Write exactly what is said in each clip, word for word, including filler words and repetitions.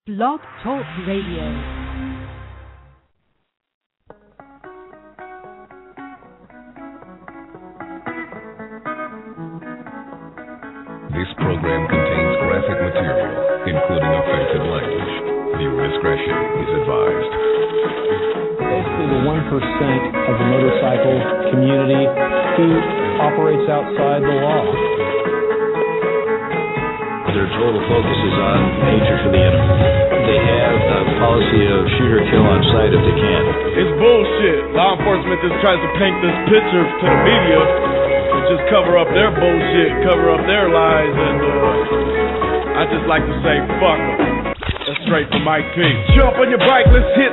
Blog Talk Radio. This program contains graphic material, including offensive language. Viewer discretion is advised. Basically, the one percent of the motorcycle community who operates outside the law. Their total focus is on hatred for the enemy. They have a policy of shoot or kill on sight if they can. It's bullshit. Law enforcement just tries to paint this picture to the media and just cover up their bullshit, cover up their lies, and uh, I just like to say, fuck them. That's straight from Mike P. Jump on your bike, let's hit.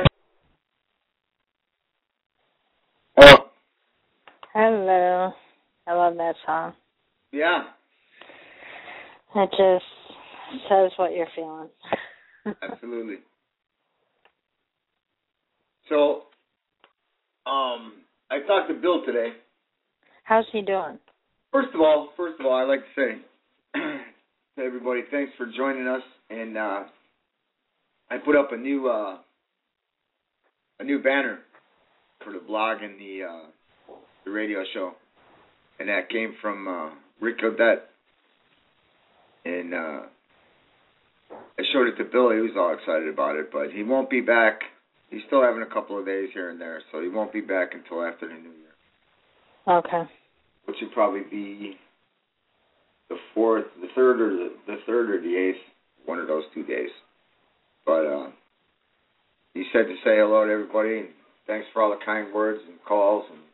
Oh. Hello. I love that song. Yeah. It just says what you're feeling. Absolutely. So, um, I talked to Bill today. How's he doing? First of all, first of all, I'd like to say to everybody, thanks for joining us. And uh, I put up a new uh, a new banner for the blog and the uh, the radio show, and that came from uh, Rick Odette. And uh, I showed it to Bill. He was all excited about it, but he won't be back. He's still having a couple of days here and there, so he won't be back until after the New Year. Okay. Which would probably be the fourth, the third, or the, the third or the eighth, one of those two days. But uh, he said to say hello to everybody, and thanks for all the kind words and calls and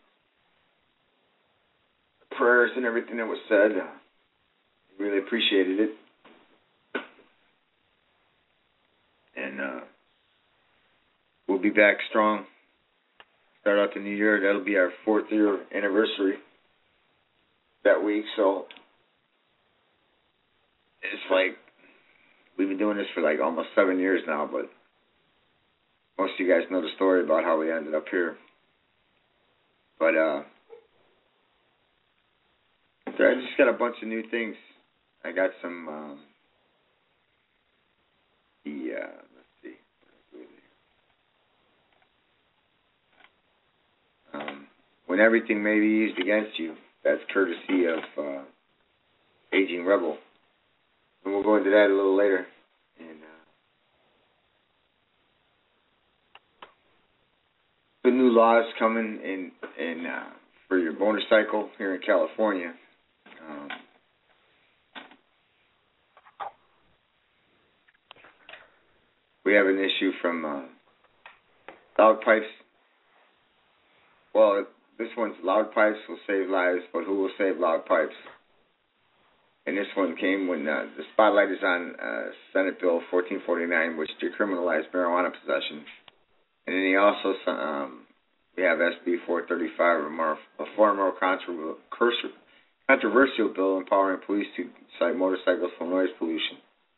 prayers and everything that was said. Uh, really appreciated it. And uh, we'll be back strong. Start out the new year. That'll be our fourth year anniversary that week. So it's like we've been doing this for like almost seven years now, but most of you guys know the story about how we ended up here. But uh, I just got a bunch of new things. I got some, um, the, uh, let's see, um, when everything may be used against you, that's courtesy of uh, Aging Rebel. And we'll go into that a little later. And uh, the new laws coming in, in uh, for your motorcycle here in California. Um, We have an issue from uh, loud pipes. Well, this one's loud pipes will save lives, but who will save loud pipes? And this one came when uh, the spotlight is on uh, Senate Bill fourteen forty-nine, which decriminalized marijuana possession. And then he also, um, we have S B four thirty-five, a, more, a far more controversial, controversial bill empowering police to cite motorcycles for noise pollution.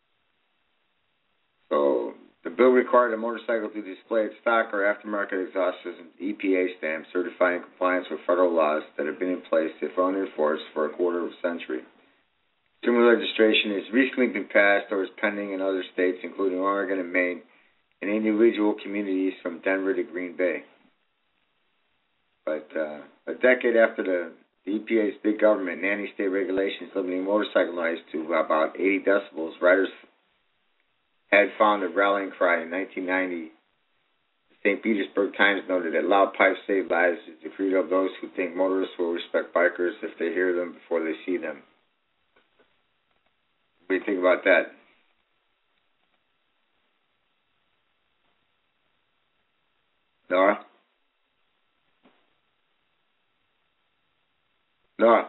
So the bill required a motorcycle to display its stock or aftermarket exhaust system E P A stamp certifying compliance with federal laws that have been in place, if unenforced, for a quarter of a century. Similar legislation has recently been passed or is pending in other states, including Oregon and Maine, and individual communities from Denver to Green Bay. But uh, a decade after the, the E P A's big government nanny-state regulations limiting motorcycle noise to about eighty decibels, riders had found a rallying cry in nineteen ninety. The Saint Petersburg Times noted that loud pipes save lives is the creed of those who think motorists will respect bikers if they hear them before they see them. What do you think about that? Nora? Nora?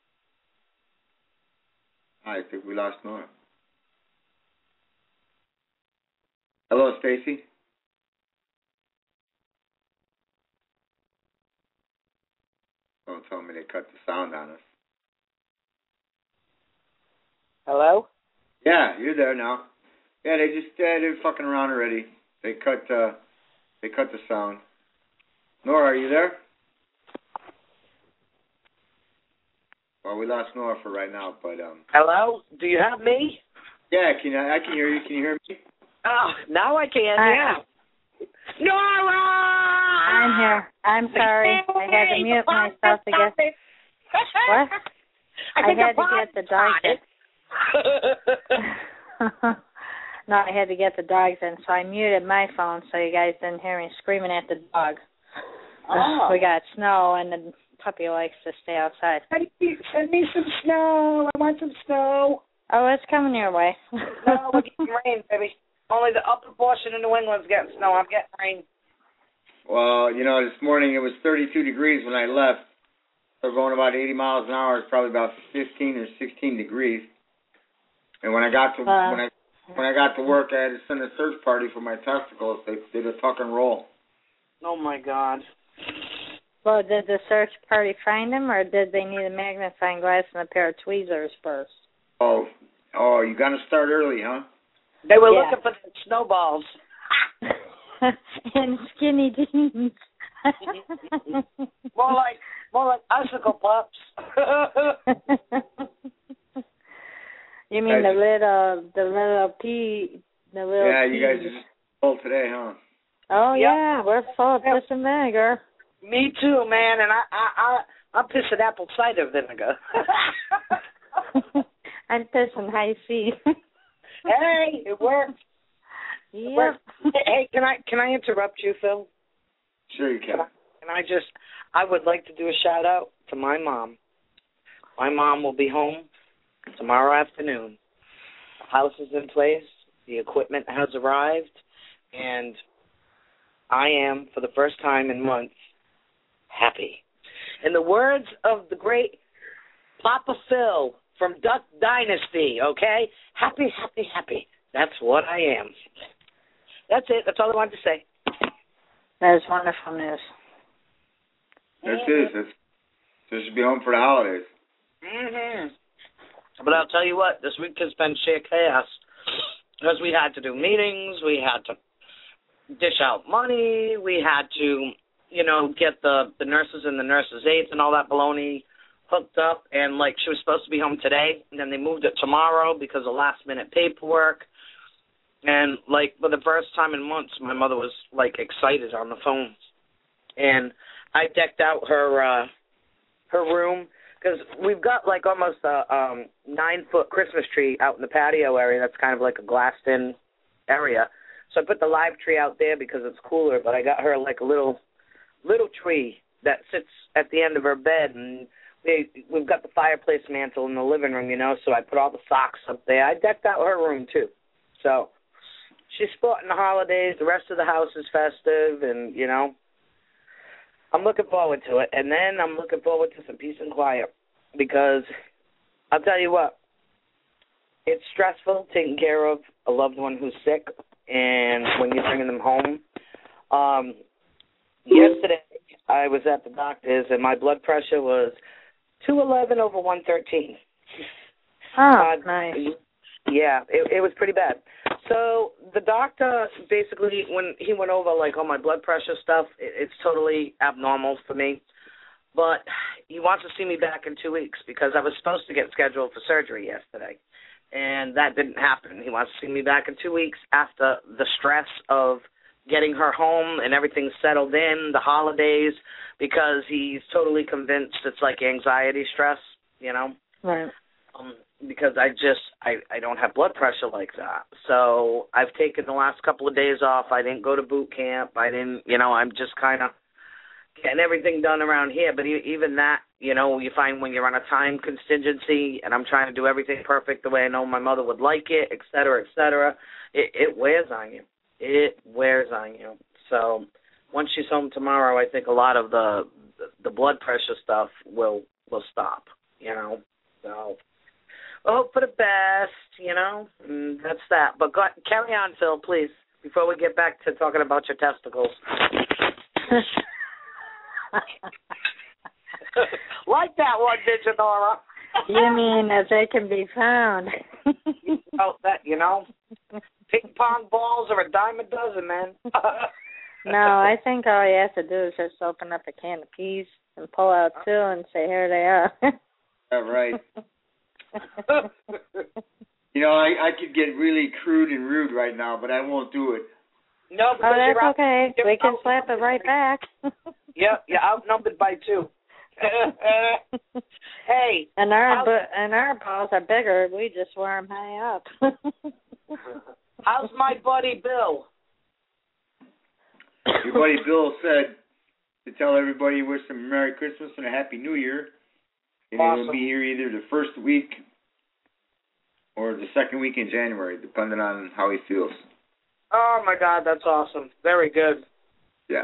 I think we lost Nora. Hello, Stacy. Don't tell me they cut the sound on us. Hello? Yeah, you're there now. Yeah, they just uh, they're fucking around already. They cut uh, they cut the sound. Nora, are you there? Well, we lost Nora for right now, but um. Hello? Do you have me? Yeah, can I, I can hear you. Can you hear me? Oh, now I can, I, yeah. Nora! I'm here. I'm sorry. I had to mute myself to get... What? I, I had to get the dogs in. No, I had to get the dogs in, so I muted my phone so you guys didn't hear me screaming at the dog. Oh. We got snow, and the puppy likes to stay outside. Send me some snow. I want some snow. Oh, it's coming your way. No, we're getting rain, baby. Only the upper portion of New England's getting snow. I'm getting rain. Well, you know, this morning it was thirty-two degrees when I left. So going about eighty miles an hour. It's probably about fifteen or sixteen degrees. And when I got to uh, when I when I got to work, I had to send a search party for my testicles. They did a tuck and roll. Oh my God. Well, did the search party find him, or did they need a magnifying glass and a pair of tweezers first? Oh, oh, you got to start early, huh? They were yeah. looking for the snowballs. And skinny jeans. more like more like icicle pups. You mean the little the little pea the little Yeah, pea. you guys are just full today, huh? Oh yep. yeah, we're full of piss and vinegar. Me too, man, and I I I I'm pissing apple cider vinegar. I'm pissing high C. Hey, it works. Yep. It works. Hey, can I can I interrupt you, Phil? Sure you can. Can I, can I just I would like to do a shout out to my mom. My mom will be home tomorrow afternoon. The house is in place. The equipment has arrived, and I am, for the first time in months, happy. In the words of the great Papa Phil from Duck Dynasty, okay? Happy, happy, happy. That's what I am. That's it. That's all I wanted to say. That is wonderful news. That's it. That's, so you should be home for the holidays. Mm-hmm. But I'll tell you what, this week has been sheer chaos. Because we had to do meetings, we had to dish out money, we had to, you know, get the, the nurses and the nurses' aides and all that baloney hooked up. And, like, she was supposed to be home today, and then they moved it tomorrow because of last-minute paperwork. And, like, for the first time in months, my mother was, like, excited on the phone. And I decked out her uh, her room because we've got, like, almost a um, nine-foot Christmas tree out in the patio area that's kind of like a glassed-in area. So I put the live tree out there because it's cooler, but I got her, like, a little little tree that sits at the end of her bed, and we, we've got the fireplace mantle in the living room, you know, so I put all the socks up there. I decked out her room, too. So she's sporting the holidays. The rest of the house is festive, and, you know, I'm looking forward to it. And then I'm looking forward to some peace and quiet because I'll tell you what, it's stressful taking care of a loved one who's sick and when you're bringing them home. Um, yesterday I was at the doctor's and my blood pressure was two eleven over one thirteen. Oh, uh, nice. Yeah, it, it was pretty bad. So the doctor basically, when he went over, like, all my blood pressure stuff, it, it's totally abnormal for me. But he wants to see me back in two weeks because I was supposed to get scheduled for surgery yesterday, and that didn't happen. He wants to see me back in two weeks after the stress of getting her home and everything settled in, the holidays, because he's totally convinced it's like anxiety stress, you know? Right. Um, because I just, I, I don't have blood pressure like that. So I've taken the last couple of days off. I didn't go to boot camp. I didn't, you know, I'm just kind of getting everything done around here. But even that, you know, you find when you're on a time contingency and I'm trying to do everything perfect the way I know my mother would like it, et cetera, et cetera, it, it wears on you. It wears on you. So once she's home tomorrow, I think a lot of the the blood pressure stuff will will stop, you know. So I hope for the best, you know, and that's that. But go, carry on, Phil, please, before we get back to talking about your testicles. Like that one, did you, Nora? You mean as they can be found? Oh, that, you know, ping pong balls are a dime a dozen, man. No, I think all you have to do is just open up a can of peas and pull out two and say, here they are. Yeah, right. You know, I, I could get really crude and rude right now, but I won't do it. No, oh, that's you're okay. Out, we can slap it right back. Yeah, you're outnumbered by two. Hey. And our bu- and our balls are bigger. We just wear them high up. How's my buddy Bill? Your buddy Bill said to tell everybody wish them a Merry Christmas and a Happy New Year. And Awesome. He'll be here either the first week or the second week in January, depending on how he feels. Oh, my God, that's awesome. Very good. Yeah.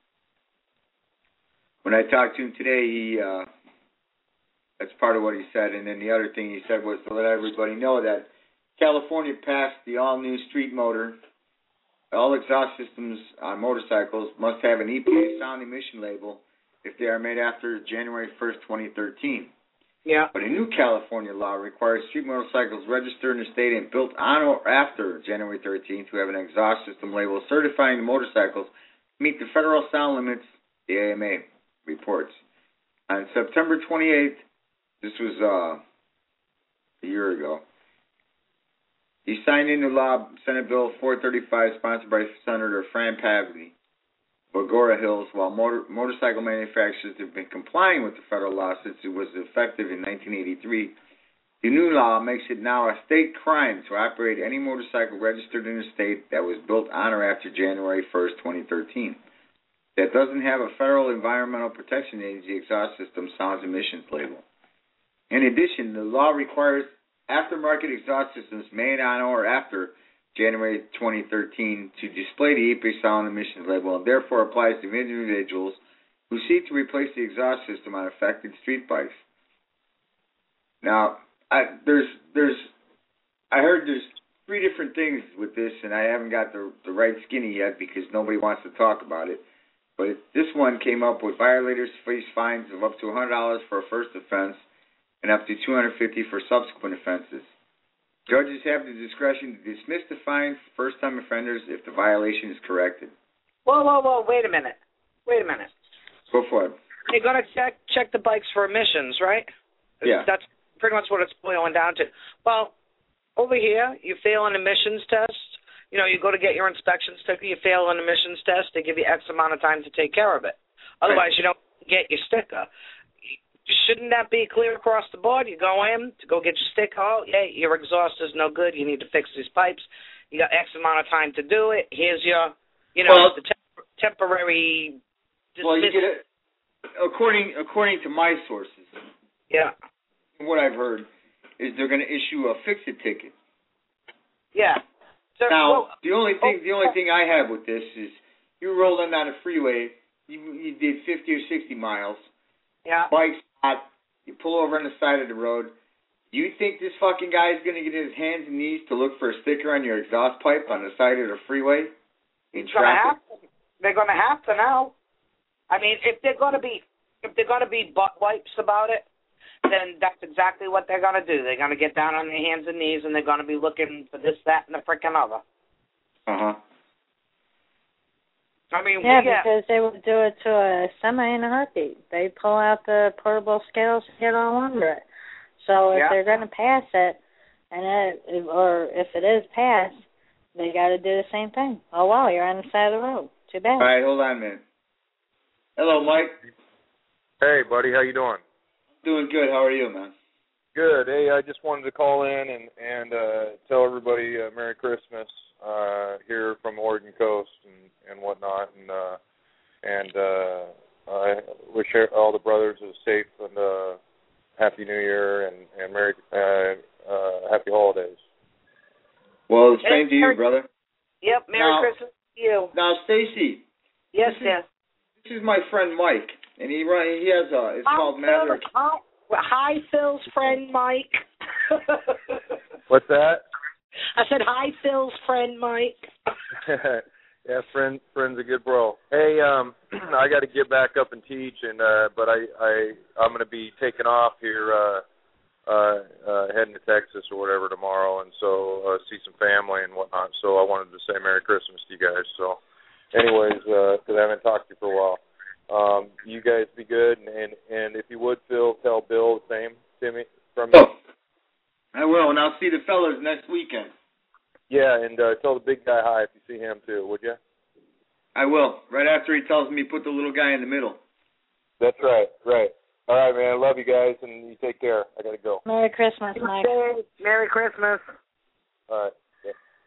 When I talked to him today, he uh, that's part of what he said. And then the other thing he said was to let everybody know that California passed the all-new street motor. All exhaust systems on motorcycles must have an E P A sound emission label if they are made after January first, twenty thirteen. Yeah. But a new California law requires street motorcycles registered in the state and built on or after January thirteenth to have an exhaust system label certifying the motorcycles meet the federal sound limits, the A M A reports. On September twenty-eighth, this was uh, a year ago, he signed into law Senate Bill four thirty-five, sponsored by Senator Fran Pavley, Agora Hills. While motor, motorcycle manufacturers have been complying with the federal law since it was effective in nineteen eighty-three, the new law makes it now a state crime to operate any motorcycle registered in a state that was built on or after January first, twenty thirteen. That doesn't have a federal Environmental Protection Agency exhaust system sounds emissions label. In addition, the law requires aftermarket exhaust systems made on or after January twenty thirteen to display the E P A sound emissions label, and therefore applies to individuals who seek to replace the exhaust system on affected street bikes. Now, I, there's there's I heard there's three different things with this, and I haven't got the the right skinny yet because nobody wants to talk about it. But this one came up with violators face fines of up to one hundred dollars for a first offense and up to two hundred fifty dollars for subsequent offenses. Judges have the discretion to dismiss the fine for first-time offenders if the violation is corrected. Whoa, whoa, whoa, wait a minute. Wait a minute. Go for it. You're going to check check the bikes for emissions, right? Yeah. That's pretty much what it's boiling down to. Well, over here, you fail an emissions test. You know, you go to get your inspection sticker, you fail an emissions test, they give you X amount of time to take care of it. Otherwise, you don't get your sticker. Shouldn't that be clear across the board? You go in to go get your sticker. Oh, yeah, your exhaust is no good. You need to fix these pipes. You got X amount of time to do it. Here's your, you know, well, the temp- temporary dismissal. Well, you get it. According, according to my sources, yeah, what I've heard is they're going to issue a fix-it ticket. Yeah. So, now, well, the only thing, oh, the only thing I have with this is you rolled in on a freeway, you, you did fifty or sixty miles. Yeah. Bike's hot. You pull over on the side of the road. You think this fucking guy is going to get his hands and knees to look for a sticker on your exhaust pipe on the side of the freeway in traffic? They're going to have to now. I mean, if they're going to be, if they're going to be butt wipes about it, then that's exactly what they're going to do. They're going to get down on their hands and knees, and they're going to be looking for this, that, and the frickin' other. Uh-huh. I mean, yeah, yeah, because they would do it to a semi in a heartbeat. They pull out the portable scales and get all under it. So if yeah. they're going to pass it, and it, or if it is passed, they got to do the same thing. Oh, wow, you're on the side of the road. Too bad. All right, hold on a minute. Hello, Mike. Hey, buddy, how you doing? Doing good. How are you, man? Good. Hey, I just wanted to call in and and uh, tell everybody uh, Merry Christmas uh, here from Oregon Coast and, and whatnot, and uh, and uh, I wish all the brothers a safe and uh, Happy New Year and and Merry uh, uh, Happy Holidays. Well, the same to you, brother. Yep. Merry now, Christmas to you. Now, Stacy. Yes, this yes. Is, this is my friend Mike, and he run. He has a. It's Hi, called Matter. Phil. Hi, Phil's friend Mike. What's that? I said hi, Phil's friend Mike. Yeah, friend, friend's a good bro. Hey, um, I got to get back up and teach, and uh, but I, I, I'm going to be taking off here, uh, uh, uh, heading to Texas or whatever tomorrow, and so uh, see some family and whatnot. So I wanted to say Merry Christmas to you guys. So, anyways, because uh, I haven't talked to you for a while. Um, you guys be good, and, and and if you would, Phil, tell Bill the same to me from me. Oh. I will, and I'll see the fellas next weekend. Yeah, and uh, tell the big guy hi if you see him too, would you? I will. Right after he tells me put the little guy in the middle. That's right, right. All right, man. I love you guys, and you take care. I gotta go. Merry Christmas, Mike. Merry Christmas. All right. Yeah.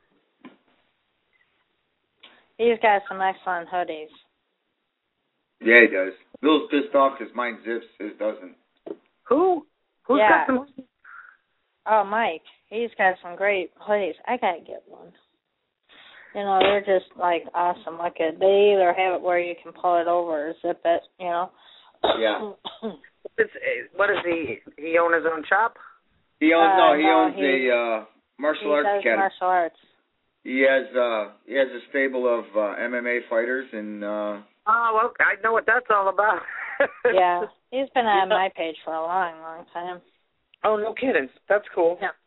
He's got some excellent hoodies. Yeah, he does. Bill's pissed off because mine zips, his doesn't. Who? Who's yeah. got some? Oh, Mike. He's got some great hoodies. I gotta get one. You know, they're just like awesome. Like a, they either have it where you can pull it over or zip it. You know. Yeah. It's, what is he? He own his own shop? He owns uh, no. He no, owns he, a uh, martial he arts does academy. martial arts. He has uh he has a stable of uh, M M A fighters and. uh Oh, okay. I know what that's all about. Yeah, he's been on yeah. my page for a long, long time. Oh, no kidding. That's cool. Yeah.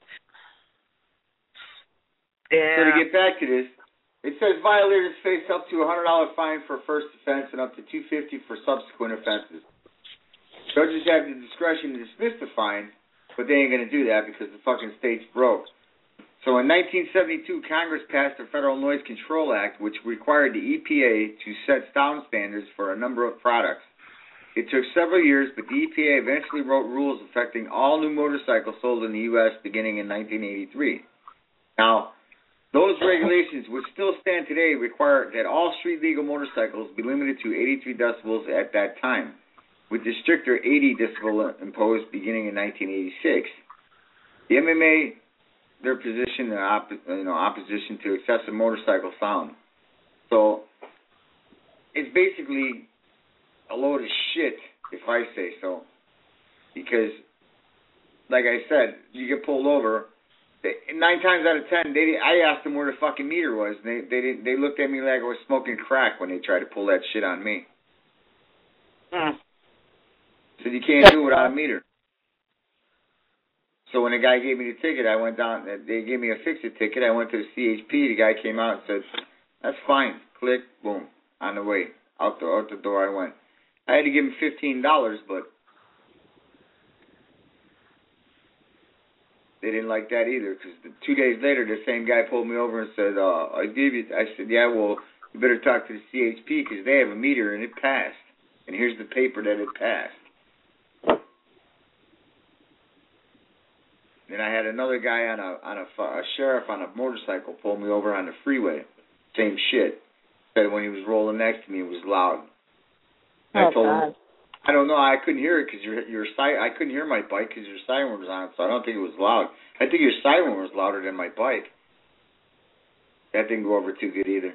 Yeah. So to get back to this, it says violators face up to a hundred dollar fine for first offense and up to two fifty for subsequent offenses. Judges have the discretion to dismiss the fine, but they ain't gonna do that because the fucking state's broke. So in nineteen seventy-two, Congress passed the Federal Noise Control Act, which required the E P A to set sound standards for a number of products. It took several years, but the E P A eventually wrote rules affecting all new motorcycles sold in the U S beginning in nineteen eighty-three. Now, those regulations, which still stand today, require that all street-legal motorcycles be limited to eighty-three decibels at that time, with the stricter eighty decibel imposed beginning in nineteen eighty-six. The M M A, their position in op- you know, opposition to excessive motorcycle sound. So, it's basically a load of shit, if I say so. Because, like I said, you get pulled over. They, nine times out of ten, they I asked them where the fucking meter was, and they they didn't, they looked at me like I was smoking crack when they tried to pull that shit on me. Mm. So you can't do it without a meter. So when the guy gave me the ticket, I went down. They gave me a fix-it ticket. I went to the C H P. The guy came out and said, "That's fine." Click, boom, on the way out the out the door I went. I had to give him fifteen dollars, but they didn't like that either. Because two days later, the same guy pulled me over and said, uh, "I gave you." I said, "Yeah, well, you better talk to the C H P because they have a meter and it passed. And here's the paper that it passed." Then I had another guy on a on a, a sheriff on a motorcycle pull me over on the freeway. Same shit. Said when he was rolling next to me, it was loud. Oh, I told God. him, I don't know, I couldn't hear it because your your si- I couldn't hear my bike because your siren was on, so I don't think it was loud. I think your siren was louder than my bike. That didn't go over too good either.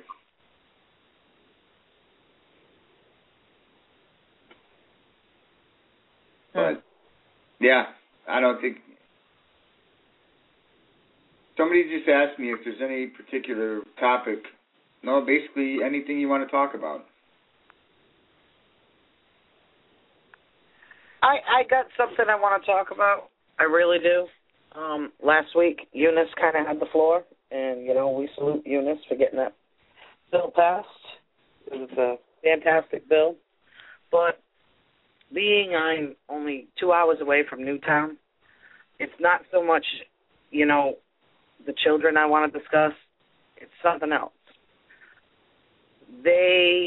Hmm. But yeah, I don't think. Somebody just asked me if there's any particular topic. No, basically anything you want to talk about. I, I got something I want to talk about. I really do. Um, last week, Eunice kind of had the floor, and, you know, we salute Eunice for getting that bill passed. It was a fantastic bill. But being I'm only two hours away from Newtown, it's not so much, you know, the children I want to discuss. It's something else. They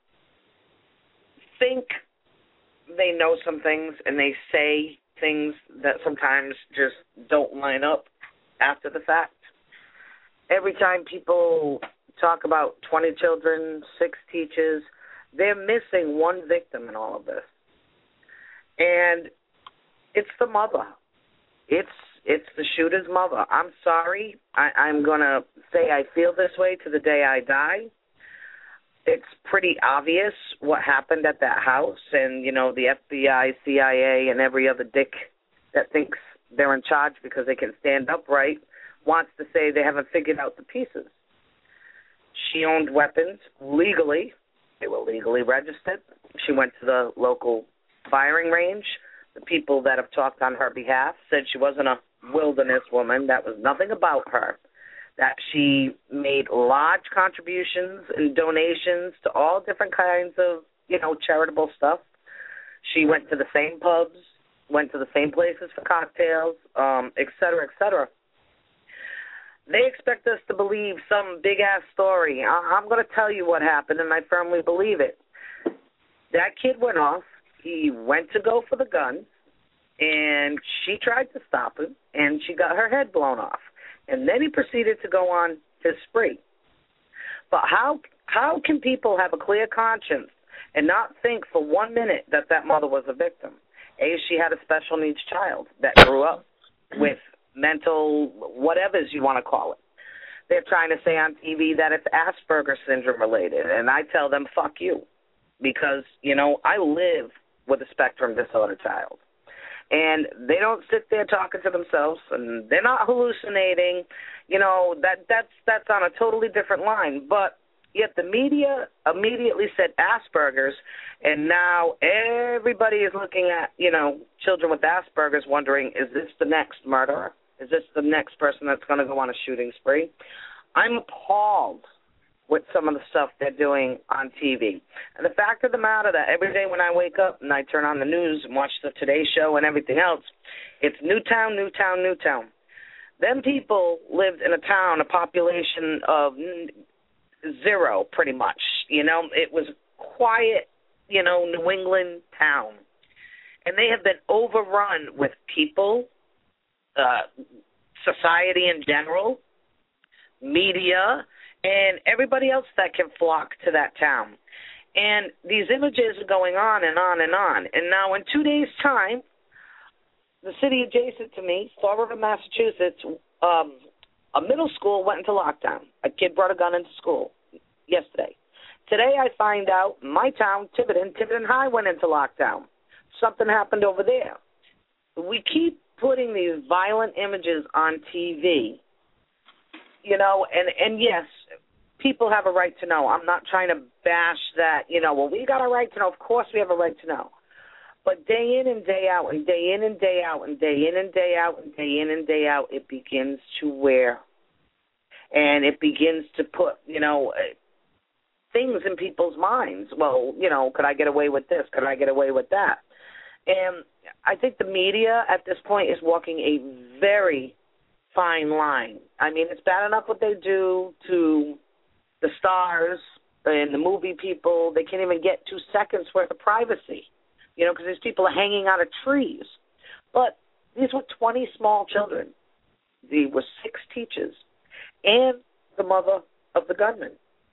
think they know some things, and they say things that sometimes just don't line up after the fact. Every time people talk about twenty children, six teachers, they're missing one victim in all of this. And it's the mother. It's it's the shooter's mother. I'm sorry. I, I'm going to say I feel this way to the day I die. It's pretty obvious what happened at that house, and, you know, the F B I, C I A, and every other dick that thinks they're in charge because they can stand upright wants to say they haven't figured out the pieces. She owned weapons legally. They were legally registered. She went to the local firing range. The people that have talked on her behalf said she wasn't a wilderness woman. That was nothing about her. That she made large contributions and donations to all different kinds of, you know, charitable stuff. She went to the same pubs. went to the same places for cocktails, um, et cetera, et cetera. They expect us to believe some big-ass story. I- I'm going to tell you what happened, and I firmly believe it. That kid went off. He went to go for the gun, and she tried to stop him, and she got her head blown off. And then he proceeded to go on his spree. But how how can people have a clear conscience and not think for one minute that that mother was a victim? A, she had a special needs child that grew up with mental whatevers you want to call it. They're trying to say on T V that it's Asperger's syndrome related, and I tell them, fuck you. Because, you know, I live with a spectrum disorder child. And they don't sit there talking to themselves, and they're not hallucinating. You know, that that's that's on a totally different line. But yet the media immediately said Asperger's, and now everybody is looking at, you know, children with Asperger's wondering, is this the next murderer? Is this the next person that's going to go on a shooting spree? I'm appalled with some of the stuff they're doing on T V. And the fact of the matter that every day when I wake up and I turn on the news and watch the Today Show and everything else, it's Newtown, Newtown, Newtown. Them people lived in a town, a population of zero pretty much. You know, it was quiet, you know, New England town. And they have been overrun with people, uh, society in general, media, and everybody else that can flock to that town. And these images are going on and on and on. And now in two days' time, the city adjacent to me, Fall River, Massachusetts, um, a middle school went into lockdown. A kid brought a gun into school yesterday. Today I find out my town, Tiverton, Tiverton High went into lockdown. Something happened over there. We keep putting these violent images on T V. You know, and, and yes, people have a right to know. I'm not trying to bash that, you know, well, we got a right to know. Of course we have a right to know. But day in and day out and day in and day out and day in and day out and day in and day out, it begins to wear. And it begins to put, you know, things in people's minds. Well, you know, could I get away with this? Could I get away with that? And I think the media at this point is walking a very fine line. I mean, it's bad enough what they do to the stars and the movie people. They can't even get two seconds worth of privacy, you know, because these people are hanging out of trees. But these were twenty small children. There were six teachers and the mother of the gunman.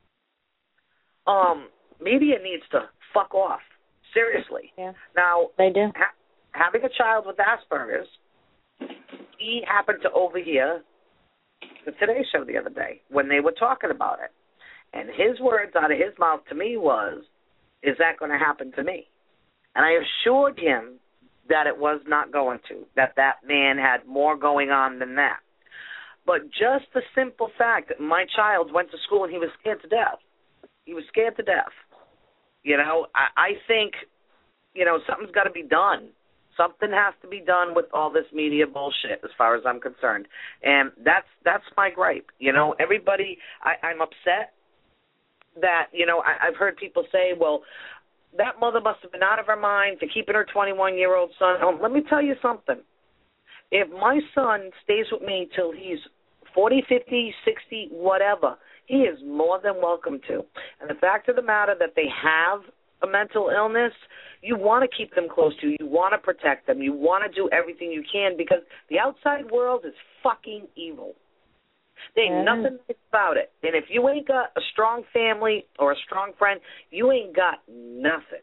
Um, media needs to fuck off. Seriously. Yeah. Now, they do. Ha- having a child with Asperger's, he happened to overhear the Today Show the other day when they were talking about it. And his words out of his mouth to me was, is that going to happen to me? And I assured him that it was not going to, that that man had more going on than that. But just the simple fact that my child went to school and he was scared to death. He was scared to death. You know, I, I think, you know, something's got to be done. Something has to be done with all this media bullshit as far as I'm concerned. And that's that's my gripe. You know, everybody, I, I'm upset that, you know, I, I've heard people say, well, that mother must have been out of her mind for keeping her twenty-one-year-old son home. Let me tell you something. If my son stays with me till he's forty, fifty, sixty, whatever, he is more than welcome to. And the fact of the matter that they have a mental illness, you want to keep them close to you. You want to protect them. You want to do everything you can because the outside world is fucking evil. There ain't yeah. nothing about it. And if you ain't got a strong family or a strong friend, you ain't got nothing.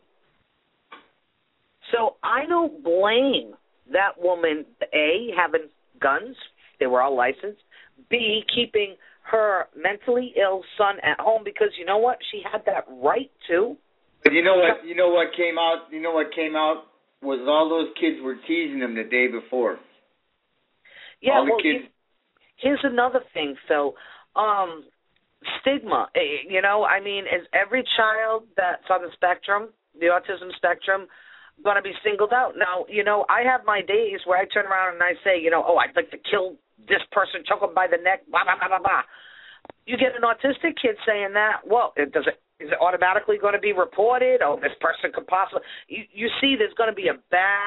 So I don't blame that woman, A, having guns. They were all licensed. B, keeping her mentally ill son at home because you know what? She had that right to. But you know what? You know what came out? You know what came out was all those kids were teasing him the day before. Yeah, all the well, kids. Here's another thing, Phil. Um, stigma. You know, I mean, is every child that's on the spectrum, the autism spectrum, going to be singled out? Now, you know, I have my days where I turn around and I say, you know, oh, I'd like to kill this person, choke him by the neck, blah blah blah blah blah. You get an autistic kid saying that. Well, it does it. Is it automatically going to be reported? Oh, this person could possibly... You, you see there's going to be a bad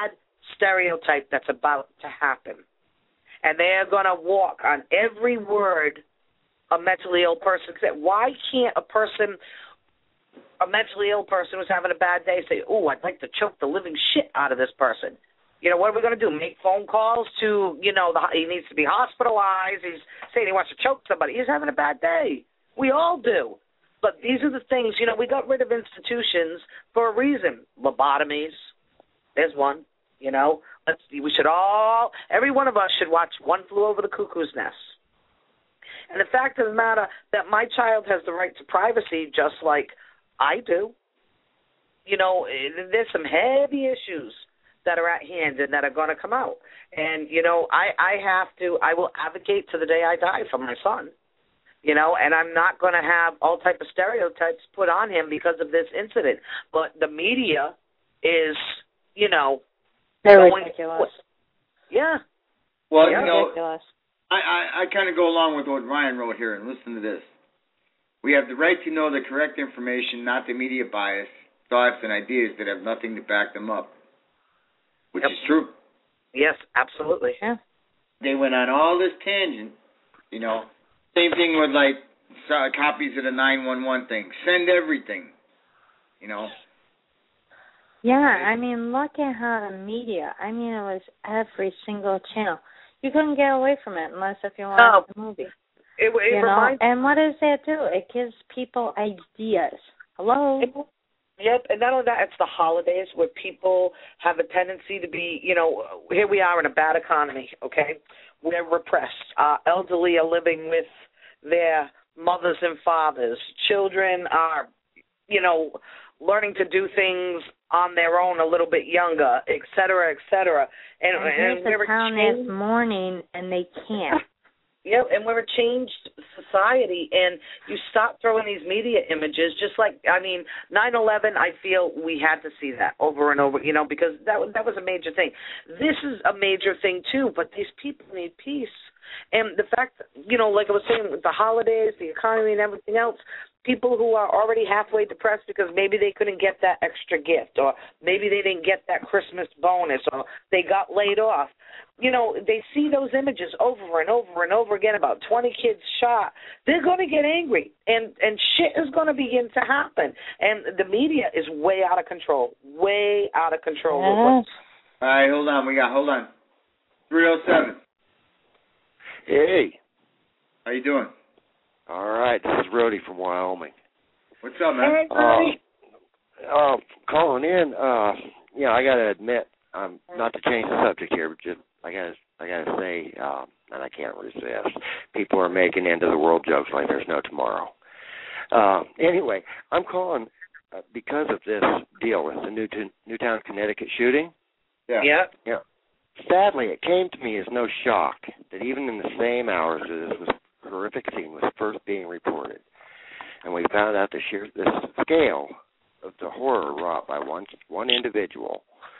stereotype that's about to happen. And they're going to walk on every word a mentally ill person said. Why can't a person, a mentally ill person who's having a bad day, say, oh, I'd like to choke the living shit out of this person? You know, what are we going to do? Make phone calls to, you know, the, he needs to be hospitalized. He's saying he wants to choke somebody. He's having a bad day. We all do. But these are the things, you know, we got rid of institutions for a reason. Lobotomies, there's one, you know. Let's, we should all, every one of us should watch One Flew Over the Cuckoo's Nest. And the fact of the matter that my child has the right to privacy just like I do. You know, there's some heavy issues that are at hand and that are going to come out. And, you know, I, I have to, I will advocate to the day I die for my son. You know, and I'm not going to have all type of stereotypes put on him because of this incident. But the media is, you know, they're going, ridiculous. Yeah. Well, yeah, you know, ridiculous. I, I, I kind of go along with what Ryan wrote here, and listen to this. We have the right to know the correct information, not the media bias, thoughts, and ideas that have nothing to back them up, which yep. is true. Yes, absolutely. Yeah. They went on all this tangent, you know. Same thing with, like, uh, copies of the nine one one thing. Send everything, you know. Yeah, I mean, look at how the media, I mean, it was every single channel. You couldn't get away from it unless if you watched the movie. It, it you know? reminds And what does that do? It gives people ideas. Hello? It, yep, and not only that, it's the holidays where people have a tendency to be, you know, here we are in a bad economy, okay? We're repressed. Uh, elderly are living with their mothers and fathers. Children are, you know, learning to do things on their own a little bit younger, et cetera, et cetera. And, and, and we're a town changed, this morning, and they can't. Yeah, and we're a changed society, and you stop throwing these media images, just like, I mean, nine eleven, I feel we had to see that over and over, you know, because that, that was a major thing. This is a major thing, too, but these people need peace. And the fact, you know, like I was saying, with the holidays, the economy and everything else, people who are already halfway depressed because maybe they couldn't get that extra gift, or maybe they didn't get that Christmas bonus, or they got laid off. You know, they see those images over and over and over again about twenty kids shot. They're going to get angry, and, and shit is going to begin to happen. And the media is way out of control, way out of control. Yes. All right, hold on. We got, hold on. three oh seven. Hey. How you doing? All right, this is Rody from Wyoming. What's up, man? Hey, Rody. Uh, uh, calling in, uh, yeah, I got to admit, um, not to change the subject here, but just I got to I got to say, uh, and I can't resist, people are making end of the world jokes like there's no tomorrow. Uh, anyway, I'm calling uh, because of this deal with the Newton, Newtown, Connecticut shooting. Yeah. Yeah. Yeah. Sadly, it came to me as no shock that even in the same hours that this was horrific scene was first being reported, and we found out the sheer the scale of the horror wrought by one one individual.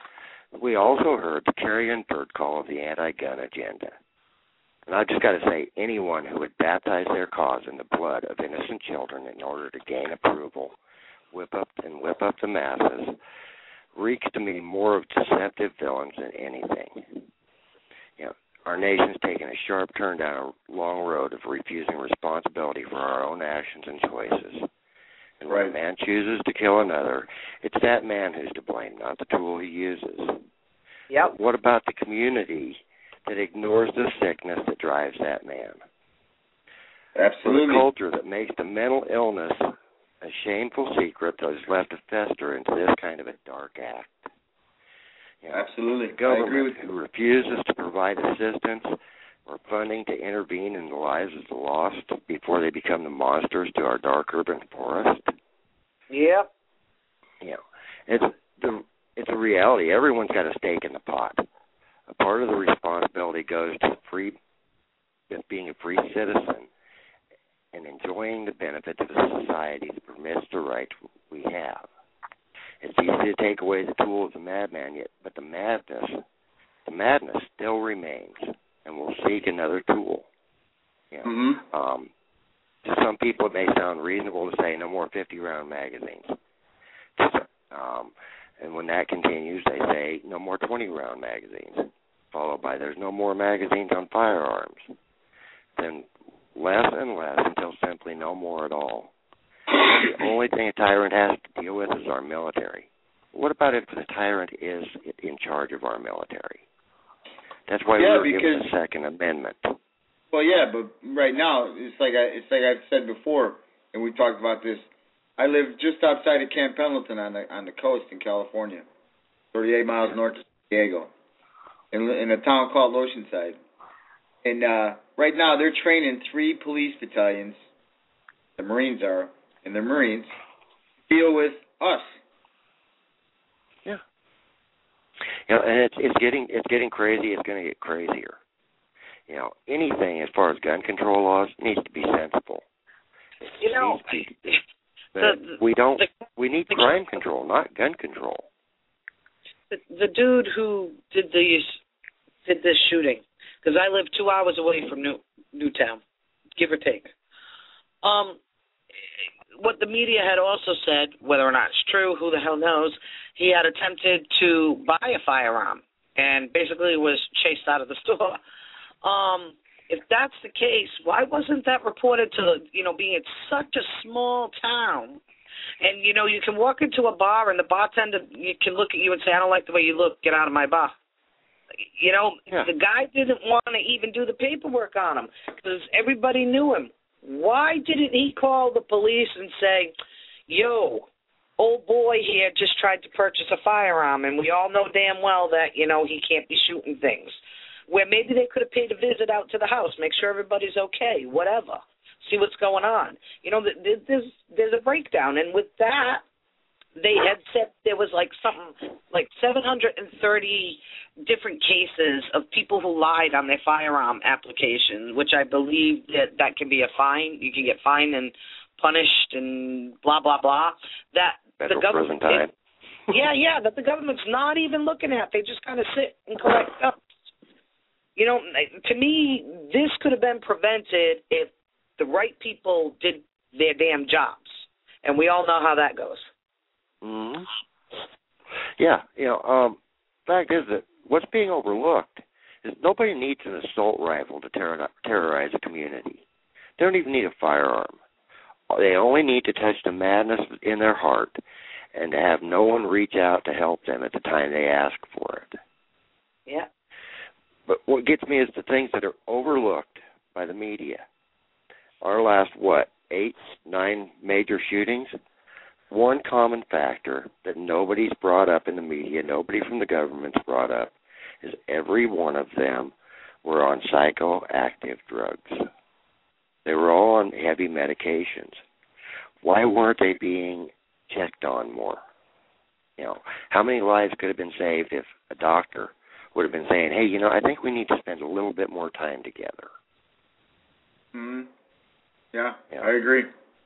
We also heard the carrion bird call of the anti-gun agenda. And I've just got to say, anyone who would baptize their cause in the blood of innocent children in order to gain approval, whip up and whip up the masses, reeks to me more of deceptive villains than anything. You know, our nation's taken a sharp turn down a long road of refusing responsibility for our own actions and choices. And when right. a man chooses to kill another, it's that man who's to blame, not the tool he uses. Yep. What about the community that ignores the sickness that drives that man? Absolutely. For the culture that makes the mental illness a shameful secret that is left to fester into this kind of a dark act. You know, Absolutely. The government I agree with you. who refuses to provide assistance or funding to intervene in the lives of the lost before they become the monsters to our dark urban forest. Yep. You know, it's the it's a reality. Everyone's got a stake in the pot. A part of the responsibility goes to the free, being a free citizen and enjoying the benefits of a society that permits the rights we have. It's easy to take away the tool of the madman, yet, but the madness, the madness still remains, and will seek another tool. You know, mm-hmm. um, to some people, it may sound reasonable to say no more fifty-round magazines. Um, And when that continues, they say no more twenty-round magazines, followed by there's no more magazines on firearms. Then less and less until simply no more at all. The only thing a tyrant has to deal with is our military. What about if the tyrant is in charge of our military? That's why yeah, we were given because, the Second Amendment. Well, yeah, but right now it's like I, it's like I've said before, and we talked about this. I live just outside of Camp Pendleton on the on the coast in California, thirty-eight miles north of San Diego, in, in a town called Oceanside. And uh, right now they're training three police battalions, the Marines are, and the Marines deal with us. Yeah. You know, and it's it's getting it's getting crazy. It's going to get crazier. You know, anything as far as gun control laws needs to be sensible. You know, the, we don't. The, we need the, crime control, not gun control. The, the dude who did these did this shooting, because I live two hours away from New Newtown, give or take. Um, what the media had also said, whether or not it's true, who the hell knows, he had attempted to buy a firearm and basically was chased out of the store. Um, if that's the case, why wasn't that reported to, you know, being it's such a small town, and, you know, you can walk into a bar and the bartender you can look at you and say, I don't like the way you look, get out of my bar. You know, yeah. The guy didn't want to even do the paperwork on him because everybody knew him. Why didn't he call the police and say, yo, old boy here just tried to purchase a firearm, and we all know damn well that, you know, he can't be shooting things. Where maybe they could have paid a visit out to the house, make sure everybody's okay, whatever, see what's going on. You know, there's there's a breakdown, and with that, they had said there was like something like seven hundred thirty different cases of people who lied on their firearm applications, which I believe that that can be a fine. You can get fined and punished and blah, blah, blah. That Federal the government, prison time. yeah, yeah, that the government's not even looking at. They just kind of sit and collect up. You know, to me, this could have been prevented if the right people did their damn jobs. And we all know how that goes. Mm-hmm. Yeah, you know, um, fact is that what's being overlooked is nobody needs an assault rifle to terror- terrorize a community. They don't even need a firearm. They only need to touch the madness in their heart and to have no one reach out to help them at the time they ask for it. Yeah. But what gets me is the things that are overlooked by the media. Our last, what, eight, nine major shootings? One common factor that nobody's brought up in the media, nobody from the government's brought up, is every one of them were on psychoactive drugs. They were all on heavy medications. Why weren't they being checked on more? You know, how many lives could have been saved if a doctor would have been saying, hey, you know, I think we need to spend a little bit more time together. Mm-hmm. Yeah, yeah, I agree.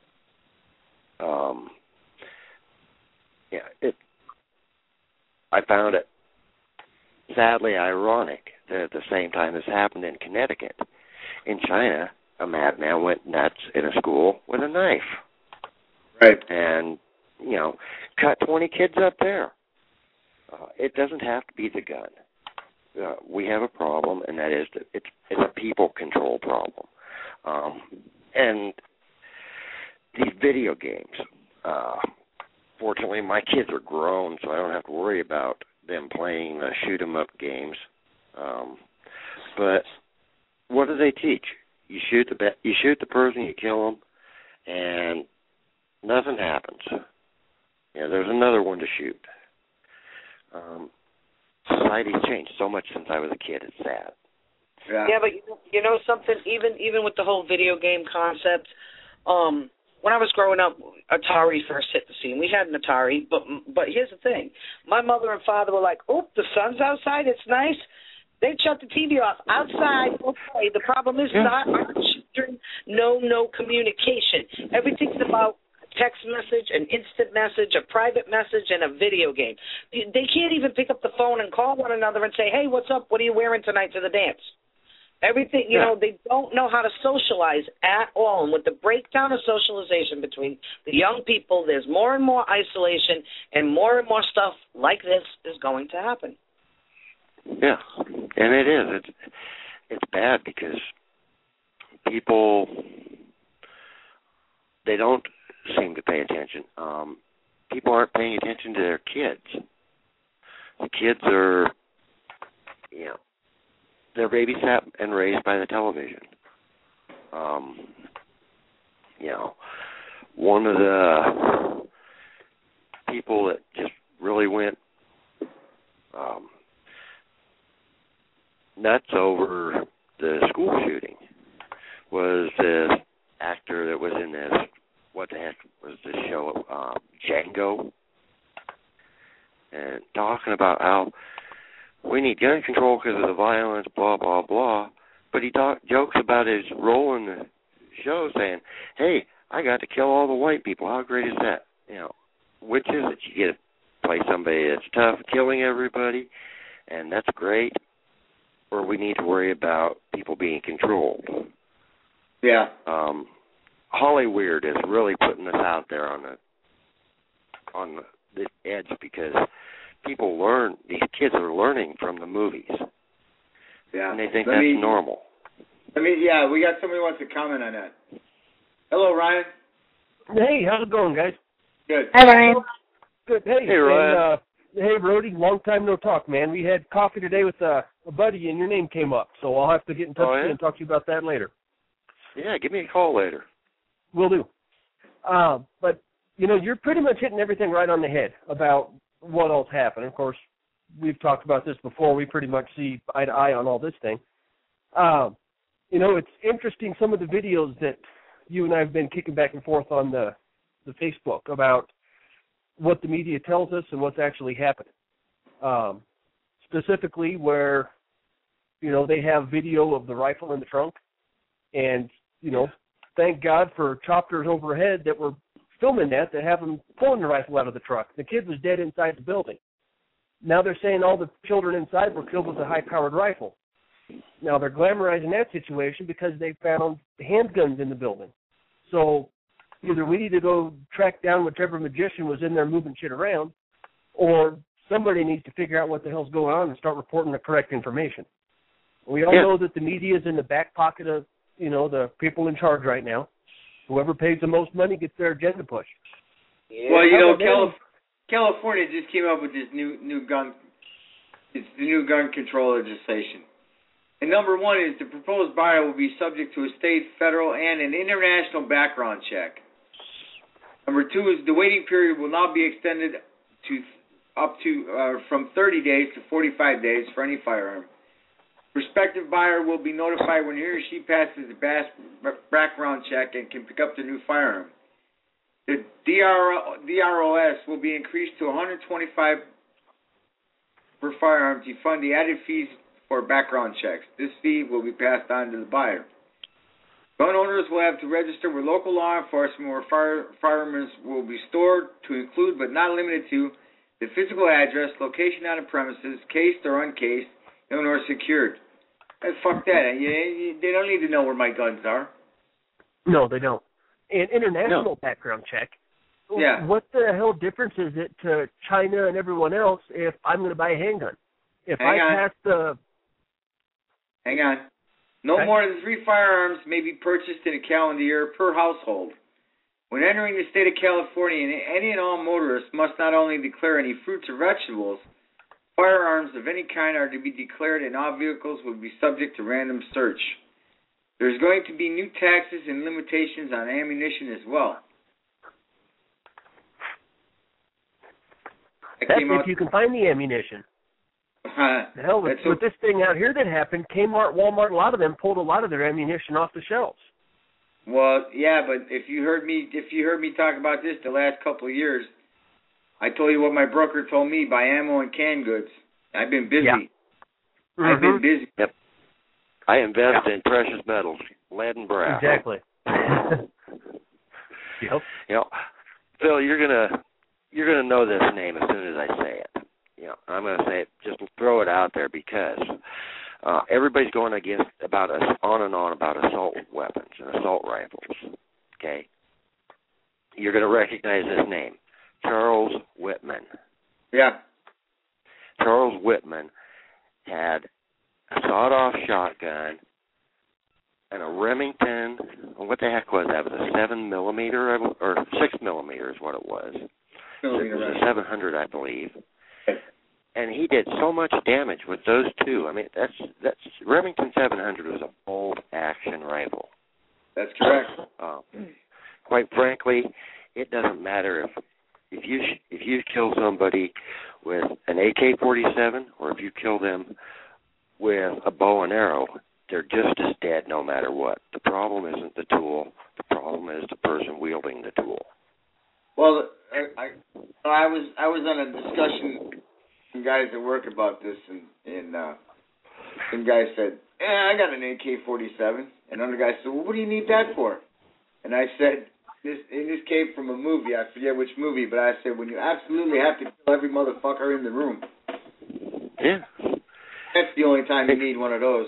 Um, yeah, it. I found it sadly ironic that at the same time this happened in Connecticut. In China, a madman went nuts in a school with a knife. Right. And, you know, cut twenty kids up there. Uh, it doesn't have to be the gun. Uh, we have a problem, and that is that it's, it's a people control problem. Um, and these video games, uh, fortunately, my kids are grown, so I don't have to worry about them playing the shoot-'em-up games. Um, but what do they teach? You shoot the be- you shoot the person, you kill them, and nothing happens. Yeah, there's another one to shoot. Um, society's changed so much since I was a kid. It's sad. Yeah, yeah, but you know, you know something. Even even with the whole video game concept, um, when I was growing up, Atari first hit the scene. We had an Atari, but but here's the thing: my mother and father were like, "Oh, the sun's outside. It's nice." They shut the T V off. Outside, okay. The problem is yeah. not our children. No, no communication. Everything's about text message, an instant message, a private message, and a video game. They can't even pick up the phone and call one another and say, hey, what's up? What are you wearing tonight to the dance? Everything, you yeah. know, they don't know how to socialize at all. And with the breakdown of socialization between the young people, there's more and more isolation, and more and more stuff like this is going to happen. Yeah, and it is. It's, it's bad because people, they don't seem to pay attention. Um, people aren't paying attention to their kids. The kids are, you know, they're babysat and raised by the television. Um, you know, one of the people that just really went um, nuts over the school shooting was this actor that was in this, what the heck was this show, um, Django, and talking about how we need gun control because of the violence, blah, blah, blah. But he talk, jokes about his role in the show saying, hey, I got to kill all the white people. How great is that? You know, which is it? You get to play somebody that's tough, killing everybody, and that's great, or we need to worry about people being controlled. Yeah. Um, Hollywood is really putting this out there on the on the, the edge because people learn, these kids are learning from the movies. Yeah. And they think let that's me, normal. Let me, yeah, we got somebody who wants to comment on that. Hello, Ryan. Hey, how's it going, guys? Good. Hi, Ryan. Good. Hey, hey, Ryan. And, uh, hey, Brody, long time no talk, man. We had coffee today with uh, a buddy, and your name came up, so I'll have to get in touch oh, with yeah? you and talk to you about that later. Yeah, give me a call later. Will do. Uh, but, you know, you're pretty much hitting everything right on the head about what else happened. Of course, we've talked about this before. We pretty much see eye to eye on all this thing. Um, you know, it's interesting, some of the videos that you and I have been kicking back and forth on the, the Facebook about what the media tells us and what's actually happening. Um, specifically where, you know, they have video of the rifle in the trunk. And, you know, thank God for choppers overhead that were filming that, that have them pulling the rifle out of the truck. The kid was dead inside the building. Now they're saying all the children inside were killed with a high-powered rifle. Now they're glamorizing that situation because they found handguns in the building. So either we need to go track down whichever magician was in there moving shit around, or somebody needs to figure out what the hell's going on and start reporting the correct information. We all yeah. know that the media is in the back pocket of, you know, the people in charge right now. Whoever pays the most money gets their agenda pushed. Yeah. Well, you know, Calif- California just came up with this new new gun, it's the new gun control legislation. And number one is the proposed buyer will be subject to a state, federal, and an international background check. Number two is the waiting period will now be extended to up to uh, from thirty days to forty-five days for any firearm. Prospective buyer will be notified when he or she passes the background check and can pick up the new firearm. The D R O S will be increased to one hundred twenty-five dollars per firearm to fund the added fees for background checks. This fee will be passed on to the buyer. Gun owners will have to register with local law enforcement where fire, firearms will be stored, to include but not limited to the physical address, location on the premises, cased or uncased, or secured. And fuck that. You, you, they don't need to know where my guns are. No, they don't. An international no. background check. Yeah. What the hell difference is it to China and everyone else if I'm going to buy a handgun? If Hang I on. pass the... Hang on. No okay. more than three firearms may be purchased in a calendar year per household. When entering the state of California, any and all motorists must not only declare any fruits or vegetables, firearms of any kind are to be declared, and all vehicles will be subject to random search. There's going to be new taxes and limitations on ammunition as well. That That's came if out, you can find the ammunition. Uh, the hell, with, with this thing out here that happened, Kmart, Walmart, a lot of them pulled a lot of their ammunition off the shelves. Well, yeah, but if you heard me, if you heard me talk about this the last couple of years, I told you what my broker told me: buy ammo and canned goods. I've been busy. Yeah. I've Mm-hmm. been busy. Yep. I invest yeah. in precious metals, lead and brass. Exactly. Yep. You know, Phil, you're gonna you're gonna know this name as soon as I say it. You know, I'm gonna say it. Just throw it out there because Uh, everybody's going against about us on and on about assault weapons and assault rifles. Okay, you're going to recognize this name, Charles Whitman. Yeah. Charles Whitman had a sawed-off shotgun and a Remington. What the heck was that? It was a seven millimeter or six millimeter is what it was. It was a seven hundred, I believe. And he did so much damage with those two. I mean, that's that's Remington seven hundred was a bolt action rifle. That's correct. Um, quite frankly, it doesn't matter if if you if you kill somebody with an A K forty-seven or if you kill them with a bow and arrow, they're just as dead no matter what. The problem isn't the tool. The problem is the person wielding the tool. Well, I I, I was I was on a discussion. Some guys at work about this, and and uh, some guy said, "Yeah, I got an A K forty-seven," and another guy said, "Well, what do you need that for?" And I said, "This and this came from a movie. I forget which movie, but I said when you absolutely have to kill every motherfucker in the room. Yeah, that's the only time you need one of those."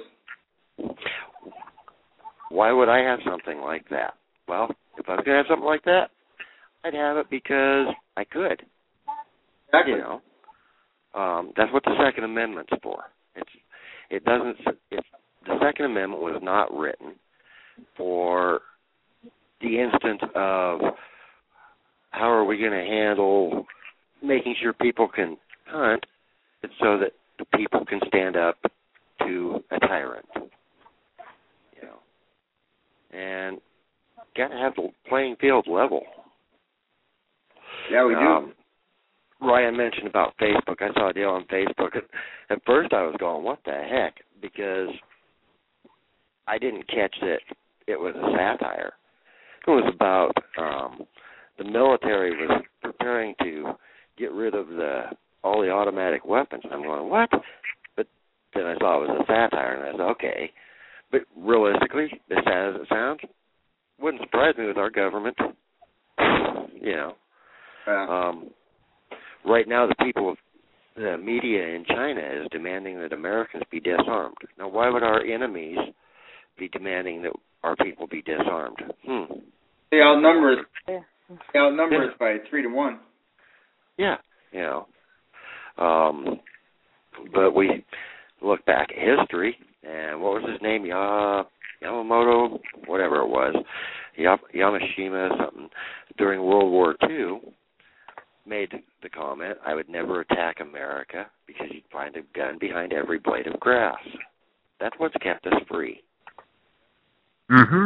Why would I have something like that? Well, if I was going to have something like that, I'd have it because I could. Exactly. You know. Um, that's what the Second Amendment's for. It's it doesn't. It's, the Second Amendment was not written for the instance of how are we going to handle making sure people can hunt. It's so that the people can stand up to a tyrant. You know, and got to have the playing field level. Yeah, we do. Um, Ryan mentioned about Facebook. I saw a deal on Facebook. At, at first I was going, what the heck? Because I didn't catch that it was a satire. It was about um, the military was preparing to get rid of the all the automatic weapons. I'm going, what? But then I saw it was a satire, and I said, okay. But realistically, as sad as it sounds, wouldn't surprise me with our government. You know. Yeah. Um, Right now, the people, the media in China is demanding that Americans be disarmed. Now, why would our enemies be demanding that our people be disarmed? Hmm. They outnumber us. They outnumber us by three to one. Yeah, you know. Um, but we look back at history, and what was his name? Ya Yamamoto, whatever it was, ya- Yamashima, something. During World War Two. Made the comment, I would never attack America because you'd find a gun behind every blade of grass. That's what's kept us free. Mm-hmm.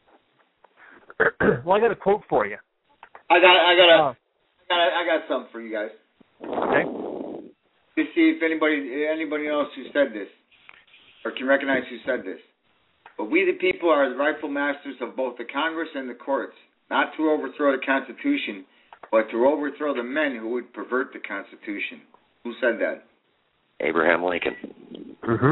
Well, I got a quote for you. I got, I got, a, uh, I got, a, I got something for you guys. Okay. To see if anybody, anybody else who said this, or can recognize who said this. But we the people are the rightful masters of both the Congress and the courts, not to overthrow the Constitution, but to overthrow the men who would pervert the Constitution. Who said that? Abraham Lincoln. Mm-hmm.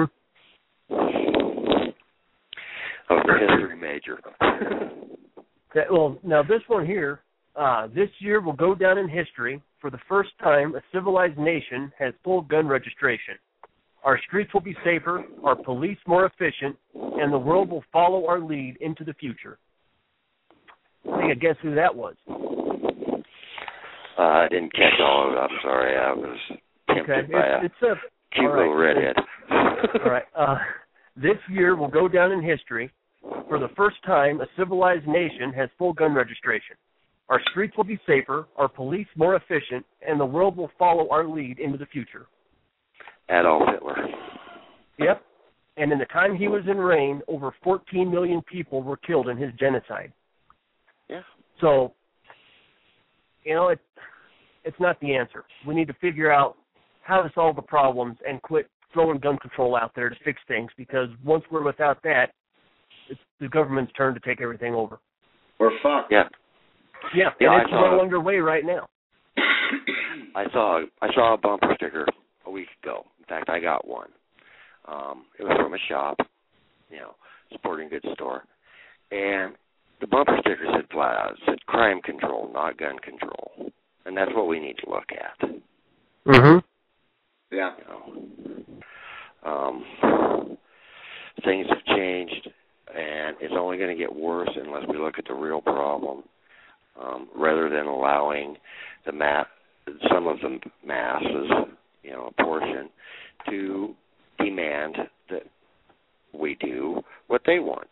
I was a history major. Okay, well, now this one here, uh, this year will go down in history. For the first time, a civilized nation has full gun registration. Our streets will be safer, our police more efficient, and the world will follow our lead into the future. I think I guess who that was. Uh, I didn't catch all of it. I'm sorry. I was tempted okay. by it's, a, it's a cute right. little redhead. All right. Uh, this year will go down in history. For the first time, a civilized nation has full gun registration. Our streets will be safer, our police more efficient, and the world will follow our lead into the future. Adolf Hitler. Yep. And in the time he was in reign, over fourteen million people were killed in his genocide. Yeah. So, you know, it, it's not the answer. We need to figure out how to solve the problems and quit throwing gun control out there to fix things, because once we're without that, it's the government's turn to take everything over. We're fucked. Yeah. Yeah, yeah and it's I saw, well underway right now. I saw I saw a bumper sticker a week ago. In fact, I got one. Um, it was from a shop, you know, sporting goods store, and the bumper sticker said flat out, it said crime control, not gun control. And that's what we need to look at. Mm-hmm. Yeah. You know, Um, things have changed, and it's only going to get worse unless we look at the real problem, um, rather than allowing the ma- some of the masses, you know, a portion, to demand that we do what they want.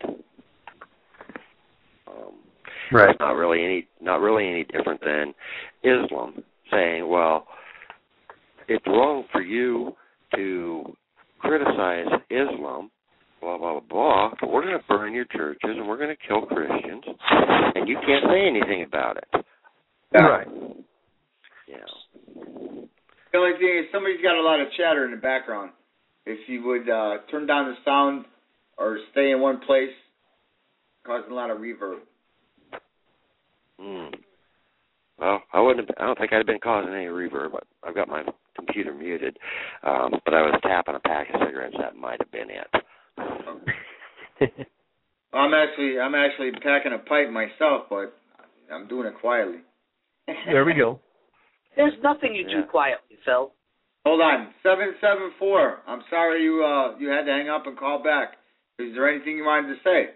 Um, right. It's not really any not really any different than Islam saying, well, it's wrong for you to criticize Islam, blah, blah, blah, blah, but we're going to burn your churches and we're going to kill Christians, and you can't say anything about it. Right. Yeah. The only thing is somebody's got a lot of chatter in the background. If you would uh, turn down the sound or stay in one place, causing a lot of reverb. Hmm. Well, I wouldn't. Have, I don't think I'd have been causing any reverb. But I've got my computer muted, um, but I was tapping a pack of cigarettes. That might have been it. I'm actually, I'm actually packing a pipe myself, but I'm doing it quietly. There we go. There's nothing you Yeah. do quietly, Phil. Hold on, seven seven four. I'm sorry you uh you had to hang up and call back. Is there anything you wanted to say?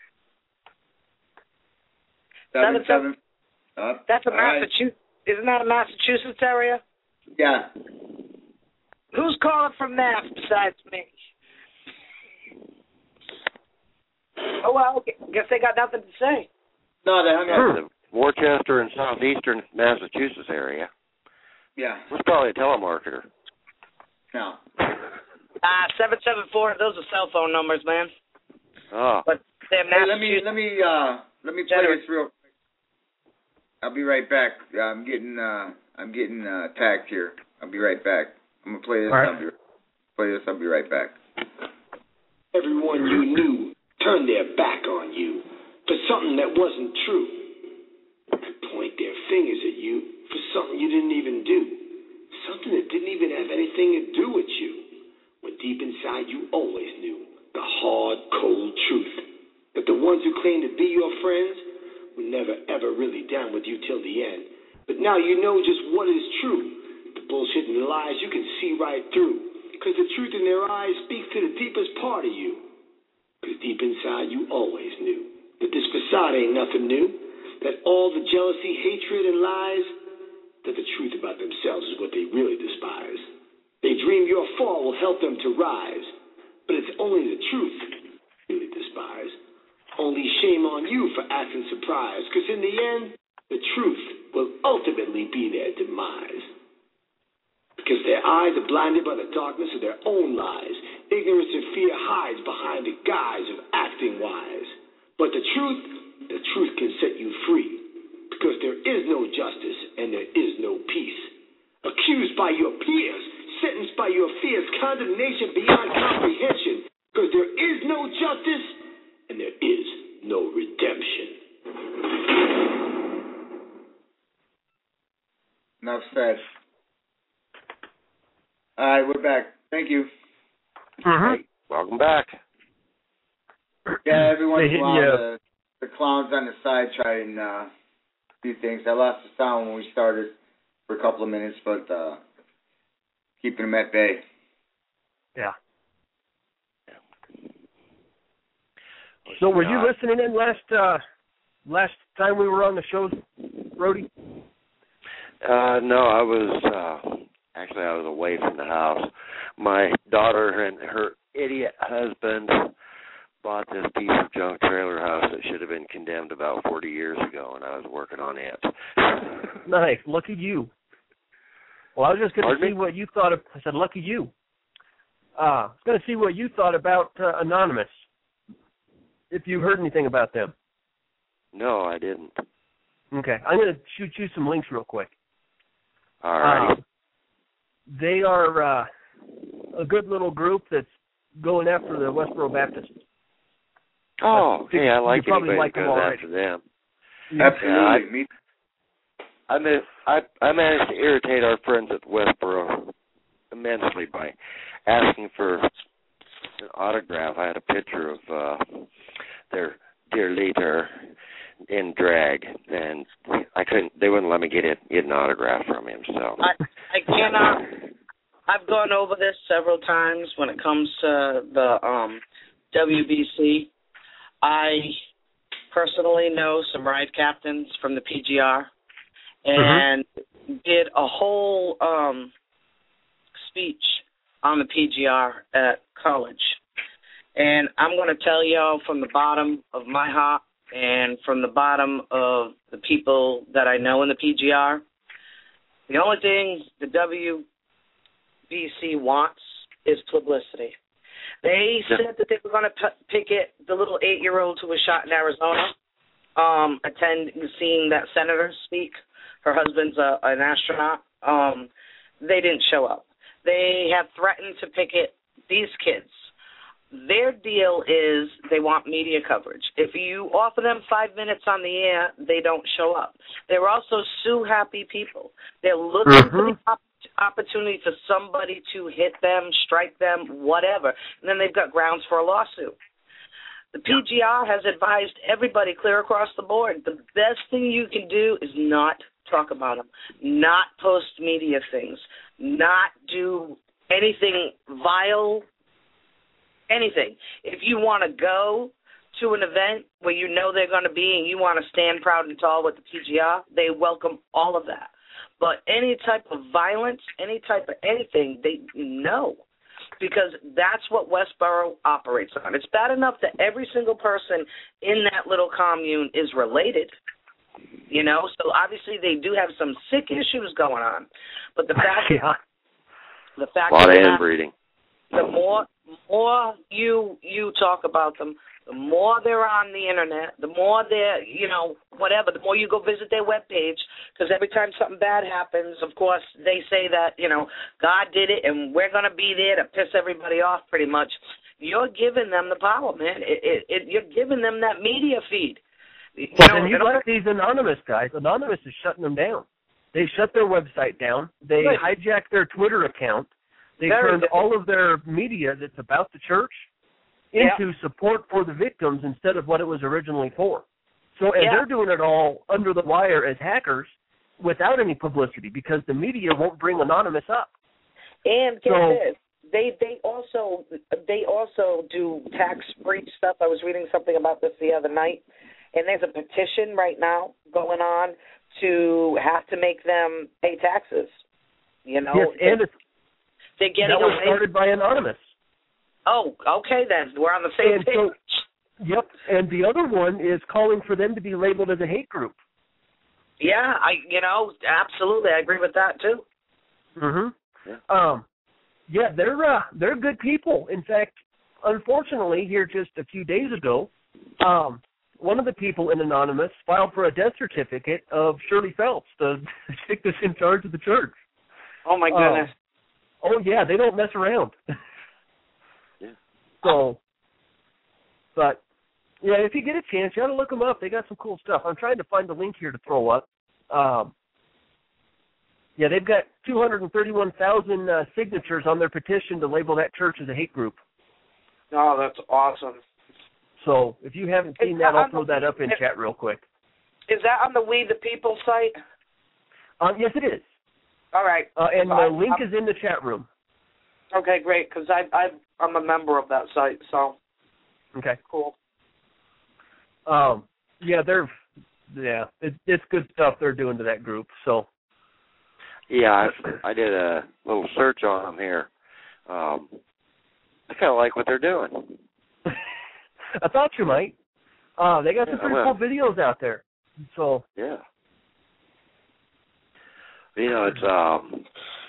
Seven seven. Uh, That's a right. Massachusetts. Isn't that a Massachusetts area? Yeah. Who's calling from Mass besides me? Oh well, guess they got nothing to say. No, they hung Yeah, up. the Worcester and southeastern Massachusetts area. Yeah. It's probably a telemarketer. No. Ah, seven seven four. Those are cell phone numbers, man. Oh. But they're Hey, let me Massachusetts. let me uh let me play this real quick. I'll be right back. I'm getting uh I'm getting uh tagged here. I'll be right back. I'm gonna play this. All right. I'll be play this. I'll be right back. Everyone you knew turned their back on you for something that wasn't true. Could point their fingers at you for something you didn't even do. Something that didn't even have anything to do with you. When deep inside you always knew the hard, cold truth. That the ones who claimed to be your friends were never, ever really down with you till the end. But now you know just what is true. The bullshit and lies you can see right through. Because the truth in their eyes speaks to the deepest part of you. Because deep inside you always knew that this facade ain't nothing new. That all the jealousy, hatred, and lies, that the truth about themselves is what they really despise. They dream your fall will help them to rise. But it's only the truth they really despise. Only shame on you for acting surprised. Because in the end, the truth will ultimately be their demise. Because their eyes are blinded by the darkness of their own lies. Ignorance and fear hides behind the guise of acting wise. But the truth, the truth can set you free. Because there is no justice and there is no peace. Accused by your peers, sentenced by your fears, condemnation beyond comprehension. Because there is no justice and there is no redemption. Enough said. All right, we're back. Thank you. Mm-hmm. Hey, welcome back. Yeah, every once They in a hit while, you. the, the clowns on the side try and uh, do things. I lost the sound when we started for a couple of minutes, but uh, keeping them at bay. Yeah. So were you God. listening in last uh, last time we were on the show, Brody? Uh, no, I was, uh, actually I was away from the house. My daughter and her idiot husband bought this piece of junk trailer house that should have been condemned about forty years ago, and I was working on it. Nice. Lucky you. Well, I was just going to Pardon see me? what you thought of, I said, lucky you. Uh, I was going to see what you thought about uh, Anonymous, if you heard anything about them. No, I didn't. Okay. I'm going to shoot you some links real quick. All right. Uh, they are uh, a good little group that's going after the Westboro Baptists. Oh, you, hey, I like you probably anybody like that them goes already. after them. Absolutely. Yeah, I, I, mean, I, I managed to irritate our friends at Westboro immensely by asking for an autograph. I had a picture of uh, their dear leader in drag, and I couldn't. They wouldn't let me get it, get an autograph from him. So I, I cannot, I've gone over this several times when it comes to the um, W B C. I personally know some ride captains from the P G R and mm-hmm. did a whole um, speech on the P G R at college. And I'm going to tell y'all from the bottom of my heart and from the bottom of the people that I know in the P G R, the only thing the W B C wants is publicity. They said that they were going to p- picket the little eight-year-old who was shot in Arizona, um, attend seeing that senator speak. Her husband's a, an astronaut. Um, they didn't show up. They have threatened to picket these kids. Their deal is they want media coverage. If you offer them five minutes on the air, they don't show up. They're also sue-happy people. They're looking mm-hmm. for the op- opportunity for somebody to hit them, strike them, whatever, and then they've got grounds for a lawsuit. The P G R has advised everybody clear across the board, the best thing you can do is not talk about them, not post media things, not do anything vile, anything. If you want to go to an event where you know they're going to be and you want to stand proud and tall with the P G R, they welcome all of that. But any type of violence, any type of anything, they know, because that's what Westboro operates on. It's bad enough that every single person in that little commune is related, you know, so obviously they do have some sick issues going on. But the fact yeah. the fact a lot of of that, inbreeding. The more more you you talk about them, the more they're on the internet, the more they're, you know, whatever, the more you go visit their webpage, because every time something bad happens, of course, they say that, you know, God did it and we're going to be there to piss everybody off pretty much. You're giving them the power, man. It, it, it, you're giving them that media feed. You well, know, and you like these anonymous guys. Anonymous is shutting them down. They shut their website down. They Good. hijacked their Twitter account. They Very turned good. all of their media that's about the church into yeah. support for the victims instead of what it was originally for. So and yeah. they're doing it all under the wire as hackers without any publicity because the media won't bring Anonymous up. And get so, this, they they also they also do tax breach stuff. I was reading something about this the other night, and there's a petition right now going on to have to make them pay taxes. You know, yes, and it's, they're getting that was away. started by Anonymous. Oh, okay then. We're on the same and page. So, yep, and the other one is calling for them to be labeled as a hate group. Yeah, I you know, absolutely. I agree with that too. Mhm. Yeah. Um yeah, they're uh, they're good people. In fact, unfortunately, here just a few days ago, um one of the people in Anonymous filed for a death certificate of Shirley Phelps, the chick that's in charge of the church. Oh my goodness. Um, oh yeah, they don't mess around. Yeah. So, but yeah, if you get a chance, you ought to look them up. They got some cool stuff. I'm trying to find the link here to throw up. Um, yeah, they've got two hundred thirty-one thousand uh, signatures on their petition to label that church as a hate group. Oh, that's awesome. So if you haven't seen that, I'll throw that up in chat real quick. Is that on the We the People site? Um, yes, it is. All right. Uh, and so the I, link I'm, is in the chat room. Okay, great, because I, I, I'm a member of that site, so. Okay. Cool. Um, yeah, they're, yeah, it, it's good stuff they're doing to that group, so. Yeah, I, I did a little search on them here. Um, I kind of like what they're doing. I thought you might. Uh, they got some yeah, pretty well, cool videos out there. So yeah, you know, it's um,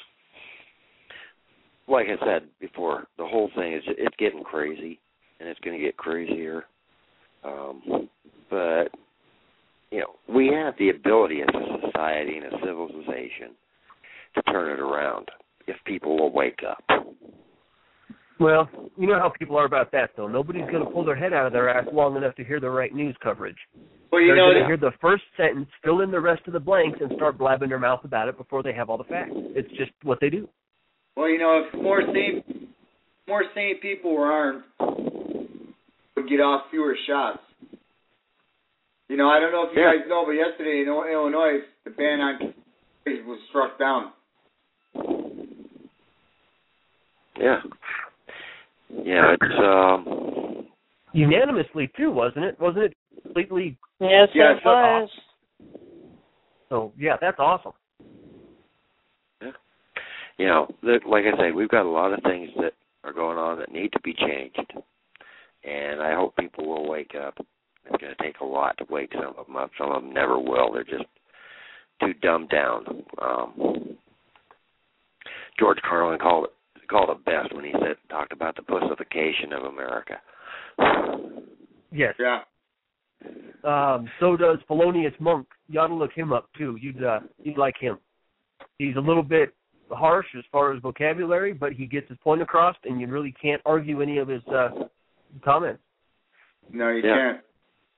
like I said before, the whole thing is it's getting crazy, and it's going to get crazier. Um, but you know, we have the ability as a society and a civilization to turn it around if people will wake up. Well, you know how people are about that, though. Nobody's going to pull their head out of their ass long enough to hear the right news coverage. Well, you They're know, going to hear the first sentence, fill in the rest of the blanks, and start blabbing their mouth about it before they have all the facts. It's just what they do. Well, you know, if more sane, more sane people were armed, would get off fewer shots. You know, I don't know if you yeah. guys know, but yesterday in Illinois, the ban on was struck down. Yeah. Yeah, it's um unanimously too, wasn't it? Wasn't it completely? Yes, yes it was. So yeah, that's awesome. Yeah. You know, like I say, we've got a lot of things that are going on that need to be changed, and I hope people will wake up. It's going to take a lot to wake some of them up. Some of them never will. They're just too dumbed down. Um, George Carlin called it called it best when he said talked about the pussification of America. Yes. Yeah. Um, so does Thelonious Monk. You ought to look him up too. You'd uh, you'd like him. He's a little bit harsh as far as vocabulary, but he gets his point across, and you really can't argue any of his uh, comments. No, you yeah. can't.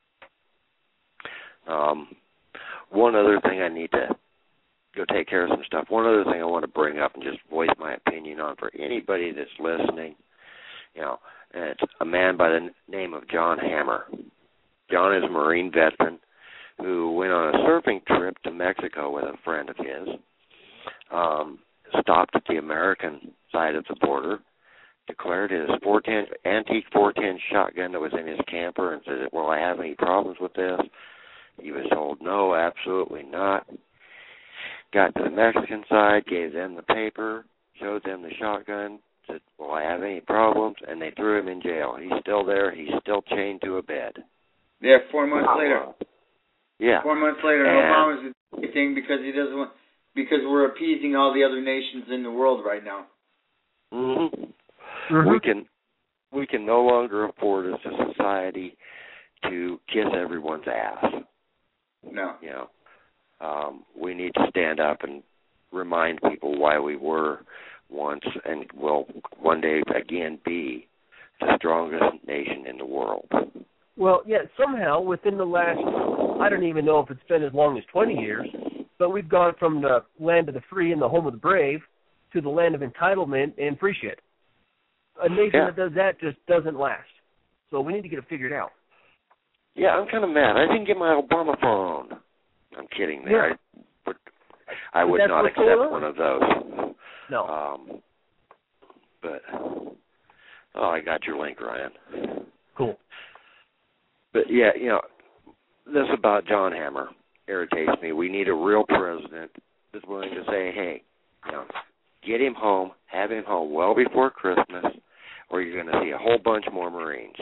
Um, one other thing I need to go take care of some stuff. One other thing I want to bring up and just voice my opinion on for anybody that's listening, you know, and it's a man by the name of John Hammer. John is a Marine veteran who went on a surfing trip to Mexico with a friend of his, um, stopped at the American side of the border, declared his four ten antique four ten shotgun that was in his camper and said, "Will I have any problems with this?" He was told, "No, absolutely not." Got to the Mexican side, gave them the paper, showed them the shotgun, said, "Will I have any problems?" And they threw him in jail. He's still there. He's still chained to a bed. Yeah, four months later. Yeah. Four months later, and, Obama's anything because he doesn't want, because we're appeasing all the other nations in the world right now. Mm-hmm. Mm-hmm. We can we can no longer afford as a society to kiss everyone's ass. No. You know, um, we need to stand up and remind people why we were once and will one day again be the strongest nation in the world. Well, yeah, somehow within the last, I don't even know if it's been as long as twenty years, but we've gone from the land of the free and the home of the brave to the land of entitlement and free shit. A nation yeah. that does that just doesn't last. So we need to get it figured out. Yeah, I'm kind of mad. I didn't get my Obama phone. I'm kidding there. Yeah. I would, I would not accept one of those. No. Um, but, oh, I got your link, Ryan. Cool. But, yeah, you know, this about John Hammer irritates me. We need a real president that's willing to say, hey, you know, get him home, have him home well before Christmas, or you're going to see a whole bunch more Marines.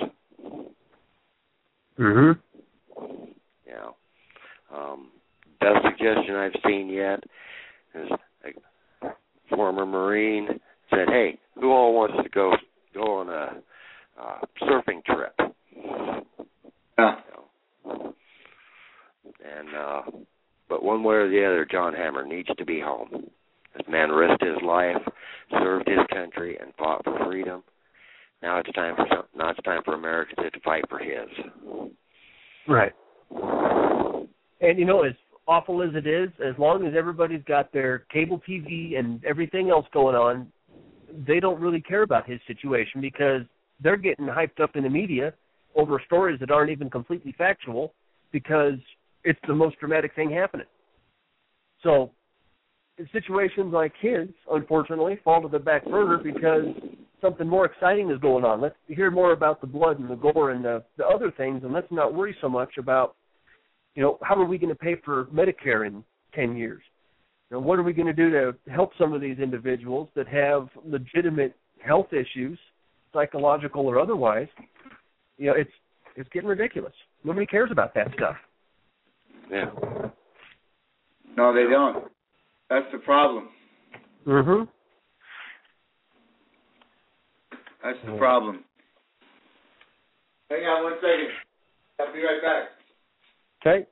Mm-hmm. You know, um, best suggestion I've seen yet is a former Marine said, hey, who all wants to go go on a uh, surfing trip? Yeah. You know, and, uh, but one way or the other, John Hammer needs to be home. This man risked his life, served his country, and fought for freedom. Now it's time for some, now it's time for America to fight for his. Right. And you know, as awful as it is, as long as everybody's got their cable T V and everything else going on, they don't really care about his situation because they're getting hyped up in the media over stories that aren't even completely factual because it's the most dramatic thing happening. So situations like his, unfortunately, fall to the back burner because something more exciting is going on. Let's hear more about the blood and the gore and the, the other things, and let's not worry so much about, you know, how are we going to pay for Medicare in ten years? You know, what are we going to do to help some of these individuals that have legitimate health issues, psychological or otherwise? You know, it's it's getting ridiculous. Nobody cares about that stuff. Yeah. No, they don't. That's the problem. Mm-hmm. That's the problem. Hang on one second. I'll be right back. Okay.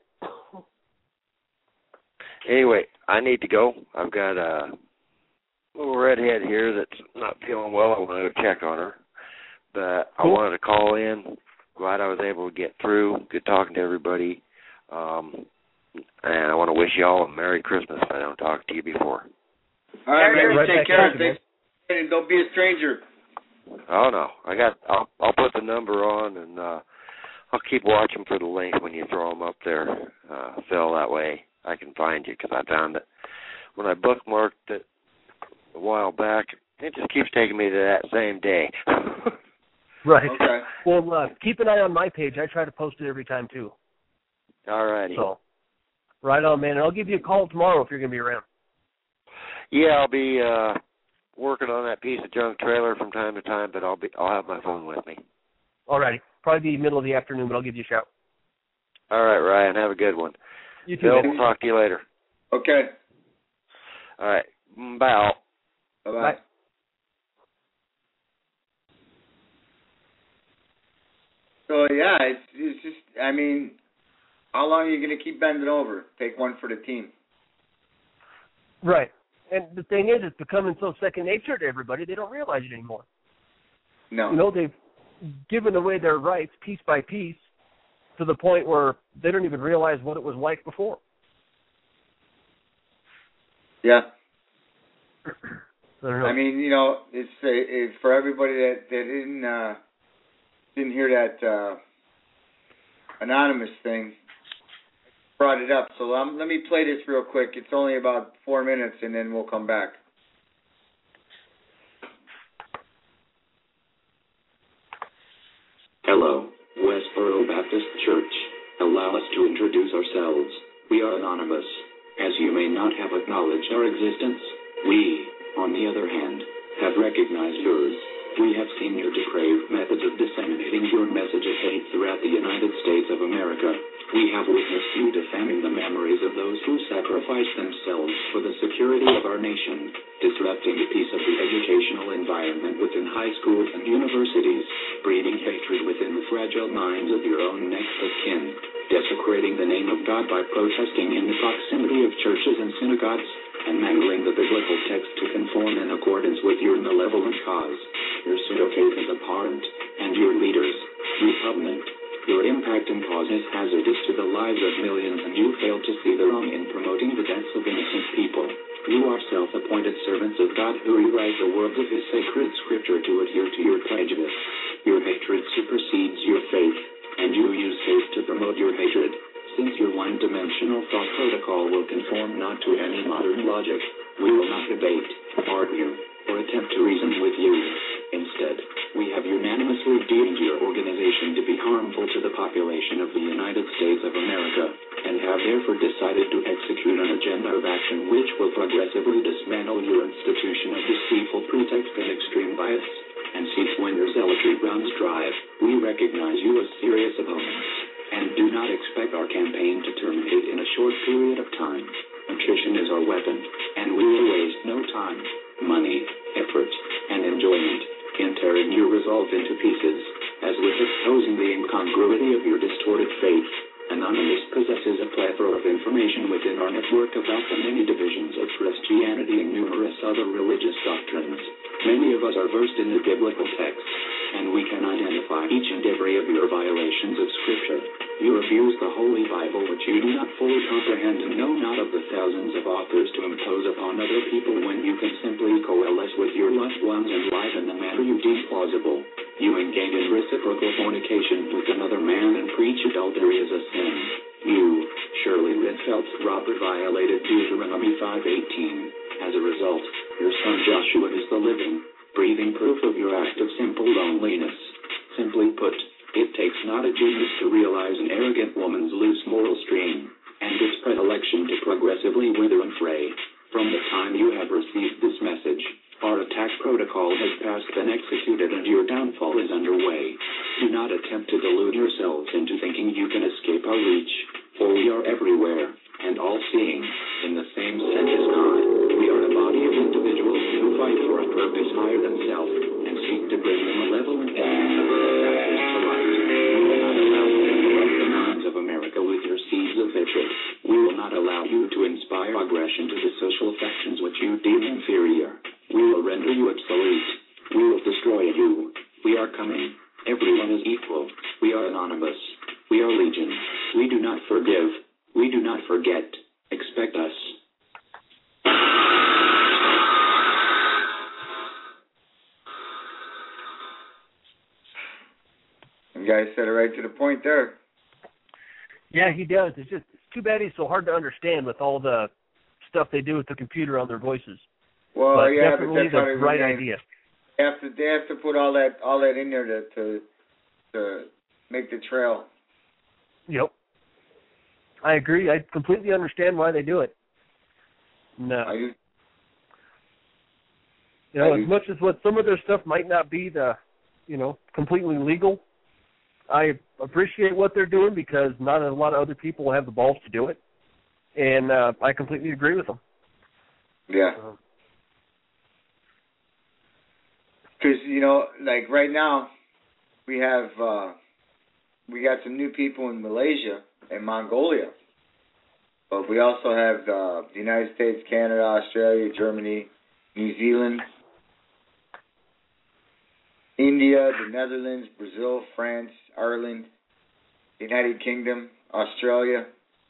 Anyway, I need to go. I've got a little redhead here that's not feeling well. I want to go check on her. But I cool. wanted to call in. Glad I was able to get through. Good talking to everybody. Um, and I want to wish you all a Merry Christmas if I don't talk to you before. All right, man. Right Take care. Thanks. And don't be a stranger. Oh, no. I got, I'll, I'll put the number on, and uh, I'll keep watching for the link when you throw them up there, uh, Phil. That way I can find you, because I found that when I bookmarked it a while back, It just keeps taking me to that same day. Right. Okay. Well, uh, keep an eye on my page. I try to post it every time, too. All righty. So, right on, man. And I'll give you a call tomorrow if you're going to be around. Yeah, I'll be uh, working on that piece of junk trailer from time to time, but I'll be I'll have my phone with me. All righty. Probably the middle of the afternoon, but I'll give you a shout. All right, Ryan. Have a good one. You too, Bill, man. we'll talk to you later. Okay. All right. Bye, all. Bye-bye. Bye. So, yeah, it's, it's just, I mean, how long are you going to keep bending over? Take one for the team. Right. And the thing is, it's becoming so second nature to everybody, they don't realize it anymore. No. You know, they've given away their rights piece by piece to the point where they don't even realize what it was like before. Yeah. I don't know. I mean, you know, it's, uh, it's for everybody that, that didn't uh, didn't hear that uh, anonymous thing, brought it up. So um, let me play this real quick. It's only about four minutes, and then we'll come back. Hello, Westboro Baptist Church. Allow us to introduce ourselves. We are anonymous. As you may not have acknowledged our existence, we, on the other hand, have recognized yours. We have seen your depraved methods of disseminating your message of hate throughout the United States of America. We have witnessed you defaming the memories of those who sacrificed themselves for the security of our nation, disrupting the peace of the educational environment within high schools and universities, breeding hatred within the fragile minds of your own next of kin, desecrating the name of God by protesting in the proximity of churches and synagogues, and mangling the biblical text to conform in accordance with your malevolent cause. Your pseudo-faith is abhorrent, and your leaders, repugnant. Your impact and cause is hazardous to the lives of millions, and you fail to see the wrong in promoting the deaths of innocent people. You are self-appointed servants of God who rewrite the words of His sacred scripture to adhere to your prejudice. Your hatred supersedes your faith, and you use faith to promote your hatred. Since your one-dimensional thought protocol will conform not to any modern logic, we will not debate, argue, or attempt to reason with you. Instead, we have unanimously deemed your organization to be harmful to the population of the United States of America, and have therefore decided to execute an agenda of action which will progressively dismantle your institution of deceitful pretext and extreme bias, and cease when your zealotry runs dry. We recognize you as serious opponents, and do not expect our campaign to terminate in a short period of time. Attrition is our weapon, and we will waste no time, money, effort, and enjoyment in tearing your resolve into pieces, as with exposing the incongruity of your distorted faith. Anonymous possesses a plethora of information within our network about the many divisions of Christianity and numerous other religious doctrines. Many of us are versed in the biblical text, and we can identify each and every of your violations of Scripture. You abuse the Holy Bible, which you do not fully comprehend, and know not of the thousands of authors to impose upon other people when you can simply coalesce with your loved ones and live in the manner you deem plausible. You engage in reciprocal fornication with another man and preach adultery as a sin. You, Shirley Redfelt Robert, violated Deuteronomy five eighteen. As a result, your son Joshua is the living, breathing proof of your act of simple loneliness. Simply put, it takes not a genius to realize an arrogant woman's loose moral stream, and its predilection to progressively wither and fray. From the time you have received this message, our attack protocol has passed and executed, and your downfall is underway. Do not attempt to delude yourselves into thinking you can escape our reach, for we are everywhere, and all-seeing, in the same sense as God. We are a body of individuals who fight for a purpose higher than self, and seek to bring the malevolent enemies of the factors to light. We will not allow you to corrupt the minds of America with your seeds of hatred. We will not allow you to inspire aggression to the social factions which you deem inferior. We will render you obsolete. We will destroy you. We are coming. Everyone is equal. We are anonymous. We are legion. We do not forgive. We do not forget. Expect us. The guy said it right to the point there. Yeah, he does. It's just it's too bad he's so hard to understand with all the stuff they do with the computer on their voices. Well, but yeah, definitely but that's the how right they, idea. They have to, they have to put all that, all that in there to, to, to make the trail. Yep. I agree. I completely understand why they do it. No. I do. You know, I as do. much as what some of their stuff might not be the, you know, completely legal, I appreciate what they're doing because not a lot of other people have the balls to do it. And uh, I completely agree with them. Yeah. Because, you know, like right now, we have, uh, we got some new people in Malaysia and Mongolia. But we also have uh, the United States, Canada, Australia, Germany, New Zealand, India, the Netherlands, Brazil, France, Ireland, the United Kingdom, Australia.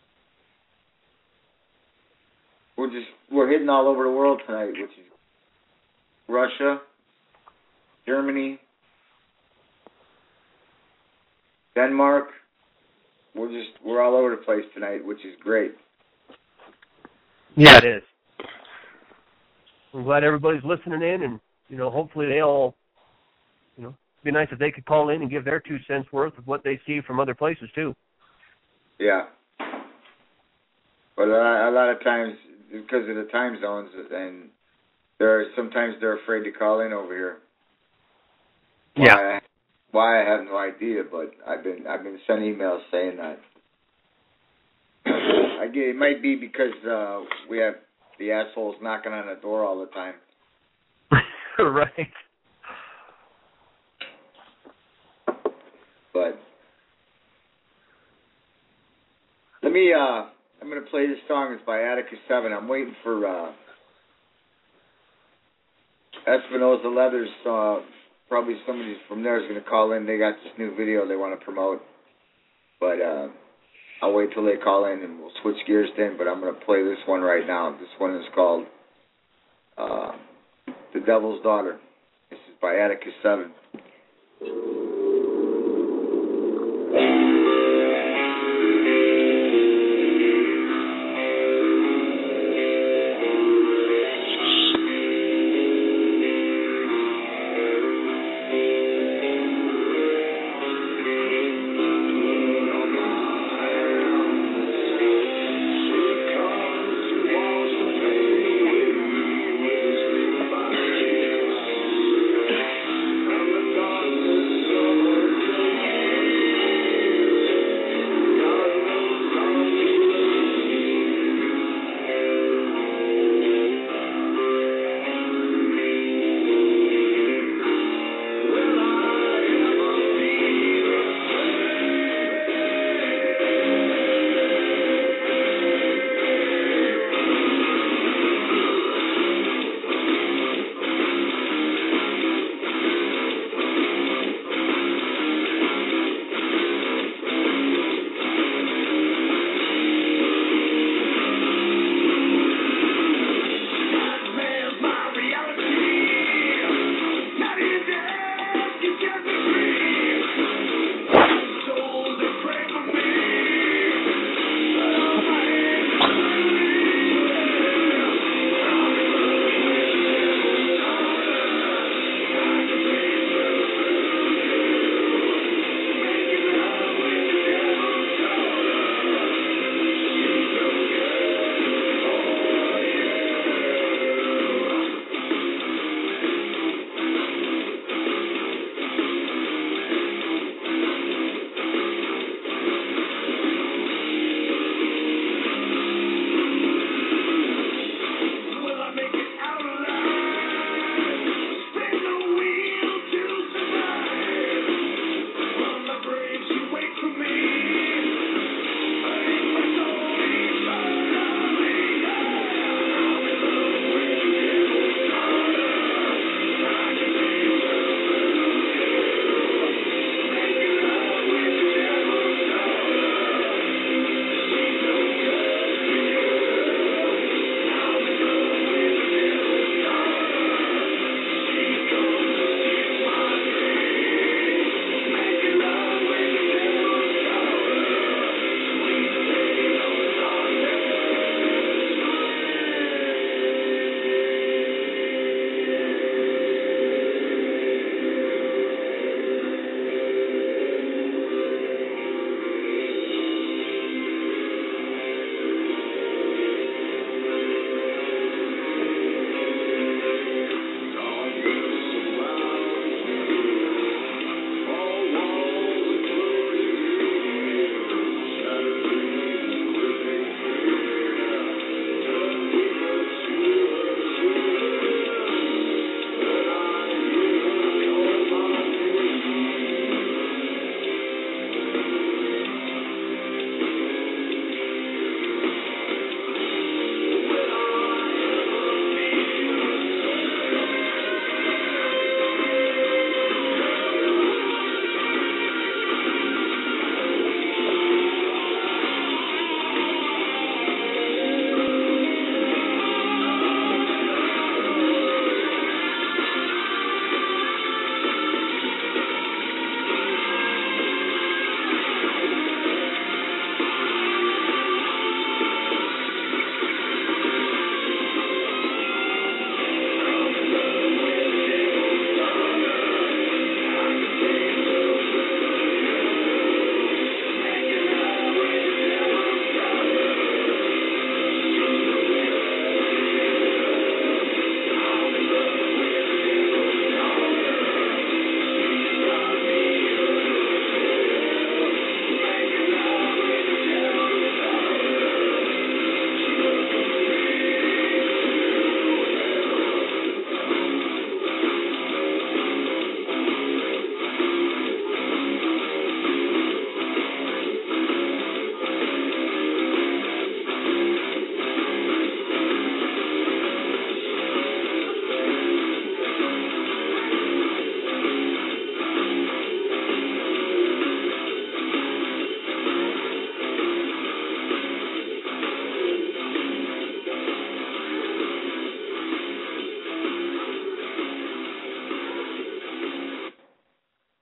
We're just, we're hitting all over the world tonight, which is Russia, Germany, Denmark. We're just, we're all over the place tonight, which is great. Yeah, it is. I'm glad everybody's listening in, and, you know, hopefully they all, you know, it'd be nice if they could call in and give their two cents worth of what they see from other places, too. Yeah. But a lot, a lot of times, because of the time zones, and there are, sometimes they're afraid to call in over here. Why Yeah. I, why I have no idea, but I've been I've been sent emails saying that. I get, it might be because uh, we have the assholes knocking on the door all the time. Right. But let me. Uh, I'm going to play this song. It's by Attica Seven. I'm waiting for uh, Espinosa Leathers. Uh, probably somebody from there is going to call in. They got this new video they want to promote. But uh, I'll wait till they call in and we'll switch gears then. But I'm going to play this one right now. This one is called uh, The Devil's Daughter. This is by Attica Seven.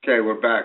Okay, we're back.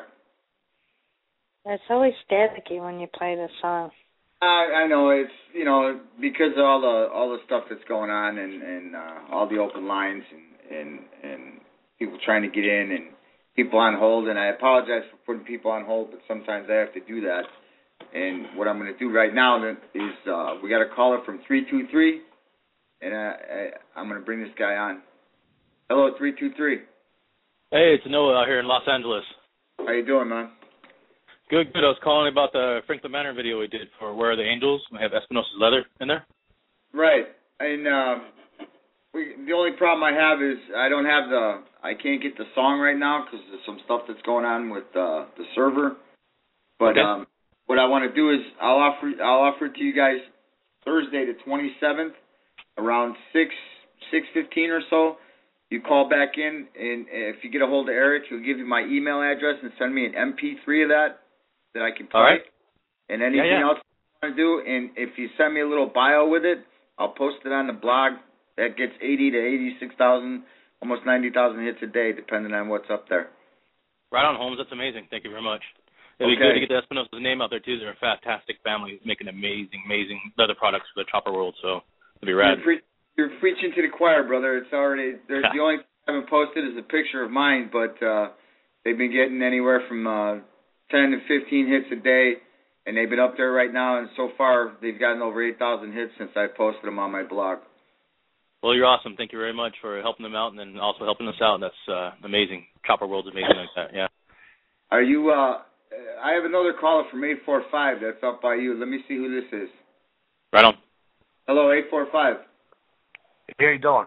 It's always staticky when you play this song. I I know it's you know because of all the all the stuff that's going on and and uh, all the open lines and, and and people trying to get in and people on hold, and I apologize for putting people on hold, but sometimes I have to do that. And what I'm going to do right now is uh, we got a caller from three two three, and I, I I'm going to bring this guy on. Hello, three two three. Hey, it's Noah out here in Los Angeles. How you doing, man? Good, good. I was calling about the Franklin Manor video we did for Where Are the Angels? We have Espinosa's Leather in there. Right. And um, we, the only problem I have is I don't have the, I can't get the song right now because there's some stuff that's going on with uh, the server. But okay. um, what I want to do is I'll offer, I'll offer it to you guys Thursday the twenty-seventh around six, six fifteen or so. You call back in, and if you get a hold of Eric, he'll give you my email address and send me an M P three of that that I can play. All right. And anything yeah, yeah. else you want to do, and if you send me a little bio with it, I'll post it on the blog. That gets eighty to eighty-six thousand, almost ninety thousand hits a day, depending on what's up there. Right on, Holmes. That's amazing. Thank you very much. It'd okay. be good to get the Espinosa's name out there, too. They're a fantastic family making amazing, amazing leather products for the chopper world, so it'd be rad. You're, pre- you're preaching to the choir, brother. It's already, there's the only thing I haven't posted is a picture of mine, but uh, they've been getting anywhere from uh, ten to fifteen hits a day, and they've been up there right now, and so far they've gotten over eight thousand hits since I posted them on my blog. Well, you're awesome. Thank you very much for helping them out and then also helping us out. That's uh, amazing. Chopper World's amazing like that, yeah. Are you, uh, I have another caller from eight four five that's up by you. Let me see who this is. Right on. Hello, eight four five. How you doing?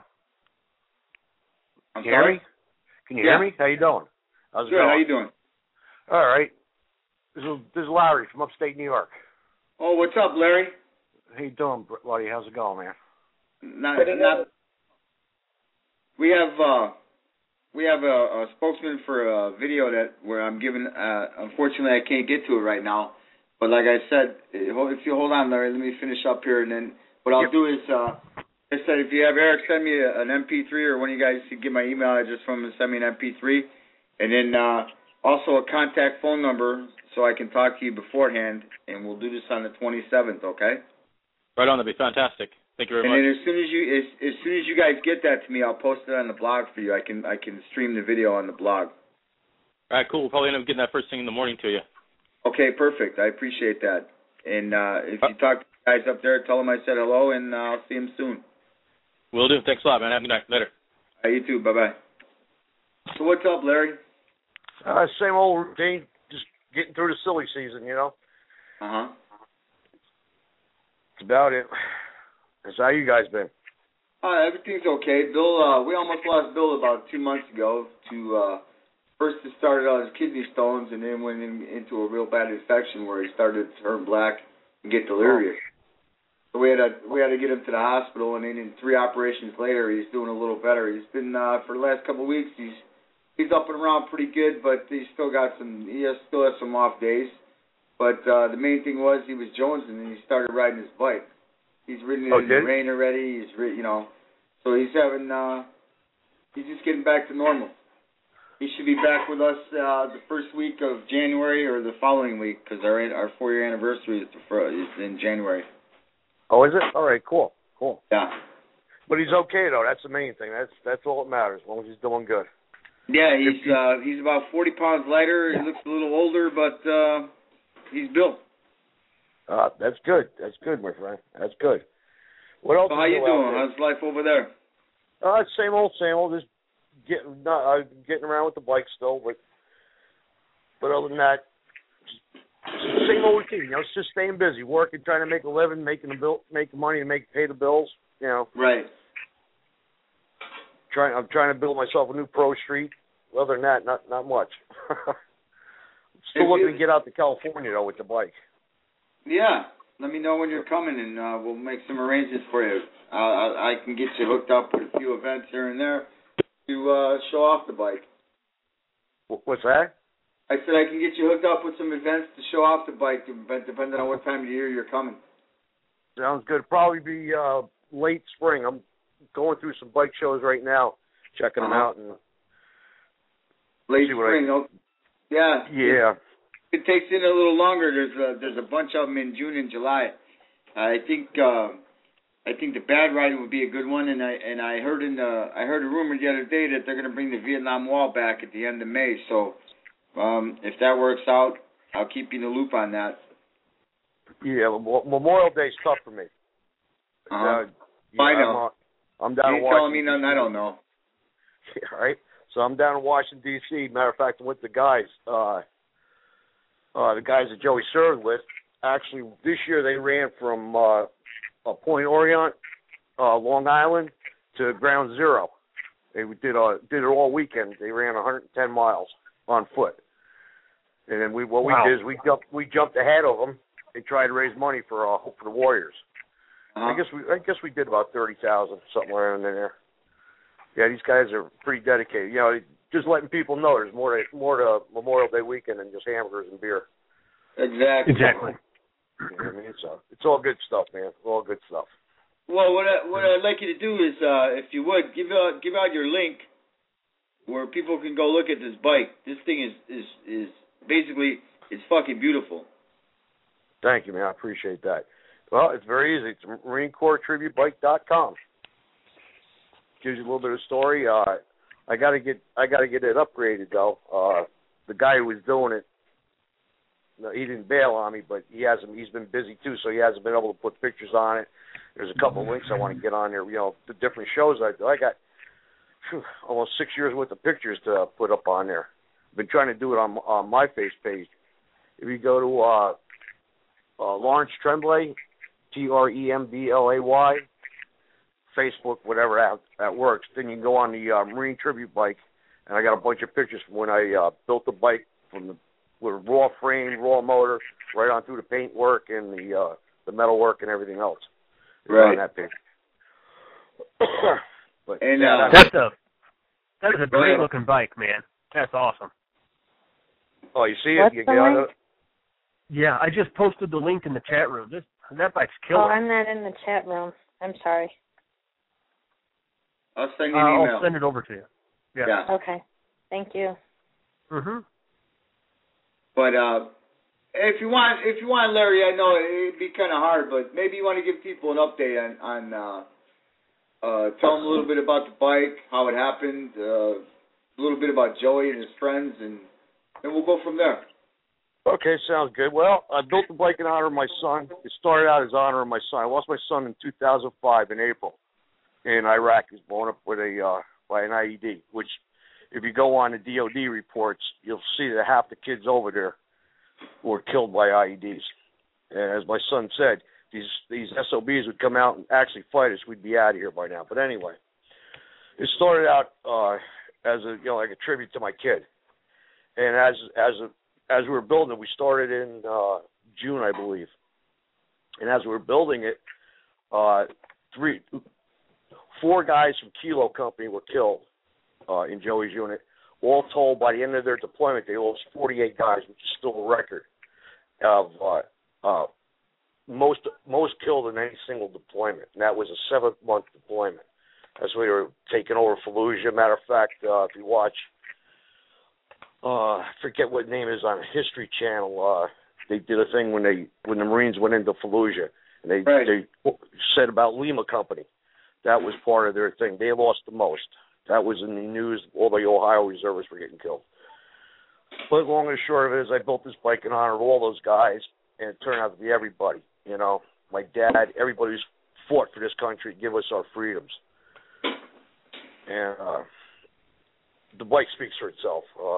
I'm Can you sorry? hear me? Can you yeah. hear me? How you doing? How's it Good, going? how you doing? All right. This is, this is Larry from upstate New York. Oh, what's up, Larry? How you doing, buddy? How's it going, man? Not, not, we have uh, we have a, a spokesman for a video that where I'm giving. Uh, unfortunately, I can't get to it right now. But like I said, if you hold on, Larry, let me finish up here, and then what I'll yep. do is, uh, I said, if you have Eric send me a, an M P three, or one of you guys can get my email address from him and send me an M P three, and then uh, also a contact phone number so I can talk to you beforehand, and we'll do this on the twenty-seventh, okay? Right on, that'd be fantastic. Thank you very and much. And then as soon as you as, as soon as you guys get that to me, I'll post it on the blog for you. I can I can stream the video on the blog. All right, cool. We'll probably end up getting that first thing in the morning to you. Okay, perfect. I appreciate that. And uh, if you talk to the guys up there, tell them I said hello, and uh, I'll see them soon. Will do. Thanks a lot, man. Have a good night. Later. All right, you too. Bye-bye. So what's up, Larry? Uh, same old routine. Just getting through the silly season, you know? Uh-huh. That's about it. That's how you guys been? Uh, everything's okay. Bill, uh, we almost lost Bill about two months ago to, uh, first it started out as kidney stones and then went in, into a real bad infection where he started to turn black and get delirious. So we had to, we had to get him to the hospital, and then in three operations later, he's doing a little better. He's been, uh, for the last couple of weeks, he's he's up and around pretty good, but he's still got some, he has, still has some off days. But uh, the main thing was he was jonesing, and he started riding his bike. He's ridden it oh, in the rain already. He's, you know, so he's having, uh, he's just getting back to normal. He should be back with us uh, the first week of January or the following week because our our four year anniversary is, the, is in January. Oh, is it? All right, cool, cool. Yeah. But he's okay though. That's the main thing. That's that's all that matters. As long as he's doing good. Yeah, he's uh, he's about forty pounds lighter. He looks a little older, but uh, he's built. Uh, that's good. That's good, my friend. That's good. What else? So how you doing? How's life over there? Uh, same old, same old. Just getting, not, uh, getting around with the bike still, but but other than that, just, just same old routine. You know, it's just staying busy, working, trying to make a living, making the bill, making money to make pay the bills. You know. Right. Trying, I'm trying to build myself a new pro street. Other than that, not not much. Still looking to get out to California though with the bike. Yeah, let me know when you're coming, and uh, we'll make some arrangements for you. Uh, I, I can get you hooked up with a few events here and there to uh, show off the bike. What's that? I said I can get you hooked up with some events to show off the bike, depending on what time of the year you're coming. Sounds good. Probably be uh, late spring. I'm going through some bike shows right now, checking uh-huh. them out. And late see what spring. I... Yeah. Yeah. It, it takes in a little longer. There's a, there's a bunch of them in June and July. I think uh, I think the bad riding would be a good one, and I and I heard in the I heard a rumor the other day that they're going to bring the Vietnam Wall back at the end of May. So um, if that works out, I'll keep you in the loop on that. Yeah, Memorial Day's tough for me. Uh-huh. Uh, yeah, I know. I'm, uh, I'm down you in ain't telling Washington. me nothing I don't know. Yeah, right. So I'm down in Washington D C. Matter of fact, I'm with the guys. Uh, uh, the guys that Joey served with. Actually, this year they ran from uh, uh, Point Orient, uh, Long Island, to Ground Zero. They did uh, did it all weekend. They ran one hundred ten miles on foot. And then we what Wow. we did is we jumped we jumped ahead of them. They tried to raise money for uh, for the Warriors. Uh-huh. I guess we I guess we did about thirty thousand, something around in there. Yeah, these guys are pretty dedicated. You know, just letting people know there's more to more to Memorial Day weekend than just hamburgers and beer. Exactly. Exactly. You know what I mean? So it's all good stuff, man. All good stuff. Well, what I, what I'd like you to do is, uh, if you would, give out give out your link where people can go look at this bike. This thing is is is basically it's fucking beautiful. Thank you, man. I appreciate that. Well, it's very easy. It's Marine Corps Tribute Bike dot com. Gives you a little bit of story. Uh, I gotta get I gotta get it upgraded though. Uh, the guy who was doing it, no, he didn't bail on me, but he hasn't. He's been busy too, so he hasn't been able to put pictures on it. There's a couple of links I want to get on there. You know, the different shows I do. I got whew, almost six years worth of pictures to put up on there. I've been trying to do it on on my face page. If you go to uh, uh, Lawrence Tremblay, T R E M B L A Y, Facebook, whatever that, that works. Then you can go on the uh, Marine Tribute bike, and I got a bunch of pictures from when I uh, built the bike from the with raw frame, raw motor, right on through the paint work and the uh, the metal work and everything else. It's right. On that page. But, and yeah, uh, that's a that is a Go great ahead. looking bike, man. That's awesome. Oh, you see it? What's You the get on link? it? Yeah, I just posted the link in the chat room. This that bike's killer. Oh, I'm not in the chat room. I'm sorry. I'll send uh, you an email. I'll send it over to you. Yeah. Yeah. Okay. Thank you. Mhm. But uh, if you want, if you want, Larry, I know it'd be kind of hard, but maybe you want to give people an update on, on uh, uh, tell them a little bit about the bike, how it happened, uh, a little bit about Joey and his friends, and and we'll go from there. Okay, sounds good. Well, I built the bike in honor of my son. It started out as honor of my son. I lost my son in two thousand five in April in Iraq. He was blown up with a uh, by an I E D, which if you go on the D O D reports, you'll see that half the kids over there were killed by I E Ds. And as my son said, these these S O Bs would come out and actually fight us. We'd be out of here by now. But anyway, it started out uh, as a you know like a tribute to my kid. And as as a, as we were building it, we started in uh, June, I believe. And as we were building it, uh, three, four guys from Kilo Company were killed uh, in Joey's unit. All told, by the end of their deployment, they lost forty-eight guys, which is still a record of uh, uh, most most killed in any single deployment. And that was a seven-month deployment. As we were taking over Fallujah. Matter of fact, uh, if you watch, uh, I forget what name is on History Channel. Uh, they did a thing when they when the Marines went into Fallujah, and they Right. they said about Lima Company. That was part of their thing. They lost the most. That was in the news. All the Ohio reservists were getting killed. But long and short of it is, I built this bike in honor of all those guys, and it turned out to be everybody. You know, my dad, everybody who's fought for this country, give us our freedoms. And uh, the bike speaks for itself. Uh,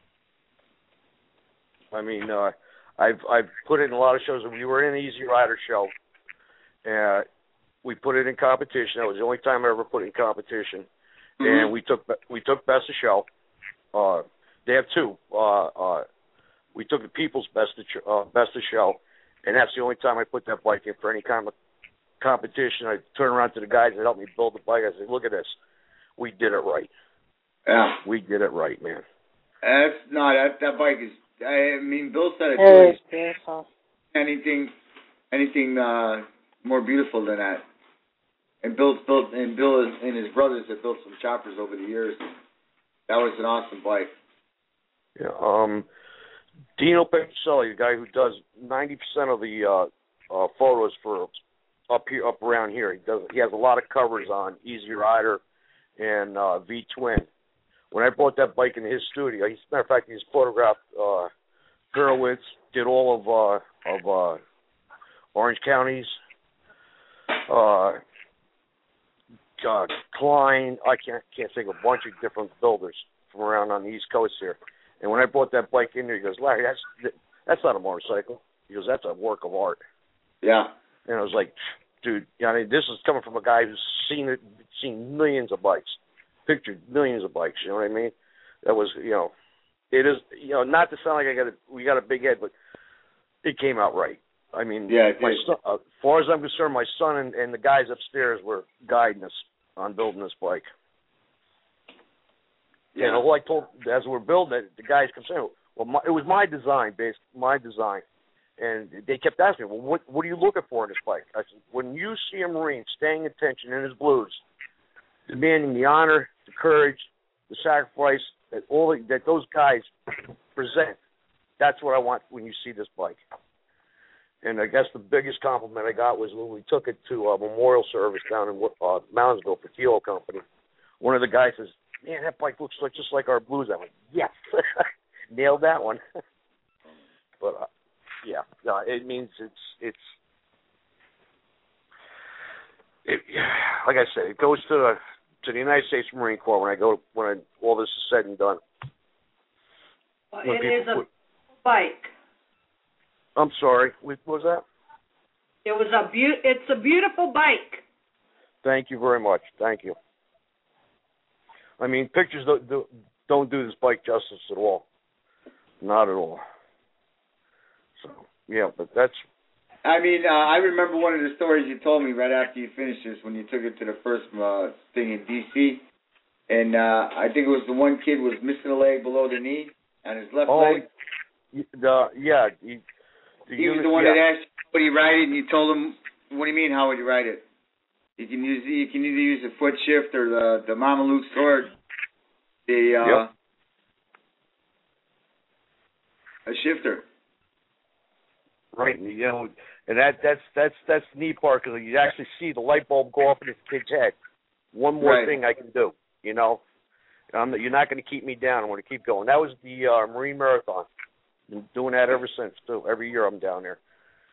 I mean, uh, I've I've put it in a lot of shows. We were in the Easy Rider show, and we put it in competition. That was the only time I ever put it in competition. Mm-hmm. And we took we took best of show. Uh, they have two. Uh, uh, we took the People's best of uh, best of show, and that's the only time I put that bike in for any kind of competition. I turn around to the guys that helped me build the bike. I said, "Look at this. We did it right. Yeah, we did it right, man." That's no, that that bike is. I mean, Bill said it It too. is beautiful. Anything, anything uh, more beautiful than that. And Bill's built, and Bill and his brothers have built some choppers over the years. That was an awesome bike. Yeah, um, Dino Petrocelli, the guy who does ninety percent of the uh, uh, photos for up here, up around here. He does. He has a lot of covers on Easy Rider and uh, V Twin. When I brought that bike into his studio, he, as a matter of fact, he's photographed uh, Hurwitz, did all of uh, of uh, Orange County's, uh, uh, Klein. I can't can't think of a bunch of different builders from around on the East Coast here. And when I brought that bike in there, he goes, Larry, that's that's not a motorcycle. He goes, that's a work of art. Yeah. And I was like, dude, I mean, this is coming from a guy who's seen it, seen millions of bikes, pictured millions of bikes. You know what I mean? That was, you know, it is, you know, not to sound like I got a, we got a big head, but it came out right. I mean, yeah, my son, uh, as far as I'm concerned, my son and, and the guys upstairs were guiding us on building this bike. Yeah. And all I told, as we're building it, the guys kept saying, well, my, it was my design, based my design. And they kept asking me, well, what what are you looking for in this bike? I said, when you see a Marine staying attention in his blues, demanding the honor, the courage, the sacrifice that all the, that those guys present, that's what I want when you see this bike. And I guess the biggest compliment I got was when we took it to a memorial service down in uh, Moundsville for Kilo Company. One of the guys says, man, that bike looks like, just like our blues. I went, yes. Nailed that one. But, uh, yeah, no, it means it's, it's it, like I said, it goes to the, to the United States Marine Corps when I go, when I, all this is said and done. Well, it is a bike. I'm sorry, what was that? It was a be- It's a beautiful bike. Thank you very much. Thank you. I mean, pictures don't do, don't do this bike justice at all. Not at all. So, yeah, but that's... I mean, uh, I remember one of the stories you told me right after you finished this when you took it to the first uh, thing in D C And uh, I think it was the one kid was missing a leg below the knee on his left oh, leg. The, yeah. He, the he unit, was the one yeah. that asked you, how would you ride it, and you told him, what do you mean, how would you ride it? You can use you can either use the foot shift or the, the Mama Luke sword. The, uh, yep. a shifter. Right, you know, and that that's that's that's the neat part because you actually see the light bulb go off in this kid's head. One more right. thing I can do, you know. I'm, you're not going to keep me down. I want to keep going. That was the uh, Marine Marathon. Been doing that ever since too. Every year I'm down there.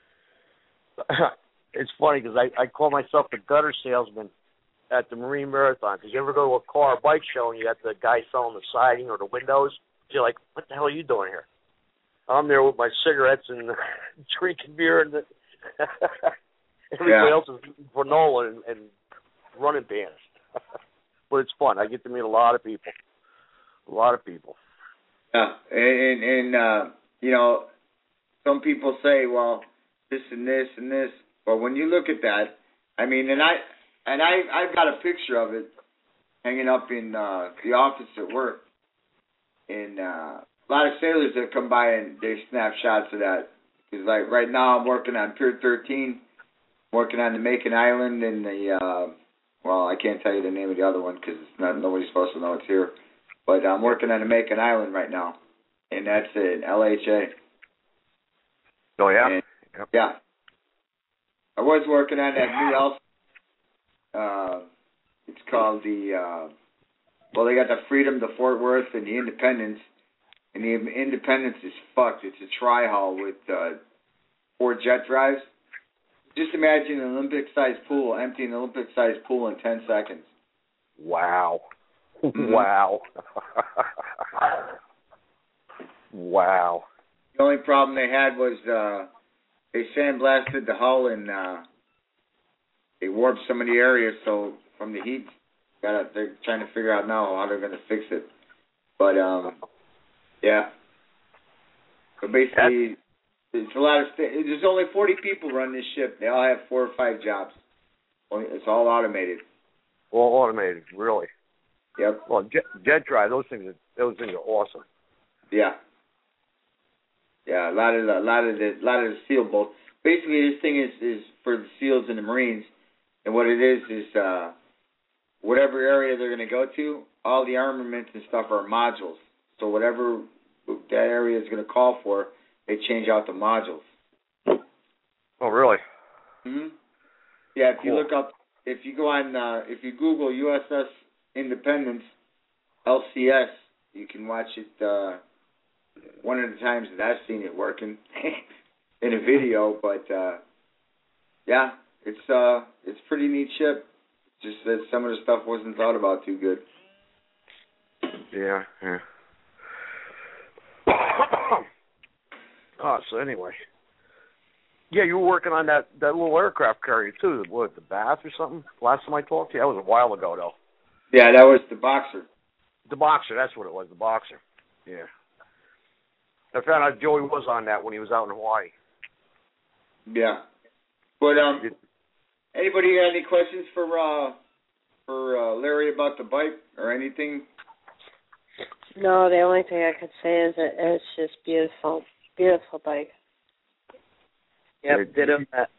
It's funny because I I call myself the gutter salesman at the Marine Marathon. Because you ever go to a car or bike show and you got the guy selling the siding or the windows, you're like, what the hell are you doing here? I'm there with my cigarettes and drinking beer, and the everybody yeah. else is granola and, and running bands. But it's fun. I get to meet a lot of people. A lot of people. Yeah, and, and uh, you know, some people say, well, this and this and this. But when you look at that, I mean, and I and I I've got a picture of it hanging up in uh, the office at work, and. Uh, A lot of sailors that come by and they snap shots of that. Because like right now I'm working on Pier thirteen, working on the Macon Island and the, uh, well, I can't tell you the name of the other one because not nobody's supposed to know it's here. But I'm working on the Macon Island right now, and that's in L H A. Oh yeah. And, yep. Yeah. I was working on that new house. Uh, it's called the. Uh, well, they got the Freedom, the Fort Worth, and the Independence. And the Independence is fucked. It's a tri-hull with uh, four jet drives. Just imagine an Olympic-sized pool, emptying an Olympic-sized pool in ten seconds. Wow. Wow. Wow. The only problem they had was uh, they sandblasted the hull and uh, they warped some of the areas, so from the heat, gotta, they're trying to figure out now how they're going to fix it. But, um... yeah. But basically, it's a lot of. St- there's only forty people run this ship. They all have four or five jobs. It's all automated. All automated, really. Yep. Well, jet, jet drive. Those things. Are, those things are awesome. Yeah. Yeah. A lot of the, a lot of the, a lot of the SEAL boats. Basically, this thing is is for the SEALs and the Marines, and what it is is uh, whatever area they're going to go to, all the armaments and stuff are modules. So whatever that area is going to call for, they change out the modules. Oh, really? Mm-hmm. Yeah, if Cool. you look up, if you go on, uh, if you Google U S S Independence L C S, you can watch it uh, one of the times that I've seen it working in a video. But uh, yeah, it's uh, it's pretty neat ship. Just that some of the stuff wasn't thought about too good. Yeah, yeah. Oh, so anyway. Yeah, you were working on that, that little aircraft carrier, too. What, the Bath or something? Last time I talked to you? That was a while ago, though. Yeah, that was the Boxer. The Boxer, that's what it was, the Boxer. Yeah. I found out Joey was on that when he was out in Hawaii. Yeah. But, um, anybody got any questions for, uh, for uh, Larry about the bike or anything? No, the only thing I could say is that it's just beautiful. Beautiful bike. Yep, did him that.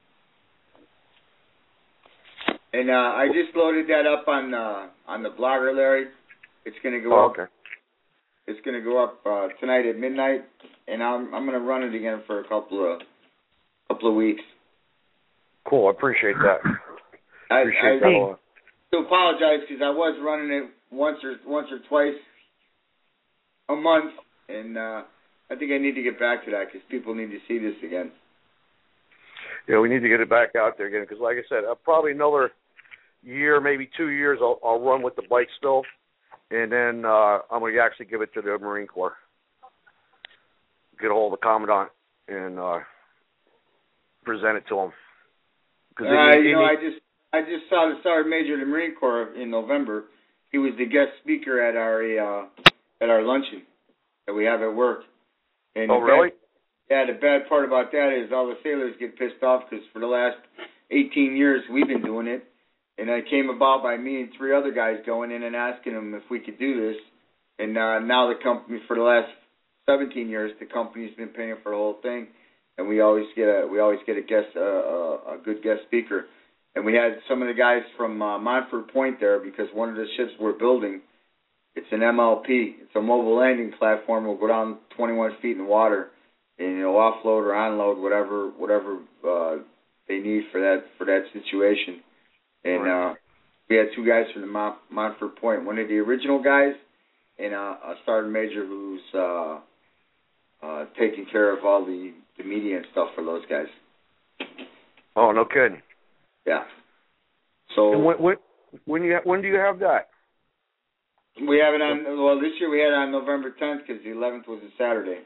And uh, I just loaded that up on uh, on the blogger, Larry. It's gonna go oh, up. Okay. It's gonna go up uh, tonight at midnight, and I'm I'm gonna run it again for a couple of couple of weeks. Cool, I appreciate that. I, appreciate I, that a lot. to apologize because I was running it once or once or twice a month, and uh, I think I need to get back to that because people need to see this again. Yeah, we need to get it back out there again because, like I said, uh, probably another year, maybe two years, I'll, I'll run with the bike still, and then uh, I'm going to actually give it to the Marine Corps. Get a hold of the Commandant and uh, present it to him. Uh, they, you know, I just I just saw the Sergeant Major of the Marine Corps in November. He was the guest speaker at our uh, at our luncheon that we have at work. And oh, really? Bad, yeah, the bad part about that is all the sailors get pissed off because for the last eighteen years we've been doing it, and it came about by me and three other guys going in and asking them if we could do this. And uh, now the company, for the last seventeen years, the company's been paying for the whole thing, and we always get a we always get a guest uh, a, a good guest speaker. And we had some of the guys from uh, Montford Point there because one of the ships we're building, it's an M L P. It's a mobile landing platform. We'll go down twenty-one feet in the water, and you know, offload or unload whatever whatever uh, they need for that for that situation. And uh, we had two guys from the Mont- Montford Point, one of the original guys, and uh, a sergeant major who's uh, uh, taking care of all the, the media and stuff for those guys. Oh, no kidding. Yeah. So and when when when, you, when do you have that? We have it on. Well, this year we had it on November tenth because the eleventh was a Saturday.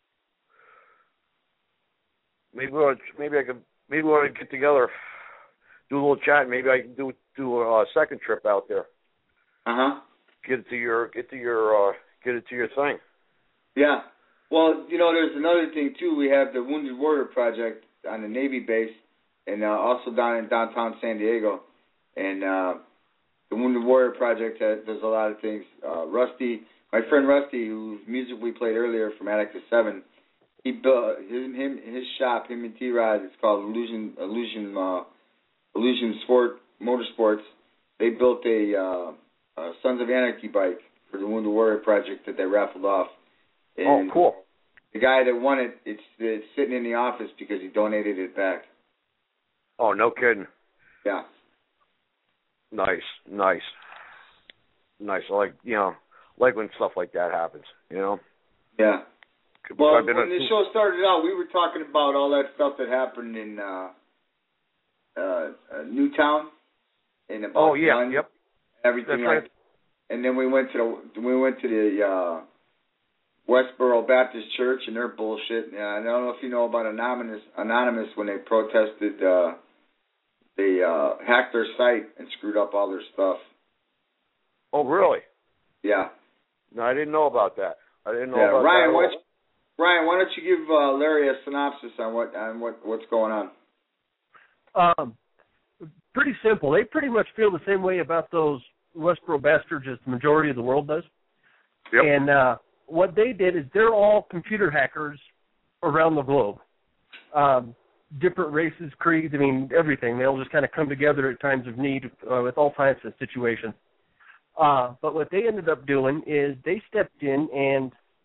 Maybe we'll, maybe I could maybe we want to get together, do a little chat. Maybe I can do do a uh, second trip out there. Uh huh. Get it to your get to your uh, get it to your thing. Yeah. Well, you know, there's another thing too. We have the Wounded Warrior Project on the Navy base, and uh, also down in downtown San Diego. And uh, the Wounded Warrior Project uh, does a lot of things. Uh, Rusty, my friend Rusty, whose music we played earlier from Attica Seven, he built his, him his shop, him and T Rod. It's called Illusion Illusion uh, Illusion Sport Motorsports. They built a, uh, a Sons of Anarchy bike for the Wounded Warrior Project that they raffled off. And oh, cool. The guy that won it, it's, it's sitting in the office because he donated it back. Oh, no kidding. Yeah. Nice, nice, nice. I like, you know, like when stuff like that happens, you know? Yeah. Well, when a, the show started out, we were talking about all that stuff that happened in uh, uh, uh, Newtown. And about oh, yeah, guns, yep. Everything That's like right. And then we went to the, we went to the uh, Westboro Baptist Church and their bullshit. Yeah, I don't know if you know about Anonymous, Anonymous when they protested, uh, they uh, hacked their site and screwed up all their stuff. Oh, really? Yeah. No, I didn't know about that. I didn't know yeah. about Ryan, that. Why don't, Ryan, why don't you give uh, Larry a synopsis on what on what what's going on? Um, pretty simple. They pretty much feel the same way about those Westboro bastards as the majority of the world does. Yep. And uh, what they did is they're all computer hackers around the globe. Um, different races, creeds, I mean, everything. They'll just kind of come together at times of need uh, with all types of situations. Uh, but what they ended up doing is they stepped in and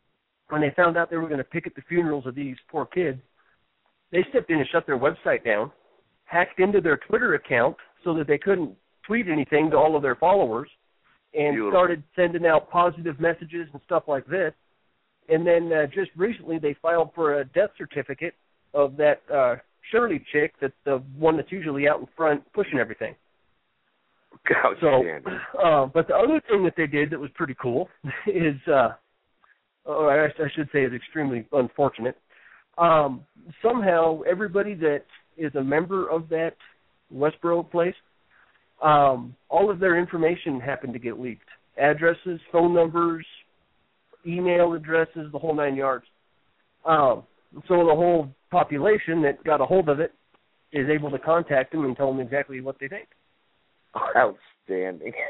when they found out they were going to picket the funerals of these poor kids, they stepped in and shut their website down, hacked into their Twitter account so that they couldn't tweet anything to all of their followers, and Beautiful. started sending out positive messages and stuff like this. And then uh, just recently they filed for a death certificate of that uh, Shirley chick, that's the one that's usually out in front pushing everything. So, uh, but the other thing that they did that was pretty cool is, uh, or I, I should say is extremely unfortunate, um, somehow everybody that is a member of that Westboro place, um, all of their information happened to get leaked. Addresses, phone numbers, email addresses, the whole nine yards. Um, so the whole population that got a hold of it is able to contact them and tell them exactly what they think. Outstanding.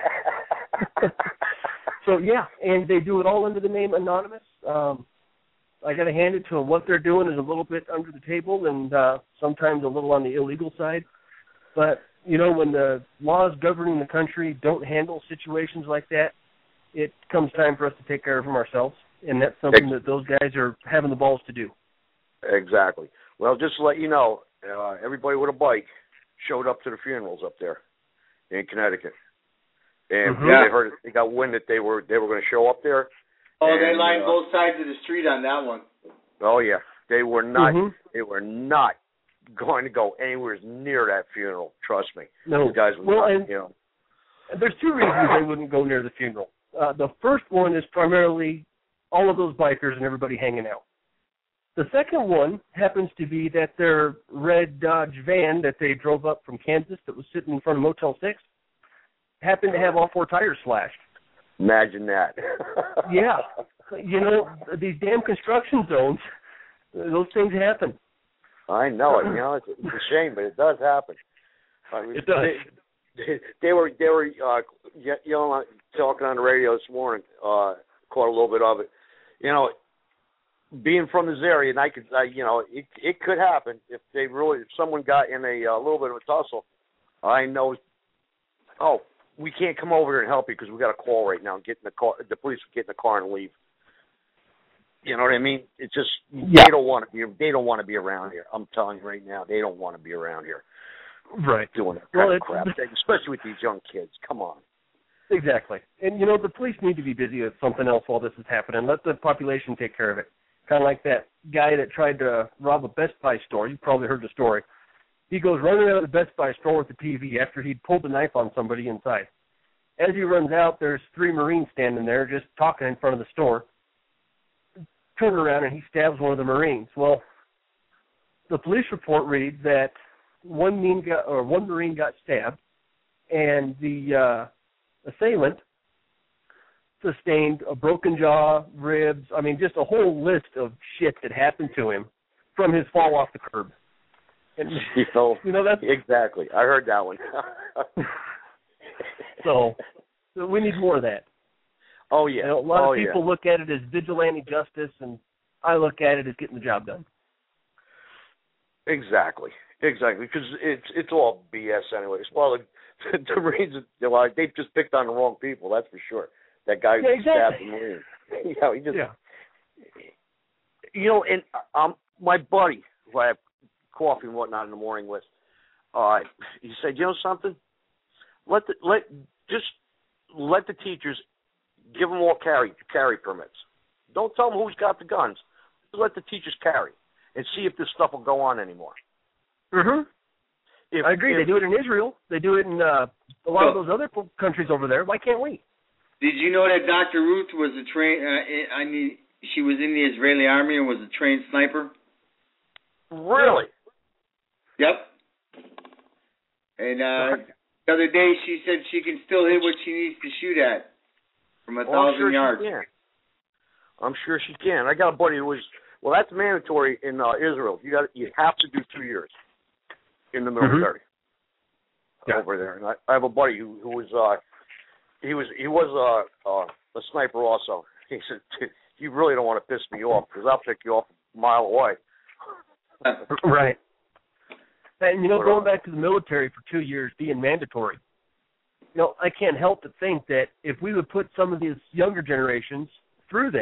So, yeah, and they do it all under the name Anonymous. Um, I got to hand it to them. What they're doing is a little bit under the table and uh, sometimes a little on the illegal side. But, you know, when the laws governing the country don't handle situations like that, it comes time for us to take care of them ourselves, and that's something that those guys are having the balls to do. Exactly. Well, just to let you know, uh, everybody with a bike showed up to the funerals up there in Connecticut, and Mm-hmm. they heard they got wind that they were they were going to show up there. Oh, and, they lined uh, both sides of the street on that one. Oh yeah, they were not. Mm-hmm. They were not going to go anywhere near that funeral. Trust me. No. The guys were well, not, and you know. there's two reasons they wouldn't go near the funeral. Uh, the first one is primarily all of those bikers and everybody hanging out. The second one happens to be that their red Dodge van that they drove up from Kansas that was sitting in front of Motel six happened to have all four tires slashed. Imagine that. Yeah. You know, these damn construction zones, those things happen. I know it. You know, it's, it's a shame, but it does happen. I mean, It does. They, they were they were uh, you know talking on the radio this morning. Uh, caught a little bit of it. You know, being from this area, and I could, uh, you know, it it could happen if they really if someone got in a uh, little bit of a tussle. I know. Oh, we can't come over here and help you because we got a call right now. Get in the car. The police will get in the car and leave. You know what I mean? It's just yeah. they don't want to be. They don't want to be around here. I'm telling you right now, they don't want to be around here. Right. Doing that well, kind of crap, especially with these young kids. Come on. Exactly. And, you know, the police need to be busy with something else while this is happening. Let the population take care of it. Kind of like that guy that tried to rob a Best Buy store. You probably heard the story. He goes running out of the Best Buy store with the T V after he'd pulled the knife on somebody inside. As he runs out, there's three Marines standing there just talking in front of the store. Turn around and he stabs one of the Marines. Well, the police report reads that one Marine got, or one Marine got stabbed, and the uh, assailant sustained a broken jaw, ribs. I mean, just a whole list of shit that happened to him from his fall off the curb. And, you know, you know that's exactly. I heard that one. so, so we need more of that. Oh yeah. You know, a lot oh, of people yeah. look at it as vigilante justice, and I look at it as getting the job done. Exactly. Exactly. Because it's it's all B S anyways. Well, the, the Marines, well, they've just picked on the wrong people. That's for sure. That guy yeah, exactly. stabbed the Marine. you know, he just. Yeah. You know, and um, my buddy, who I have coffee and whatnot in the morning with, uh, he said, you know something? Let the let just let the teachers give them all carry carry permits. Don't tell them who's got the guns. Just let the teachers carry and see if this stuff will go on anymore. Mm-hmm. If, I agree. If, they do it in Israel. They do it in uh, a lot of those other countries over there. Why can't we? Did you know that Doctor Ruth was a train? Uh, I mean, she was in the Israeli army and was a trained sniper. Really? Yep. And uh, the other day she said she can still hit what she needs to shoot at from a well, I'm thousand sure yards. She can. I'm sure she can. I got a buddy who was well. That's mandatory in uh, Israel. You got you have to do two years in the military mm-hmm. over there. And I, I have a buddy who, who was uh, he was he was uh, uh, a sniper also. He said, "You really don't want to piss me off because I'll pick you off a mile away." Right. And, you know, going back to the military for two years being mandatory, you know, I can't help but think that if we would put some of these younger generations through that,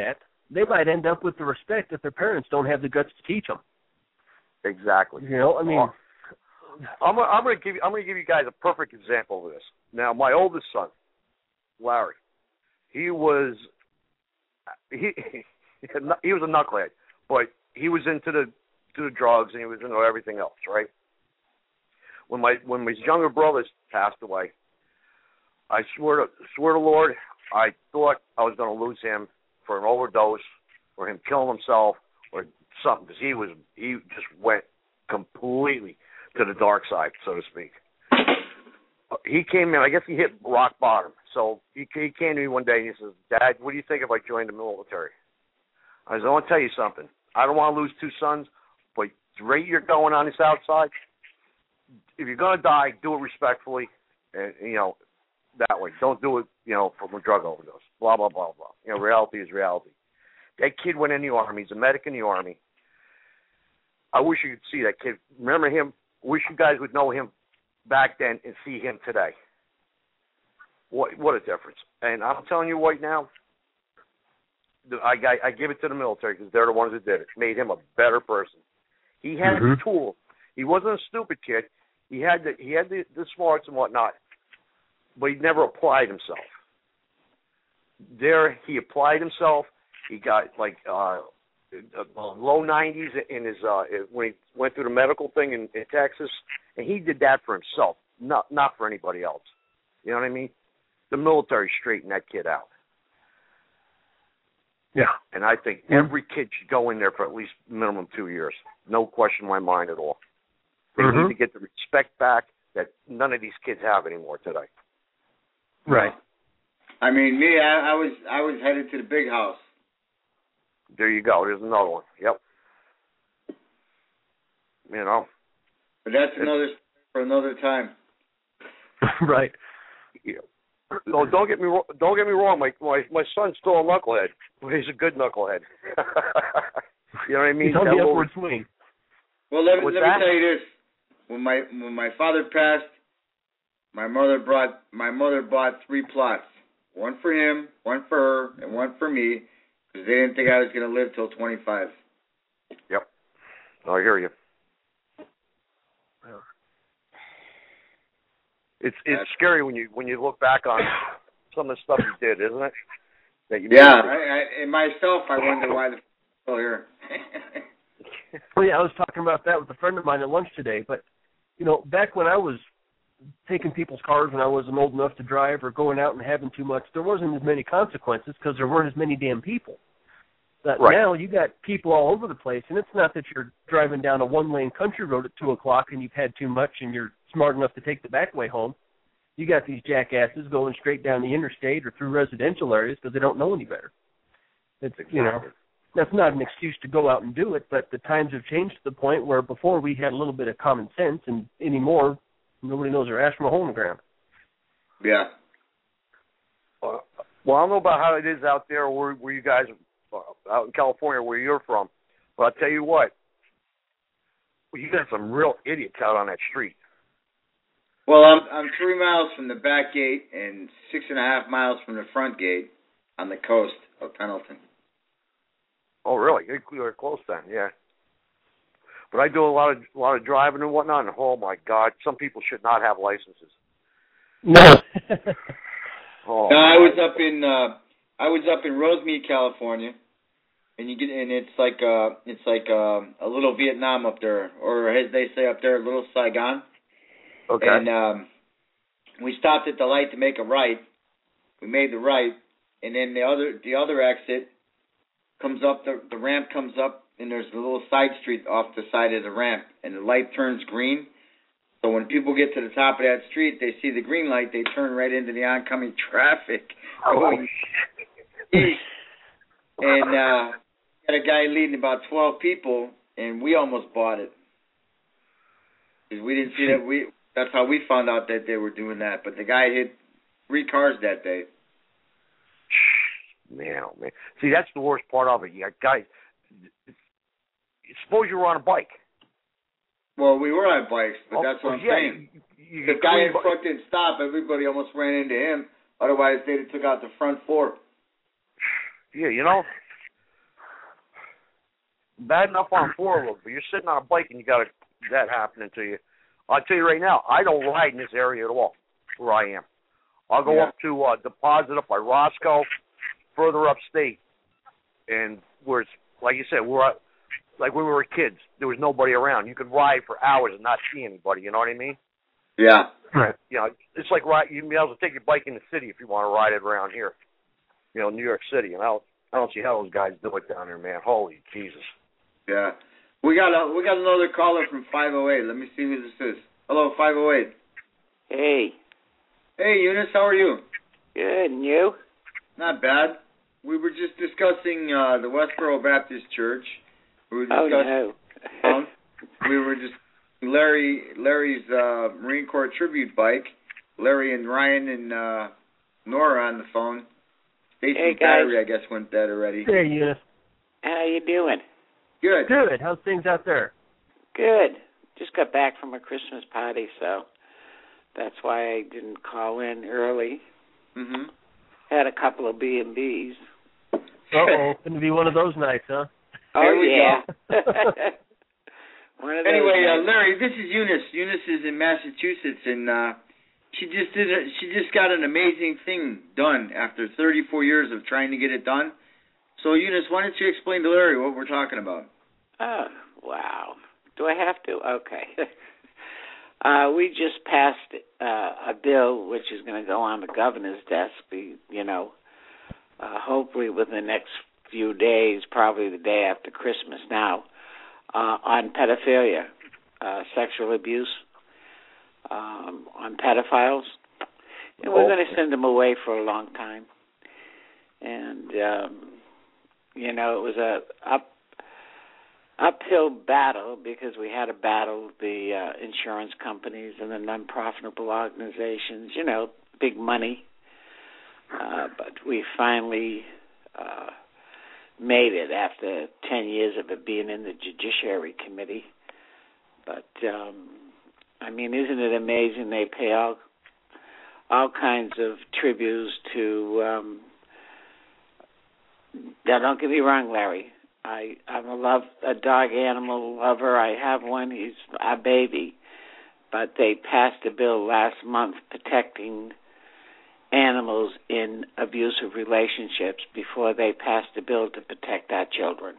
they might end up with the respect that their parents don't have the guts to teach them. Exactly. You know, I mean, well, I'm gonna, I'm going to give you I'm going to give you guys a perfect example of this. Now, my oldest son, Larry, he was he he was a knucklehead, but he was into the to the drugs and he was into everything else, right? When my when my younger brothers passed away, I swear to swear to Lord, I thought I was going to lose him for an overdose or him killing himself or something, because he was he just went completely to the dark side, so to speak. He came in, I guess he hit rock bottom. So he, he came to me one day and he says, "Dad, what do you think if I joined the military?" I said, "I want to tell you something. I don't want to lose two sons, but the rate you're going on this outside, if you're going to die, do it respectfully, and, you know, that way. Don't do it, you know, from a drug overdose. Blah, blah, blah, blah. You know, reality is reality." That kid went in the Army. He's a medic in the Army. I wish you could see that kid. Remember him? Wish you guys would know him back then and see him today. What what a difference. And I'm telling you right now, I, I, I give it to the military because they're the ones that did it. Made him a better person. He had mm-hmm. the tools. He wasn't a stupid kid. He had the, he had the, the smarts and whatnot, but he never applied himself. There, he applied himself. He got like uh, low nineties in his uh, when he went through the medical thing in, in Texas, and he did that for himself, not not for anybody else. You know what I mean? The military straightened that kid out. Yeah. And I think every kid should go in there for at least minimum two years. No question in my mind at all. They mm-hmm. need to get the respect back that none of these kids have anymore today. Right. I mean, me, I, I was I was headed to the big house. There you go. There's another one. Yep. You know. But that's another for another time. Right. Yeah. No, don't get me wrong. Don't get me wrong. My my my son's still a knucklehead, but he's a good knucklehead. You know what I mean? He's on that the little, upward swing. Well, let, me, let me that? tell you this: when my when my father passed, my mother brought my mother bought three plots. One for him, one for her, and one for me, because they didn't think I was going to live till twenty-five. Yep. I hear you. It's it's That's scary when you when you look back on some of the stuff you did, isn't it? That you yeah, I, I, and myself, I wonder why the f- still here. Well, yeah, I was talking about that with a friend of mine at lunch today. But you know, back when I was taking people's cars when I wasn't old enough to drive or going out and having too much, there wasn't as many consequences because there weren't as many damn people. But right. Now you got people all over the place, and it's not that you're driving down a one-lane country road at two o'clock and you've had too much and you're smart enough to take the back way home. You got these jackasses going straight down the interstate or through residential areas because they don't know any better. It's, exactly. You know, that's not an excuse to go out and do it, but the times have changed to the point where before we had a little bit of common sense, and anymore nobody knows their ass from a hole in the ground. Yeah. Uh, well, I don't know about how it is out there where, where you guys, uh, out in California, where you're from, but I'll tell you what, you got some real idiots out on that street. Well, I'm I'm three miles from the back gate and six and a half miles from the front gate on the coast of Pendleton. Oh, really? You're, you're close then, yeah. But I do a lot of a lot of driving and whatnot, and oh my God, some people should not have licenses. No. oh, no, I was up in uh, I was up in Rosemead, California, and you get and it's like uh it's like uh, a little Vietnam up there, or as they say up there, a little Saigon. Okay. And um, we stopped at the light to make a right. We made the right, and then the other the other exit comes up. The the ramp comes up. And there's a little side street off the side of the ramp, and the light turns green. So when people get to the top of that street, they see the green light, they turn right into the oncoming traffic going east. And uh, got a guy leading about twelve people, and we almost bought it. Because we didn't see that. We That's how we found out that they were doing that. But the guy hit three cars that day. Man, oh man. See, that's the worst part of it. You got guys. Suppose you were on a bike. Well, we were on bikes, but oh, that's what I'm yeah, saying. You, you the guy in front didn't stop. Everybody almost ran into him. Otherwise, they'd have took out the front four. Yeah, you know. bad enough on four wheels, but you're sitting on a bike and you got a, that happening to you. I'll tell you right now, I don't ride in this area at all where I am. I'll go yeah. up to uh, Deposit up by Roscoe, further upstate, and where it's like you said, we're like when we were kids, there was nobody around. You could ride for hours and not see anybody. You know what I mean? Yeah. Right. You know, it's like ride. You'd be able to take your bike in the city if you want to ride it around here. You know, New York City, and I don't, I don't see how those guys do it down there, man. Holy Jesus. Yeah. We got a we got another caller from five oh eight. Let me see who this is. Hello, five oh eight. Hey. Hey, Eunice, how are you? Good, and you? Not bad. We were just discussing uh, the Westboro Baptist Church. We were discussing. Oh no. we were just Larry Larry's uh, Marine Corps tribute bike. Larry and Ryan and uh, Nora on the phone. Stacy's hey, battery, I guess, went dead already. Hey, Eunice. How you doing? Good. Good. How's things out there? Good. Just got back from a Christmas party, so that's why I didn't call in early. Mhm. Had a couple of B and B's. Uh-oh. Going to be one of those nights, huh? Oh, yeah. One of those anyway, uh, nights. Larry, this is Eunice. Eunice is in Massachusetts, and uh, she just did. A, she just got an amazing thing done after thirty-four years of trying to get it done. So, Eunice, why don't you explain to Larry what we're talking about? Oh, wow. Do I have to? Okay. uh, we just passed uh, a bill which is going to go on the governor's desk, be, you know, uh, hopefully within the next few days, probably the day after Christmas now, uh, on pedophilia, uh, sexual abuse, um, on pedophiles. And we're going to send them away for a long time. And, um, you know, it was a up uphill battle because we had to battle the uh, insurance companies and the non-profitable organizations, you know, big money. Uh, but we finally uh, made it after ten years of it being in the Judiciary Committee. But, um, I mean, isn't it amazing they pay all, all kinds of tributes to, um, now don't get me wrong, Larry, I, I'm a love a dog animal lover. I have one. He's a baby. But they passed a bill last month protecting animals in abusive relationships before they passed a bill to protect our children.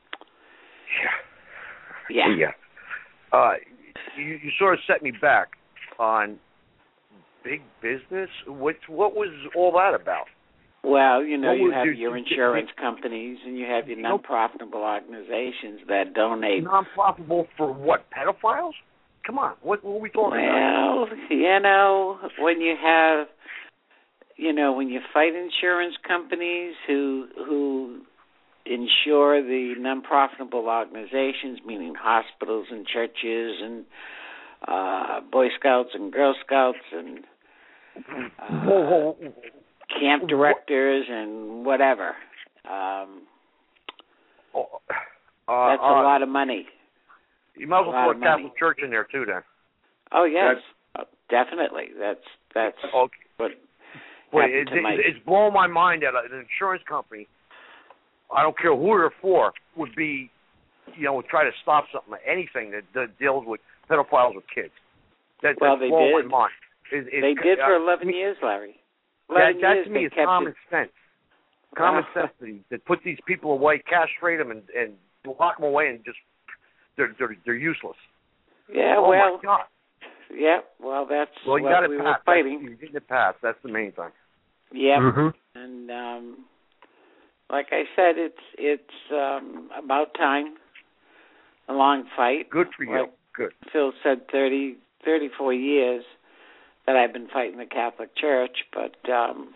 Yeah. Yeah. Yeah. Uh, you, you sort of set me back on big business. What what was all that about? Well, you know, What you was have your- your insurance companies and you have your non-profitable organizations that donate. Non-profitable for what? Pedophiles? Come on, what, what are we talking about? Well, you know, when you have, you know, when you fight insurance companies who who insure the non-profitable organizations, meaning hospitals and churches and uh, Boy Scouts and Girl Scouts and uh, whoa, whoa, whoa. camp directors and whatever. Um, uh, that's uh, a lot of money. You might as well A lot throw of a money. Catholic Church in there too, then. Oh yes, oh, definitely. That's that's Okay. what Boy, happened it's, to my. it's blowing my mind that an insurance company, I don't care who they're for, would be, you know, try to stop something, anything that, that deals with pedophiles with kids. That, Well, that's they blowing did. my mind. It, it, They did for uh, eleven years, Larry. That, eleven that years to me they is kept common it. sense. Common Wow. sense to, to put these people away, castrate them, and, and lock them away, and just they're they're, they're useless. Yeah, oh well, my God. yeah, well, that's Well, you what got it we were passed. fighting. You're getting it passed. That's the main thing. Yep. Mhm. And um, like I said, it's it's um, about time. A long fight. Good for you. Like Good. Phil said, thirty, thirty-four years that I've been fighting the Catholic Church, but um,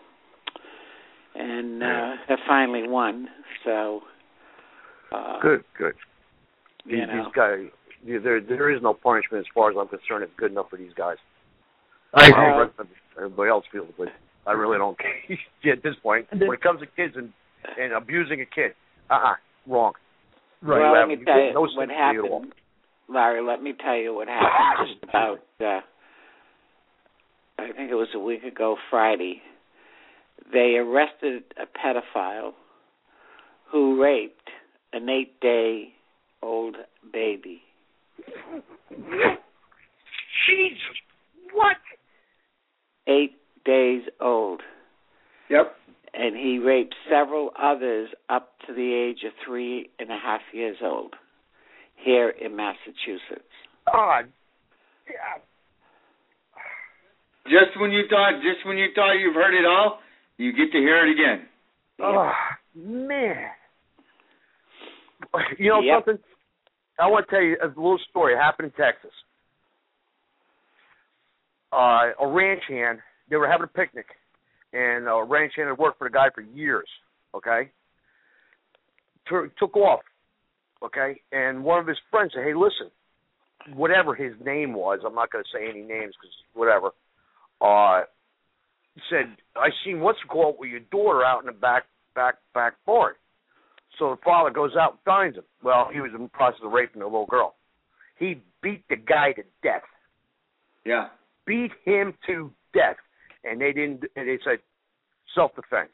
and uh, have finally won. So uh, Good. Good. You These, know. these guys, there there is no punishment as far as I'm concerned. It's good enough for these guys. I I agree. don't know what everybody else feels, but I really don't care at this point. When it comes to kids and, and abusing a kid, uh-uh, wrong. Right. Well, You let have me tell you no what sympathy at all. happened, Larry. Let me tell you what happened just about. Uh, I think it was a week ago Friday. They arrested a pedophile who raped an eight-day old baby. Jesus, what? Eight days old. Yep. And he raped several others up to the age of three and a half years old here in Massachusetts. God. Yeah. Just when you thought, just when you thought you've heard it all, you get to hear it again. Oh, man. You know Yep. something? I want to tell you a little story. It happened in Texas. Uh, a ranch hand, they were having a picnic, and a ranch hand had worked for the guy for years, okay? T- took off, okay? And one of his friends said, hey, listen, whatever his name was, I'm not going to say any names because whatever, uh, said, I seen what's go out with your daughter out in the back, back, back barn. So the father goes out and finds him. Well, he was in the process of raping a little girl. He beat the guy to death. Yeah. Beat him to death. And they didn't, and they said self-defense.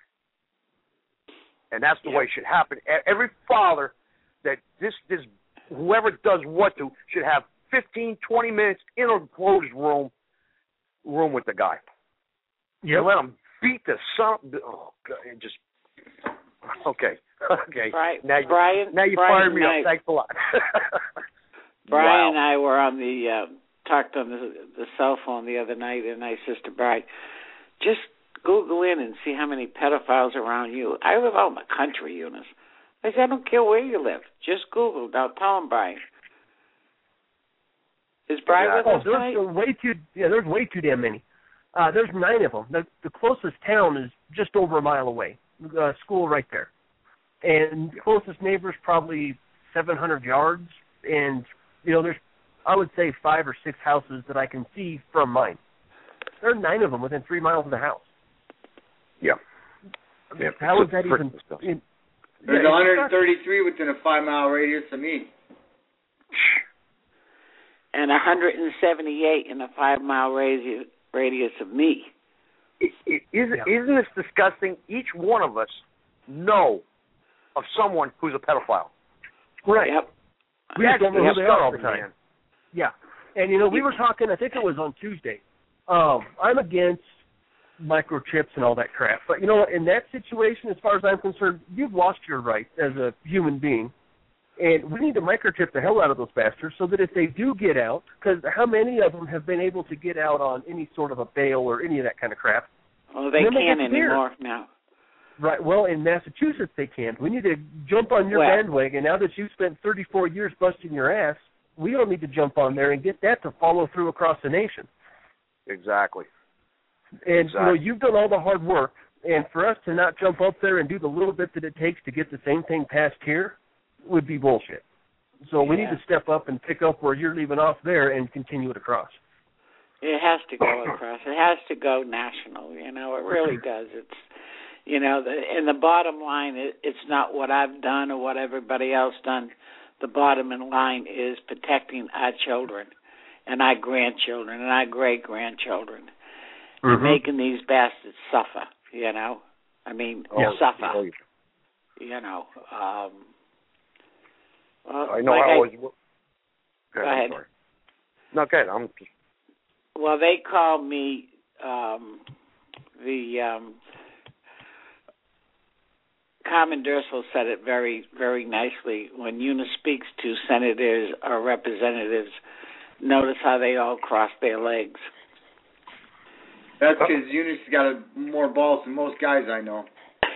And that's the Yeah. way it should happen. Every father that this, this, whoever does what to, should have fifteen, twenty minutes in a closed room, room with the guy. Yeah. And let him beat the son. Oh, God, and just, okay. Okay. Brian, now you, Brian, now you Brian fired me and up. I, Thanks a lot. Brian Wow. and I were on the uh, talked on the, the cell phone the other night, and I said to Brian, just Google in and see how many pedophiles are around you. I live out in the country, Eunice. I said, I don't care where you live. Just Google. Now tell him, Brian. Is Brian Oh, with us there's tonight? uh, way too. Yeah, there's way too damn many. Uh, there's nine of them. The, the closest town is just over a mile away. Uh, school right there, and closest neighbor's probably seven hundred yards. And you know, there's I would say five or six houses that I can see from mine. There are nine of them within three miles of the house. Yeah. yeah. How is that Frick even? stuff. In, There's yeah, one it's hundred thirty-three within a five-mile radius of me. And one hundred seventy-eight in a five-mile radius, radius of me. It, it, isn't, isn't this disgusting? Each one of us know of someone who's a pedophile. Right. Yep. We just don't know who they are all the disgusting, time. man. Yeah. And, you know, we were talking, I think it was on Tuesday. Um, I'm against microchips and all that crap. But, you know what, in that situation, as far as I'm concerned, you've lost your rights as a human being. And we need to microchip the hell out of those bastards so that if they do get out, because how many of them have been able to get out on any sort of a bail or any of that kind of crap? Well, they And then can't they disappear. anymore now. Right. Well, in Massachusetts they can't. We need to jump on your Well- bandwagon. Now that you've spent thirty-four years busting your ass, we don't need to jump on there and get that to follow through across the nation. Exactly. And, Exactly. you know, you've done all the hard work. And for us to not jump up there and do the little bit that it takes to get the same thing passed here would be bullshit. So we Yeah. need to step up and pick up where you're leaving off there and continue it across. It has to go across. It has to go national. You know, it really does. It's, you know, the, and the bottom line, it, it's not what I've done or what everybody else done. The bottom line is protecting our children and our grandchildren and our great grandchildren, Mm-hmm. and making these bastards suffer. You know, I mean, Oh, suffer. oh, You know. Um, well, I know like I I, always. Go Go ahead. I'm ahead. sorry. No, okay. I'm just. Well, they call me um, the um, Carmen Dursel said it very, very nicely. When Eunice speaks to senators or representatives, notice how they all cross their legs. That's because Eunice got a, more balls than most guys I know.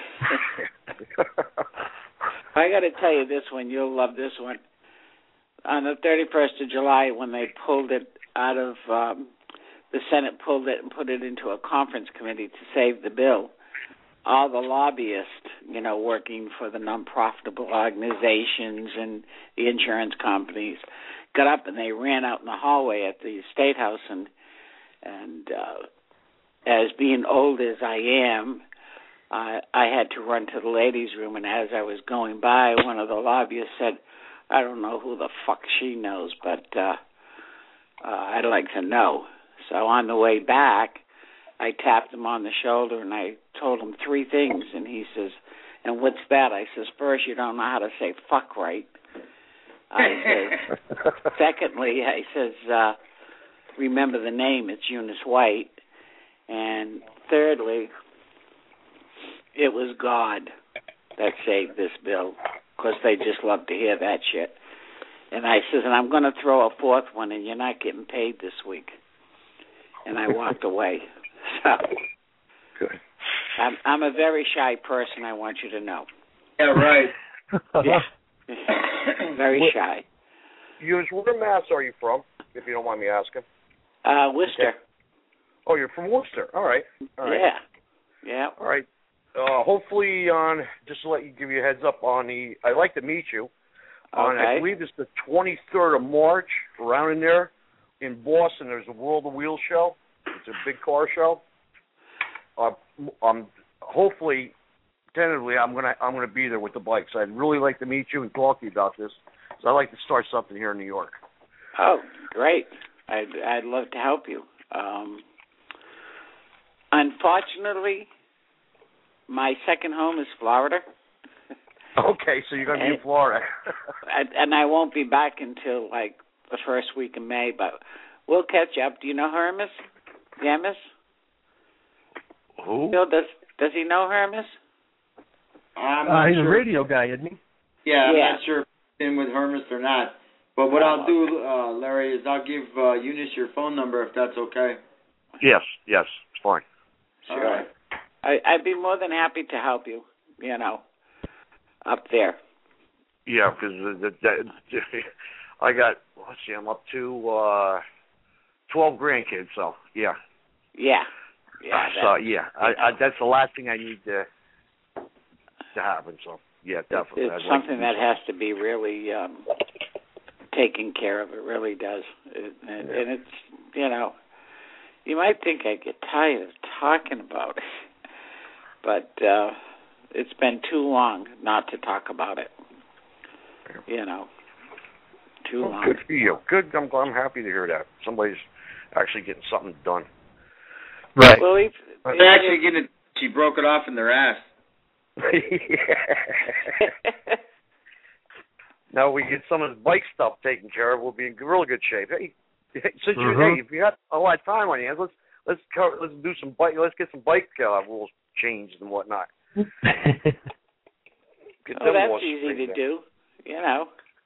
I got to tell you this one. You'll love this one. On the thirty-first of July, when they pulled it out of um, the Senate, pulled it and put it into a conference committee to save the bill, all the lobbyists, you know, working for the non-profitable organizations and the insurance companies, got up and they ran out in the hallway at the State House. And and uh, as being old as I am, I, I had to run to the ladies' room. And as I was going by, one of the lobbyists said, I don't know who the fuck she knows, but uh, uh, I'd like to know. So on the way back, I tapped him on the shoulder and I told him three things. And he says, and what's that? I says, first, you don't know how to say fuck right. I says, secondly, I says, uh, remember the name, it's Eunice White. And thirdly, it was God that saved this bill, because they just love to hear that shit. And I says, and I'm going to throw a fourth one, and you're not getting paid this week. And I walked away. So, good. I'm, I'm a very shy person, I want you to know. Yeah, right. Yeah. Very shy. Eunice, where Mass are you from, if you don't mind me asking? Uh, Worcester. Okay. Oh, you're from Worcester. All right. All right. Yeah. Yeah. All right. Uh, hopefully, on just to let you give you a heads up on the, I'd like to meet you on, Okay. I believe it's the twenty-third of March, around in there, in Boston. There's a World of Wheels show. It's a big car show. Uh, um, hopefully, tentatively, I'm gonna I'm gonna be there with the bikes. I'd really like to meet you and talk to you about this. So I'd like to start something here in New York. Oh, great. I'd, I'd love to help you. Um, unfortunately, my second home is Florida. Okay, so you're going to be and, in Florida. I, and I won't be back until, like, the first week of May, but we'll catch up. Do you know Hermes? Hermes? Who? Bill, does, does he know Hermes? I'm uh, not he's sure. a radio guy, isn't he? Yeah, I'm Yeah. not sure if he's in with Hermes or not. But what I'll do, uh, Larry, is I'll give uh, Eunice your phone number if that's okay. Yes, yes, it's fine. Sure. All right. I, I'd be more than happy to help you, you know, up there. Yeah, because the, the, the, I got, let's see, I'm up to uh, twelve grandkids, so, yeah. Yeah. Yeah. Uh, so, yeah, I, I, that's the last thing I need to to happen, so, yeah, definitely. It's I'd something like that has to be really um, taken care of. It really does. It, and, Yeah. and it's, you know, you might think I get tired of talking about it, but uh, it's been too long not to talk about it. You know, too well, long. Good for you. Good. I'm, I'm happy to hear that. Somebody's actually getting something done. Right. Well, if, They're actually getting it. She broke it off in their ass. Now we get some of the bike stuff taken care of. We'll be in really good shape. Hey, since you, Mhm. hey, if you got a lot of time on your hands, let's let's cover, let's do some bike. Let's get some bike uh, rules changed and whatnot. Get Oh, them that's laws easy to straightened out. do. You know,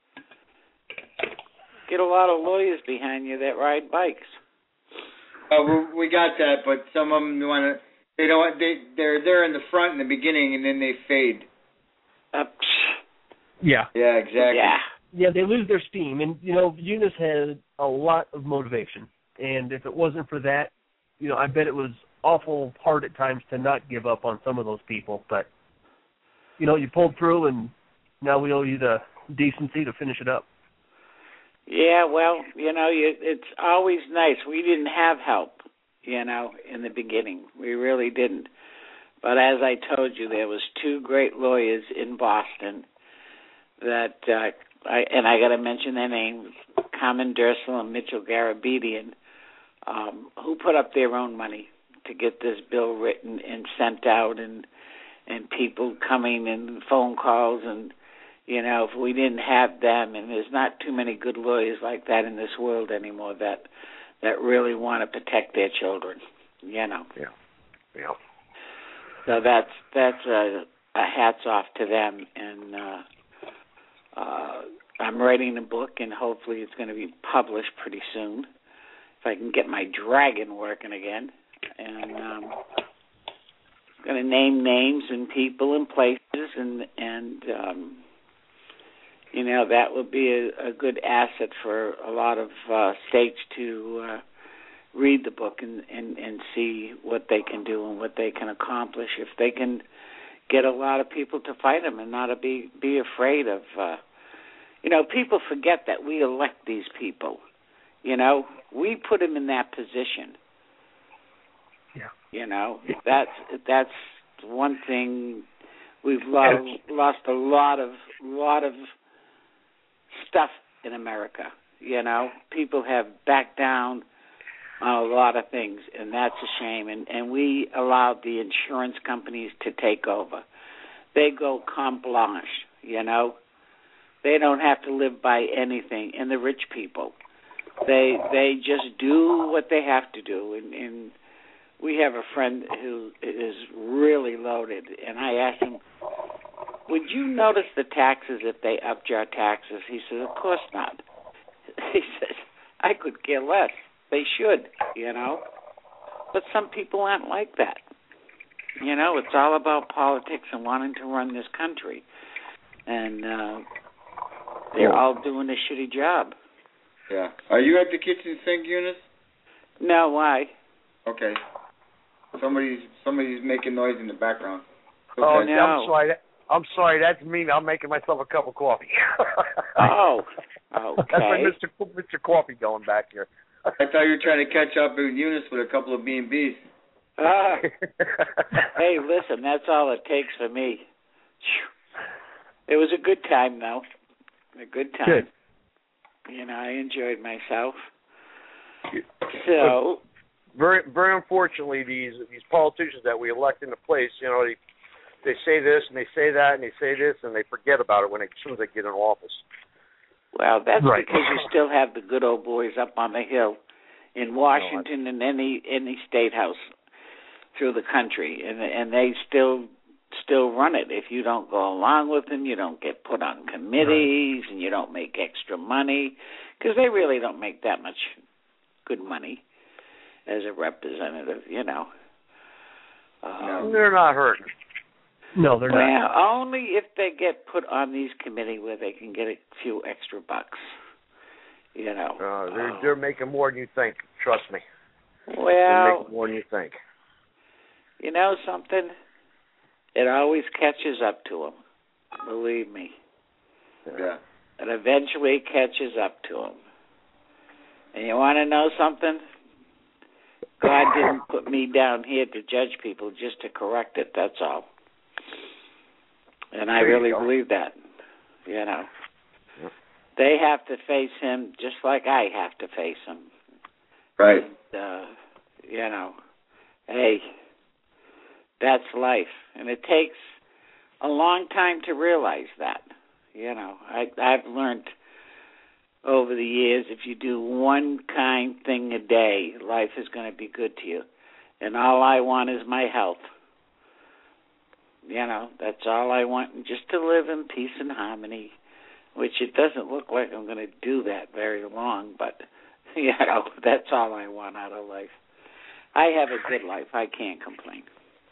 get a lot of lawyers behind you that ride bikes. Uh, we, we got that, but some of them want to. They don't. want- They they're they're in the front in the beginning, and then they fade. Uh, Yeah. Yeah, exactly. yeah. Yeah, they lose their steam. And, you know, Eunice had a lot of motivation. And if it wasn't for that, you know, I bet it was awful hard at times to not give up on some of those people. But, you know, you pulled through, and now we owe you the decency to finish it up. Yeah, well, you know, you, it's always nice. We didn't have help, you know, in the beginning. We really didn't. But as I told you, there was two great lawyers in Boston that, uh, I, and I got to mention their names, Carmen Dursel and Mitchell Garabedian, um, who put up their own money to get this bill written and sent out, and and people coming and phone calls, and you know, if we didn't have them, and there's not too many good lawyers like that in this world anymore that that really want to protect their children, you know. Yeah. Yeah. So that's that's a, a hats off to them, and uh, uh, I'm writing a book, and hopefully it's going to be published pretty soon, if I can get my dragon working again, and um, going to name names and people and places, and and um, you know, that would be a, a good asset for a lot of uh, states to uh, read the book and, and, and see what they can do and what they can accomplish if they can get a lot of people to fight them and not to be, be afraid of, uh, you know, people forget that we elect these people. You know, we put them in that position. Yeah. You know, that's that's one thing we've lost, lost a lot of lot of stuff in America. You know, people have backed down on a lot of things, and that's a shame. And, and we allowed the insurance companies to take over. They go carte blanche, you know. They don't have to live by anything. And the rich people, they they just do what they have to do. And, and we have a friend who is really loaded, and I asked him, would you notice the taxes if they upped your taxes? He says, of course not. He says, I could care less. They should, you know. But some people aren't like that. You know, it's all about politics and wanting to run this country. And uh, they're all doing a shitty job. Yeah. Are you at the kitchen sink, Eunice? No, why? Okay. Somebody's somebody's making noise in the background. Okay. Oh, no. I'm sorry. That, I'm sorry. That's me. I'm making myself a cup of coffee. Oh, okay. That's like Mister Mister Coffee going back here. I thought you were trying to catch up with Eunice with a couple of B and B's. Uh, hey, listen, that's all it takes for me. It was a good time, though. A good time. Good. You know, I enjoyed myself. So, very, very unfortunately, these these politicians that we elect into place, you know, they they say this and they say that and they say this and they forget about it when they, as soon as they get in office. Well, that's right. Because you still have the good old boys up on the hill in Washington and any any state house through the country, and and they still still run it. If you don't go along with them, you don't get put on committees, right. And you don't make extra money, because they really don't make that much good money as a representative, you know. Um, they're not hurting. No, they're well, not. Only if they get put on these committees where they can get a few extra bucks, you know. Uh, they're, they're making more than you think, trust me. Well, they're making more than you think. You know something? It always catches up to them. Believe me. Yeah. It eventually catches up to them. And you want to know something? God didn't put me down here to judge people, just to correct it, that's all. And I really believe that, you know. They have to face him just like I have to face him. Right. And, uh, you know, hey, that's life. And it takes a long time to realize that. You know, I, I've learned over the years, if you do one kind thing a day, life is going to be good to you. And all I want is my health. You know, that's all I want, just to live in peace and harmony, which it doesn't look like I'm going to do that very long, but, you know, that's all I want out of life. I have a good life. I can't complain.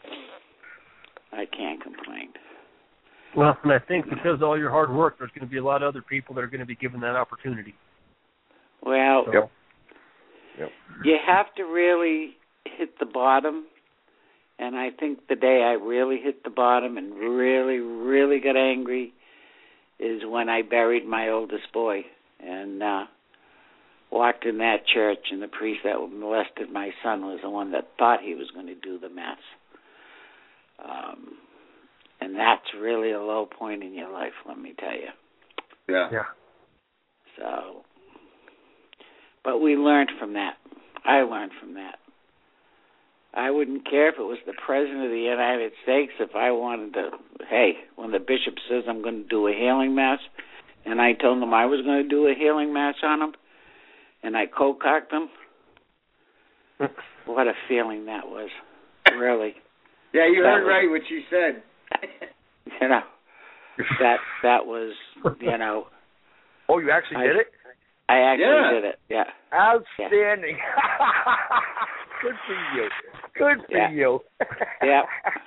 I can't complain. Well, and I think because of all your hard work, there's going to be a lot of other people that are going to be given that opportunity. Well, so. Yep. Yep. You have to really hit the bottom. And I think the day I really hit the bottom and really, really got angry is when I buried my oldest boy and uh, walked in that church, and the priest that molested my son was the one that thought he was going to do the mass. Um, and that's really a low point in your life, let me tell you. Yeah. Yeah. So, but we learned from that. I learned from that. I wouldn't care if it was the President of the United States if I wanted to, hey, when the bishop says I'm going to do a healing mass, and I told him I was going to do a healing mass on him, and I cold-cocked him, what a feeling that was, really. Yeah, you that heard was, right what you said. You know, that that was, you know. Oh, you actually I, did it? I actually yeah. did it, yeah. Outstanding. Yeah. Good for you. Good for yeah. you. Yeah.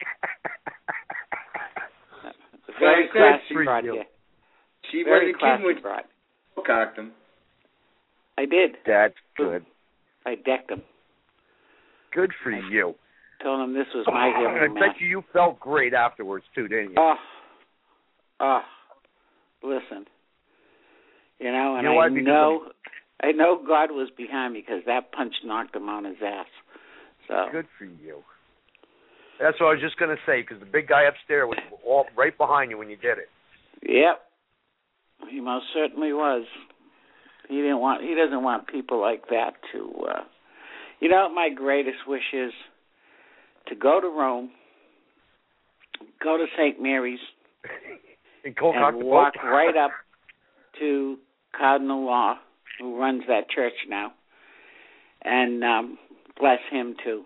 Very classy brought you. She Very was a classy kid with brought. cocked him. I did. That's good. I decked him. Good for I you. Told him this was my healing I mass. bet you you felt great afterwards too, didn't you? Oh, oh, listen. You know, and you know I what? know, I know God was behind me because that punch knocked him on his ass. So good for you. That's what I was just going to say, because the big guy upstairs was all right behind you when you did it. Yep, he most certainly was. He didn't want. He doesn't want people like that to. Uh, you know, what my greatest wish is to go to Rome, go to Saint Mary's, and, and walk right up to Cardinal Law, who runs that church now, and um, bless him too.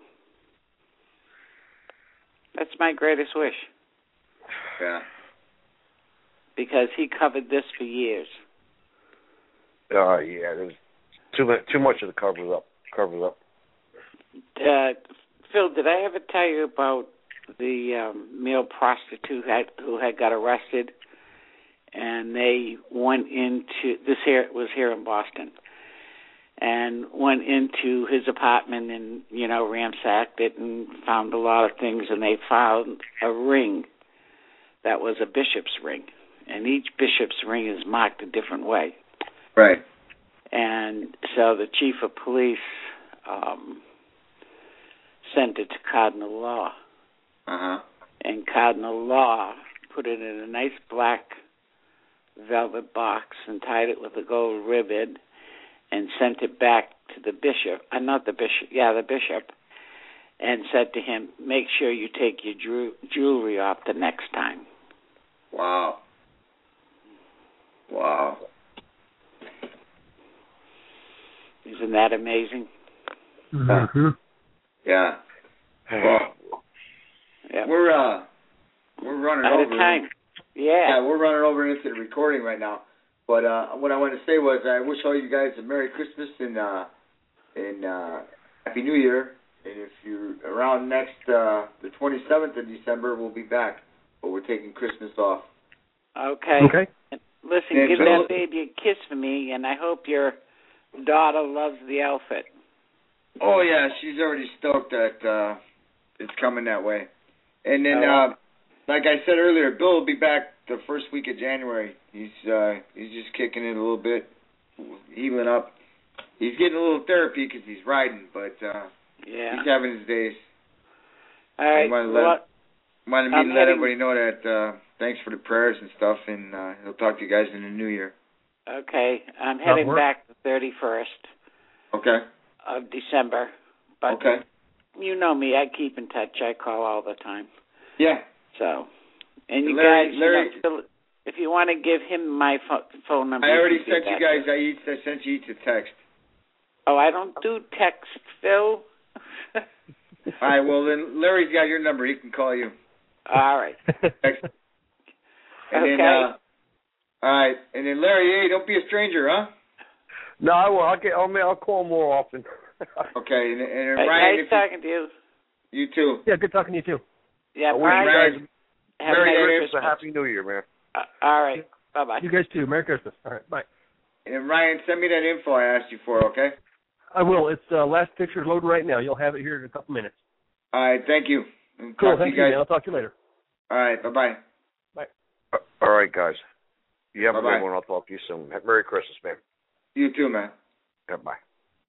That's my greatest wish. Yeah. Because he covered this for years. Uh, yeah, there's too much, too much of the covers up. Covers up. Uh, Phil, did I ever tell you about the um, male prostitute had, who had got arrested, and they went into this here it was here in Boston, and went into his apartment and you know ransacked it and found a lot of things, and they found a ring that was a bishop's ring, and each bishop's ring is marked a different way. Right. And so the chief of police um, sent it to Cardinal Law. Uh-huh. And Cardinal Law put it in a nice black velvet box and tied it with a gold ribbon and sent it back to the bishop. Uh, not the bishop. Yeah, the bishop. And said to him, make sure you take your drew- jewelry off the next time. Wow. Wow. Isn't that amazing? Mm-hmm. Yeah. Well, yeah. We're uh, we're running Out over. of time. Yeah. Yeah, we're running over into the recording right now. But uh, what I wanted to say was, I wish all you guys a Merry Christmas and uh, and uh, Happy New Year. And if you're around next uh, the twenty-seventh of December, we'll be back. But we're taking Christmas off. Okay. Okay. Listen, And give Bill- that baby a kiss for me, and I hope your daughter loves the outfit. Oh yeah, she's already stoked that uh, it's coming that way. And then, Oh. uh, like I said earlier, Bill will be back the first week of January. He's uh, he's just kicking it a little bit, healing up. He's getting a little therapy because he's riding, but uh, Yeah. he's having his days. All right. I wanted, to Well, let, wanted me I'm to let heading- everybody know that uh, thanks for the prayers and stuff, and uh, he'll talk to you guys in the new year. Okay. I'm heading work. back the thirty-first Okay. of December. But Okay. you know me. I keep in touch. I call all the time. Yeah. So, and you Larry- guys, Larry- you know, if you want to give him my pho- phone number. I you already can do sent you that. guys. I, each, I sent you each a text. Oh, I don't do text, Phil. All right. Well, then Larry's got your number. He can call you. All right. Text. And Okay. then, uh, all right. And then Larry, hey, don't be a stranger, huh? No, I will. I'll get. I'll, I'll call more often. Okay. And, and Hey, Ryan, nice if talking to you. you, you too. Yeah, good talking to you too. Yeah, I wish bye. you guys Have Merry a Merry Christmas, Christmas. a Happy New Year, man. Uh, all right. Bye bye. You guys too. Merry Christmas. All right, bye. And Ryan, send me that info I asked you for, okay? I will. It's uh, last picture's loading right now. You'll have it here in a couple minutes. All right. Thank you. And Cool. talk to Thank you you, guys. man. I'll talk to you later. All right. Bye-bye. Uh, all right, guys. You have Bye-bye. a good one. I'll talk to you soon. Merry Christmas, man. You too, man. Yeah, bye.